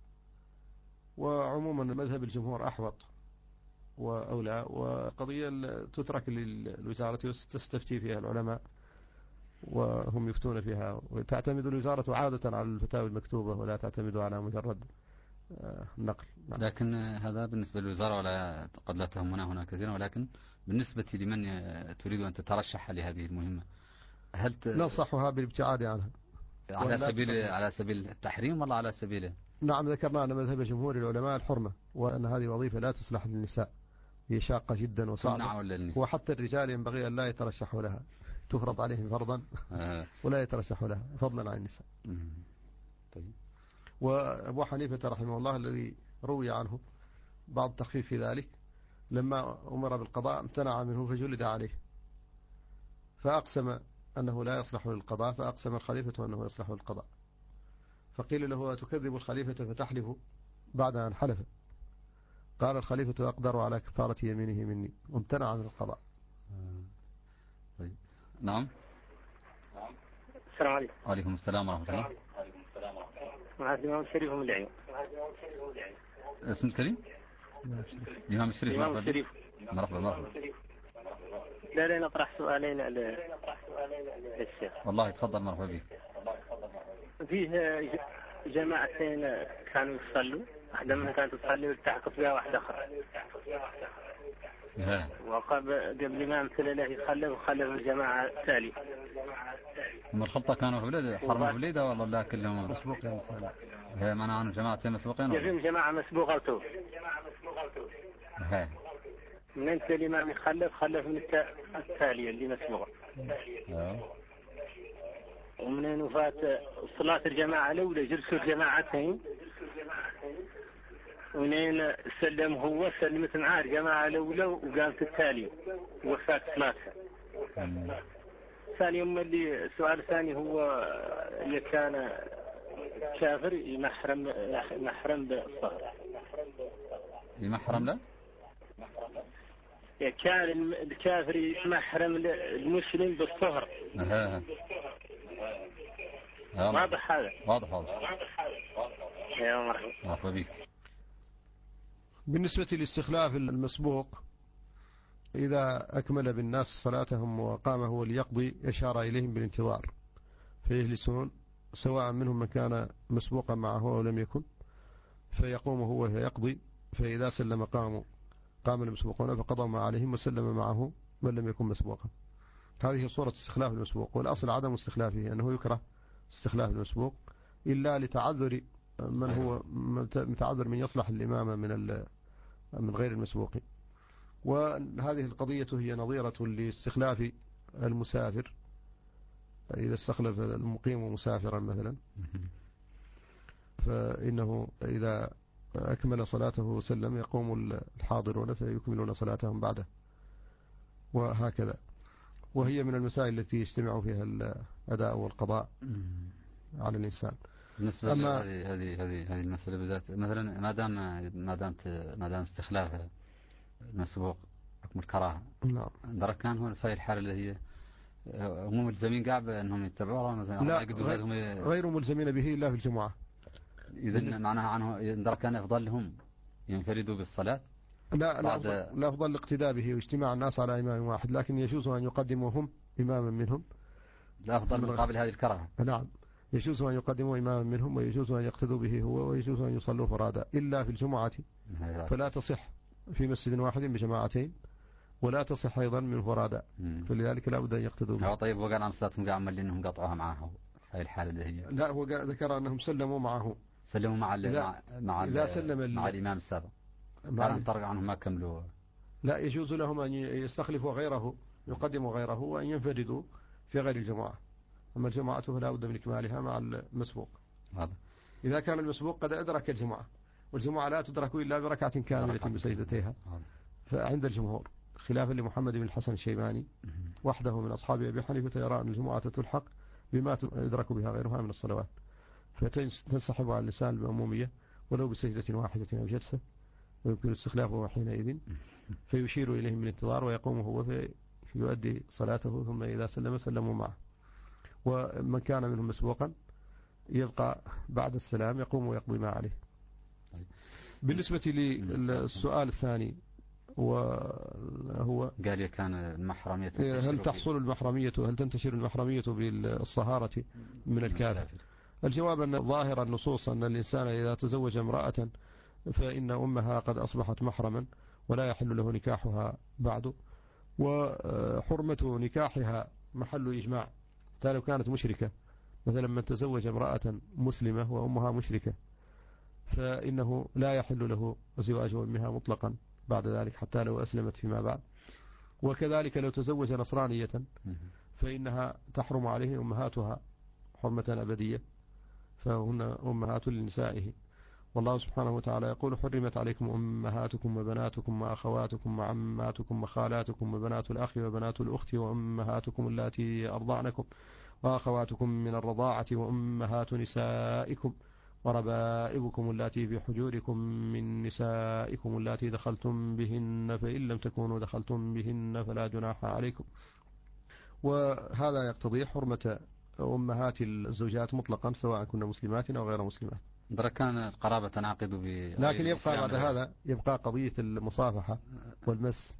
وعموما مذهب الجمهور أحوط وأولى، وقضية تترك للوزارة وتستفتي فيها العلماء وهم يفتون فيها، وتعتمد الوزارة عادة على الفتاوى المكتوبة ولا تعتمد على مجرد النقل. لكن هذا بالنسبة للوزارة ولا قد لا تهمنا هنا كثيرا، ولكن بالنسبة لمن تريد أن تترشح لهذه المهمة هل ت... ننصحها بالابتعاد عنها على سبيل على سبيل التحريم ولا على سبيل؟ نعم، ذكرنا أن مذهب جمهور العلماء الحرمة، وأن هذه وظيفة لا تصلح للنساء، هي شاقة جدا وصعبة، وحتى الرجال ينبغي أن لا يترشحوا لها، تفرض عليهم فرضا آه. ولا يترشحوا لها فضلا عن النساء. طيب. وأبو حنيفة رحمه الله الذي روي عنه بعض التخفيف في ذلك، لما أمر بالقضاء امتنع منه فجلد عليه، فأقسم أنه لا يصلح للقضاء، فأقسم الخليفة أنه يصلح للقضاء، فقيل له تكذب الخليفة فتحلف بعد أن حلف، قال الخليفة أقدر على كفارة يمينه مني، وامتنع من القضاء. طيب. نعم. السلام عليكم. وعليكم السلام ورحمة الله. مع الإمام الشريف من العيون. اسم الكريم؟ الإمام الشريف. الإمام الشريف. مرحبا مرحبا. لا لا نطرح سؤالين للشيخ. والله تفضل، مرحبا بك. فيه جماعتين كانوا يصلوا، واحدة منها كانت تصلي والتحقت بها واحدة أخرى، وقبل ما امثل له يخلف وخلف الجماعة التالي. هم الخطة كانوا في بلاد حرموا بليدة ولا لا كلهم مسبوقين؟ هي معنى عن جماعتين مسبوقين؟ يجب جماعة مسبوقة وتو. من أنت الإمام يخلف خلف من التالية اللي مسبوقة. ومن وفاة صلاة الجماعة الأولى جلسوا الجماعتين، ونين سلم هو سلمت معاه الجماعة الأولى وقامت التالية وفاة صلاتها. ثاني يوم اللي السؤال الثاني هو اللي كان كافر يمحرم محرم بالصهر. يمحرم له؟ كان الكافر يمحرم المسلم بالصهر. واضح هذا؟ واضح واضح. يا مرحبا. مرحبا بك. بالنسبة لاستخلاف المسبوق، إذا أكمل بالناس صلاتهم وقام هو ليقضي يشار إليهم بالانتظار، فيجلسون سواء منهم من كان مسبوقا معه أو لم يكن، فيقوم هو يقضي، فإذا سلم قاموا قام المسبوقون فقضوا ما عليهم وسلم معه من لم يكن مسبوقا. هذه صورة استخلاف المسبوق، والأصل عدم استخلافه، أنه يكره استخلاف المسبوق إلا لتعذر من هو متعذر من يصلح الإمامة من من غير المسبوق. وهذه القضية هي نظيرة لاستخلاف المسافر، إذا استخلف المقيم مسافرا مثلا، فإنه إذا أكمل صلاته وسلم يقوم الحاضرون فيكملون صلاتهم بعده، وهكذا. وهي من المسائل التي يجتمع فيها الأداء والقضاء على الإنسان. بالنسبة هذه هذه هذه هذه المسألة بالذات، مثلا ما دام ما دامت ما دام استخلاف المسبوق حكم الكراهة، نعم، درك كان هو في الحالة اللي هي هم ملزمين قاعد أنهم يتبعوها مثلا؟ لا، غير, غير ملزمين به إلا في الجمعة. إذا معناها عنه درك كان أفضل لهم ينفردوا بالصلاة؟ لا لا أفضل, لا أفضل الاقتداء به واجتماع الناس على إمام واحد، لكن يجوز أن يقدموا هم إماما منهم. لا أفضل مقابل هذه الكراهة. نعم، يجوز أن يقدموا إماما منهم، ويجوز أن يقتدوا به هو، ويجوز أن يصلوا فرادا، إلا في الجمعة فلا تصح في مسجد واحد بجماعتين، ولا تصح أيضا من فرادا، فلذلك لا بد أن يقتدوا به. طيب، وقال عن صلاتهم قاعد عمل إنهم قطعوها معه في هذه الحالة اللي هي؟ لا، هو ذكر أنهم سلموا معه، سلموا مع إذا مع إذا سلم مع الإمام السابق، كان طرق عنهم ما كملوا. لا، يجوز لهم أن يستخلفوا غيره، يقدموا غيره، وأن ينفردوا في غير الجماعة. أما الجماعة فلا بد من إكمالها مع المسبوق. هذا إذا كان المسبوق قد أدرك الجماعة، والجماعة لا تدرك إلا بركعة كاملة بسجدتيها، فعند الجمهور خلافا لمحمد بن الحسن الشيباني وحده من أصحاب أبي حنيفة يرى أن الجماعة تلحق بما يدرك بها غيرها من الصلوات، فتنسحب على اللسان المأمومية ولو بسجدة واحدة أو جلسة، ويمكن استخلافه حينئذ، فيشير إليهم بالانتظار ويقوم هو فيؤدي صلاته، ثم إذا سلم سلموا معه. ومن كان منهم مسبوقا يبقى بعد السلام يقوم ويقضي ما عليه. بالنسبة للسؤال الثاني وهو قال كان المحرمية، هل تحصل المحرمية، هل تنتشر المحرمية بالصهارة من الكافر؟ الجواب أن ظاهر النصوص أن الإنسان إذا تزوج امرأة فإن أمها قد أصبحت محرما ولا يحل له نكاحها بعد، وحرمة نكاحها محل إجماع. حتى لو كانت مشركة، مثلا من تزوج امرأة مسلمة وأمها مشركة فإنه لا يحل له زواج أمها مطلقا بعد ذلك حتى لو أسلمت فيما بعد. وكذلك لو تزوج نصرانية فإنها تحرم عليه أمهاتها حرمة أبدية، فهن أمهات لنسائه. والله سبحانه وتعالى يقول: حرمت عليكم أمهاتكم وبناتكم وأخواتكم وعماتكم وخالاتكم وبنات الأخ وبنات الأخت وأمهاتكم اللاتي أرضعنكم وأخواتكم من الرضاعة وأمهات نسائكم وربائبكم اللاتي في حجوركم من نسائكم اللاتي دخلتم بهن فإن لم تكونوا دخلتم بهن فلا جناح عليكم. وهذا يقتضي حرمة أمهات الزوجات مطلقا سواء كنا مسلمات أو غير مسلمات. كان القرابة تنعقد ب لكن يبقى بعد هذا يبقى قضية المصافحة والمس،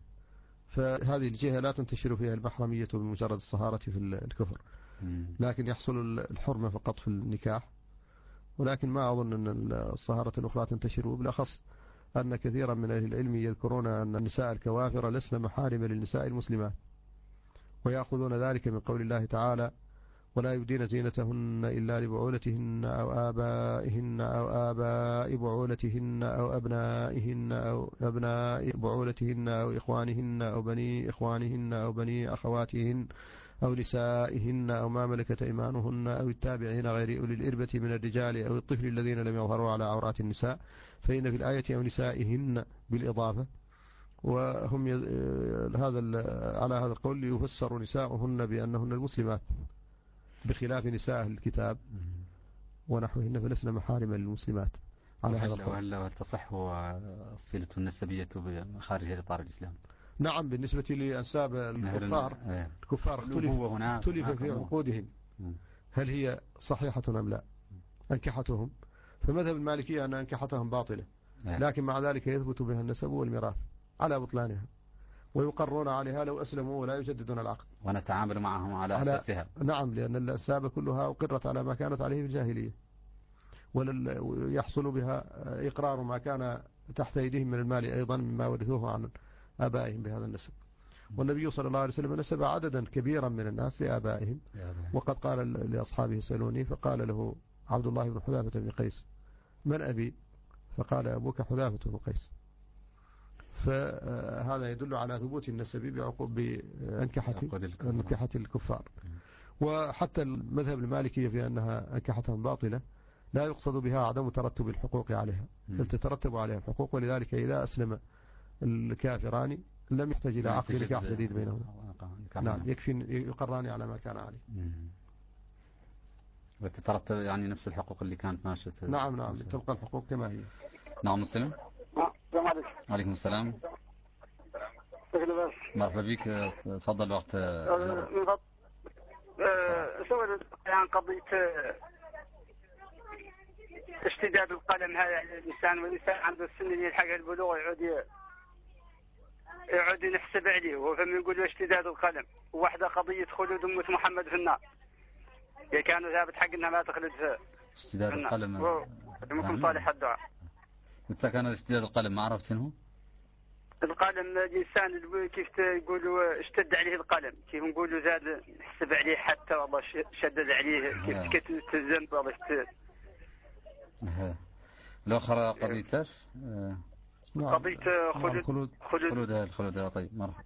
فهذه الجهة لا تنتشر فيها المحرمية بمجرد الصهارة في الكفر، لكن يحصل الحرمة فقط في النكاح. ولكن ما أظن أن الصهارة الأخرى تنتشر، وبالأخص أن كثيرا من أهل العلم يذكرون أن النساء الكوافر لسن محارم للنساء المسلمات، ويأخذون ذلك من قول الله تعالى: ولا يبدين زينتهن إلا لبعولتهن أو آبائهن أو آباء بعولتهن أو أبنائهن أو أبناء بعولتهن أو إخوانهن أو بني إخوانهن أو بني أخواتهن أو نسائهن أو ما ملكت أيمانهن أو التابعين غير أولي الإربة من الرجال أو الطفل الذين لم يظهروا على عورات النساء، فإن في الآية أو نسائهن بالإضافة. وهم يز... هذا على هذا القول يفسر نساؤهن بأنهن المسلمات بخلاف نساء الكتاب ونحوهن فلسن محارم للمسلمات على هذا القول. وهل تصح الصلة النسبية خارج إطار الإسلام؟ نعم، بالنسبة لأنساب الكفار الكفار اختلف في عقودهم هل هي صحيحة أم لا أنكحتهم، فمذهب المالكية أن أنكحتهم باطلة، لكن مع ذلك يثبت بها النسب والميراث على بطلانها ويقرون عليها لو أسلموا ولا يجددون العقد، ونتعامل معهم على, على أساسها. نعم، لأن الأنساب كلها أقرت على ما كانت عليه في الجاهلية، ويحصل بها إقرار ما كان تحت أيديهم من المال أيضا مما ورثوه عن آبائهم بهذا النسب. والنبي صلى الله عليه وسلم نسب عددا كبيرا من الناس لآبائهم، وقد قال لأصحابه سألوني فقال له عبد الله بن حذافة بن قيس: من أبي؟ فقال: أبوك حذافة بن قيس. فهذا يدل على ثبوت النسب بعقوب بأنكحة الكفار. وحتى المذهب المالكي في أنها أنكحتهم باطلة لا يقصد بها عدم ترتب الحقوق عليها، بل تترتب عليها الحقوق، ولذلك إذا أسلم الكافران لم يحتاج إلى عقد نكاح جديد بينهما. نعم، يكفي يقران على ما كان عليه وتترتب يعني نفس الحقوق اللي كانت ماشية. نعم نعم، تبقى الحقوق كما هي. نعم. مسلم. عليكم السلام. مرحبا بك، تفضل. وقت سؤال عن قضية اشتداد القلم هذا على الإنسان، والإنسان عنده السن اللي يلحق البلوغ يعود يعود يحسب عليه، وفهم يقول اشتداد القلم. وواحدة قضية خلود أمة محمد في النار، هي كانوا ثابت حق انها ما تخلد في اشتداد القلم. ممكن صالح الدعاء. متى كان اشتداد القلم؟ ما عرفت شنو القلم. الإنسان كيف تقولوا اشتد عليه القلم، كيف نقولوا زاد حسب عليه حتى والله شدد عليه، كيف كتب الذنب والله اشتد. الأخرى قضية ايش؟ قضية خلود خلود خلود الخلود. طيب، مرحبا.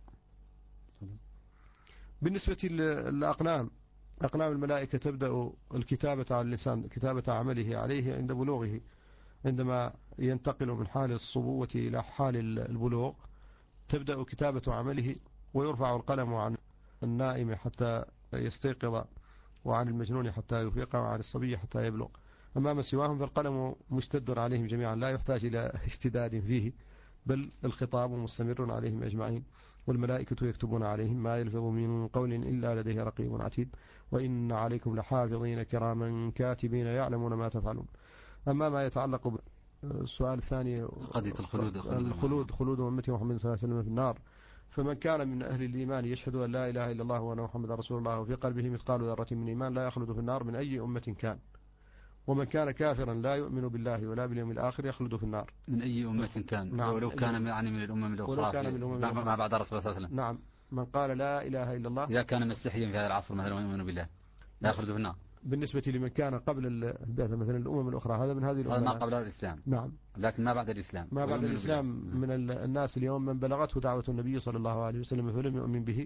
بالنسبة للأقلام، أقلام الملائكة تبدأ الكتابة على الإنسان، كتابة عمله عليه عند بلوغه، عندما ينتقل من حال الصبوة إلى حال البلوغ تبدأ كتابة عمله، ويرفع القلم عن النائم حتى يستيقظ، وعن المجنون حتى يفيق، وعن الصبي حتى يبلغ. أما من سواهم فالقلم مشتد عليهم جميعا، لا يحتاج إلى اشتداد فيه، بل الخطاب مستمر عليهم أجمعين، والملائكة يكتبون عليهم ما يلفظ من قول إلا لديه رقيب عتيد، وإن عليكم لحافظين كراما كاتبين يعلمون ما تفعلون. أما ما يتعلق بالسؤال الثاني، قضية الخلود الخلود خلود أمتي محمد صلى الله عليه وسلم في النار، فمن كان من أهل الإيمان يشهد أن لا إله إلا الله وأن محمد رسول الله وفي قلبه مثقال ذرة من إيمان لا يخلد في النار من أي أمة كان، ومن كان كافرا لا يؤمن بالله ولا باليوم الآخر يخلد في النار. من أي أمة كان؟ نعم. ولو كان يعني من الأمم الأخرى ما بعد رسول الله صلى الله عليه وسلم. نعم. من قال لا إله إلا الله إذا كان مسيحيا في هذا العصر مثلا ويؤمن بالله لا يخلد في النار. بالنسبة لمن كان قبل البعثة مثلا الأمم الأخرى هذا من هذه الأمم. هذا ما قبل الإسلام. نعم. لكن ما بعد الإسلام. ما بعد الإسلام من الناس اليوم من بلغته دعوة النبي صلى الله عليه وسلم فلم يؤمن به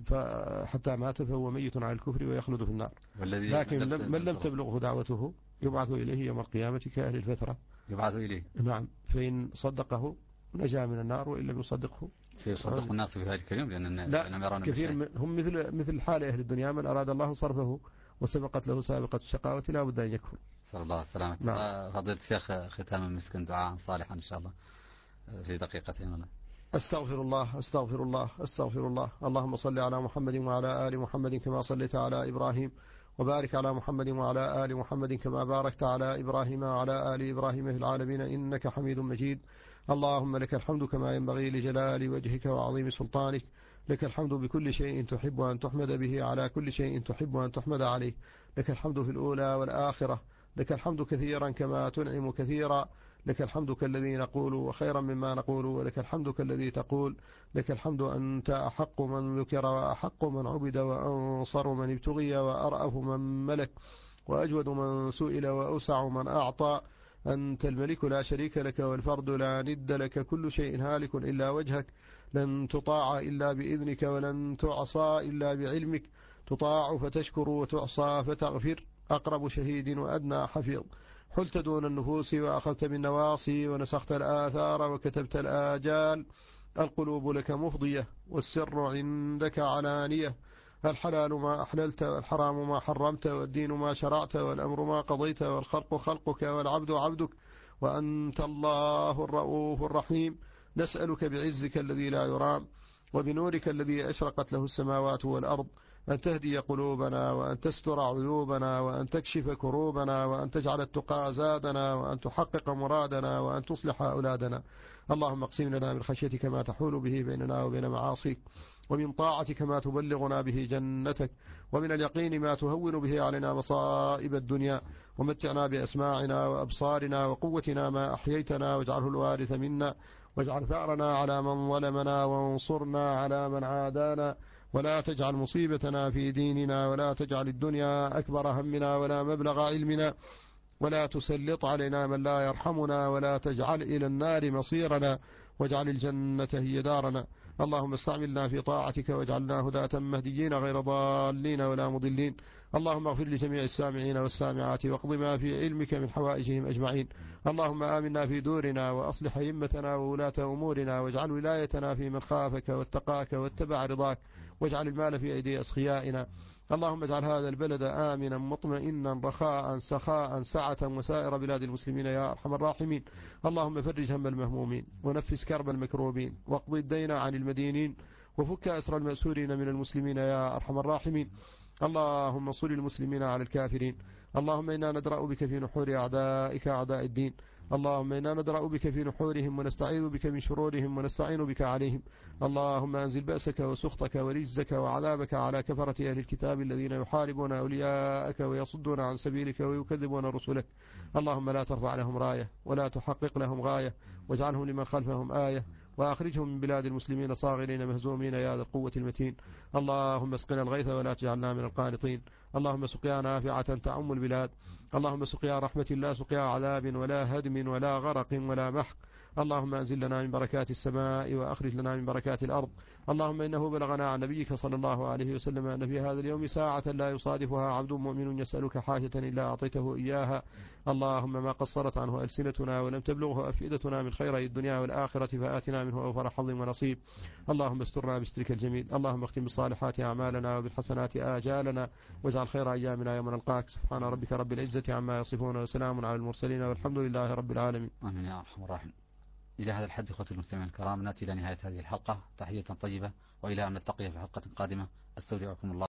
فحتى مات فهو ميت على الكفر ويخلد في النار. لكن من لم تبلغه دعوته يبعث إليه يوم القيامة كأهل الفترة. يبعث إليه. نعم. فإن صدقه نجا من النار وإن لم يصدقه سيصدق الناس في ذلك اليوم لأن لا كثير هم مثل مثل حال أهل الدنيا من أراد الله صرفه وسبقت له سابقة الشقاوة لا بد أن يكفر. صلى الله عليه وسلم. نعم. فضيلة الشيخ ختاما مسكن دعاء صالحا إن شاء الله في دقيقتين ولا. أستغفر الله أستغفر الله أستغفر الله. اللهم صل على محمد وعلى آل محمد كما صليت على إبراهيم وبارك على محمد وعلى آل محمد كما باركت على إبراهيم وعلى آل إبراهيم في العالمين إنك حميد مجيد. اللهم لك الحمد كما ينبغي لجلال وجهك وعظيم سلطانك. لك الحمد بكل شيء تحب أن تحمد به على كل شيء تحب أن تحمد عليه. لك الحمد في الأولى والآخرة. لك الحمد كثيرا كما تنعم كثيرا. لك الحمد كالذي نقول وخيرا مما نقول. ولك الحمد كالذي تقول. لك الحمد أنت أحق من ذكر وأحق من عبد وأنصر من ابتغي وأرأف من ملك وأجود من سئل وأوسع من أعطى. أنت الملك لا شريك لك والفرد لا ند لك. كل شيء هالك إلا وجهك. لن تطاع إلا بإذنك ولن تعصى إلا بعلمك. تطاع فتشكر وتعصى فتغفر. أقرب شهيد وأدنى حفيظ. حلت دون النفوس وأخذت بالنواصي ونسخت الآثار وكتبت الآجال. القلوب لك مفضية والسر عندك علانية. الحلال ما أحللت والحرام ما حرمت والدين ما شرعت والأمر ما قضيت والخلق خلقك والعبد عبدك وأنت الله الرؤوف الرحيم. نسألك بعزك الذي لا يرام وبنورك الذي أشرقت له السماوات والأرض أن تهدي قلوبنا وأن تستر عيوبنا وأن تكشف كروبنا وأن تجعل التقى زادنا وأن تحقق مرادنا وأن تصلح أولادنا. اللهم اقسم لنا من خشيتك ما تحول به بيننا وبين معاصيك ومن طاعتك ما تبلغنا به جنتك ومن اليقين ما تهون به علينا مصائب الدنيا. ومتعنا بأسماعنا وأبصارنا وقوتنا ما أحييتنا واجعله الوارث منا واجعل ثأرنا على من ظلمنا وانصرنا على من عادانا. ولا تجعل مصيبتنا في ديننا ولا تجعل الدنيا أكبر همنا ولا مبلغ علمنا ولا تسلط علينا من لا يرحمنا ولا تجعل إلى النار مصيرنا واجعل الجنة هي دارنا. اللهم استعملنا في طاعتك واجعلنا هداة مهديين غير ضالين ولا مضلين. اللهم اغفر لجميع السامعين والسامعات واقض ما في علمك من حوائجهم أجمعين. اللهم آمنا في دورنا وأصلح أئمتنا وولاة أمورنا واجعل ولايتنا في من خافك واتقاك واتبع رضاك واجعل المال في أيدي أسخيائنا. اللهم اجعل هذا البلد آمنا مطمئنا رخاء سخاء سعة وسائر بلاد المسلمين يا أرحم الراحمين. اللهم فرج هم المهمومين ونفس كرب المكروبين واقض الدين عن المدينين وفك أسر المأسورين من المسلمين يا أرحم الراحمين. اللهم انصر المسلمين على الكافرين. اللهم إنا ندرأ بك في نحور أعدائك أعداء الدين. اللهم إنا ندرأ بك في نحورهم ونستعيذ بك من شرورهم ونستعين بك عليهم. اللهم أنزل بأسك وسخطك ورجزك وعذابك على كفرة أهل الكتاب الذين يحاربون أولياءك ويصدون عن سبيلك ويكذبون رسلك. اللهم لا ترفع لهم راية ولا تحقق لهم غاية واجعلهم لمن خلفهم آية وأخرجهم من بلاد المسلمين صاغرين مهزومين يا ذا القوة المتين. اللهم اسقنا الغيث ولا تجعلنا من القانطين. اللهم سقيا نافعة تعم البلاد. اللهم سقيا رحمة لا سقيا عذاب ولا هدم ولا غرق ولا محق. اللهم أنزل لنا من بركات السماء وأخرج لنا من بركات الأرض. اللهم إنه بلغنا عن نبيك صلى الله عليه وسلم أن في هذا اليوم ساعة لا يصادفها عبد مؤمن يسألك حاجة إلا أعطيته إياها. اللهم ما قصرت عنه ألسنتنا ولم تبلغه أفئدتنا من خير الدنيا والآخرة فآتنا منه أوفر حظ ونصيب. اللهم استرنا بسترك الجميل. اللهم اختم بالصالحات أعمالنا وبالحسنات آجالنا واجعل خير أيامنا يوم نلقاك. سبحان ربك رب العزة عما يصفون وسلام على المرسلين والحمد لله رب العالمين. آمين يا أرحم الراحمين. إلى هذا الحد إخوتي المستمعين الكرام نأتي إلى نهاية هذه الحلقة. تحية طيبة وإلى أن نلتقي في حلقة قادمة. أستودعكم الله.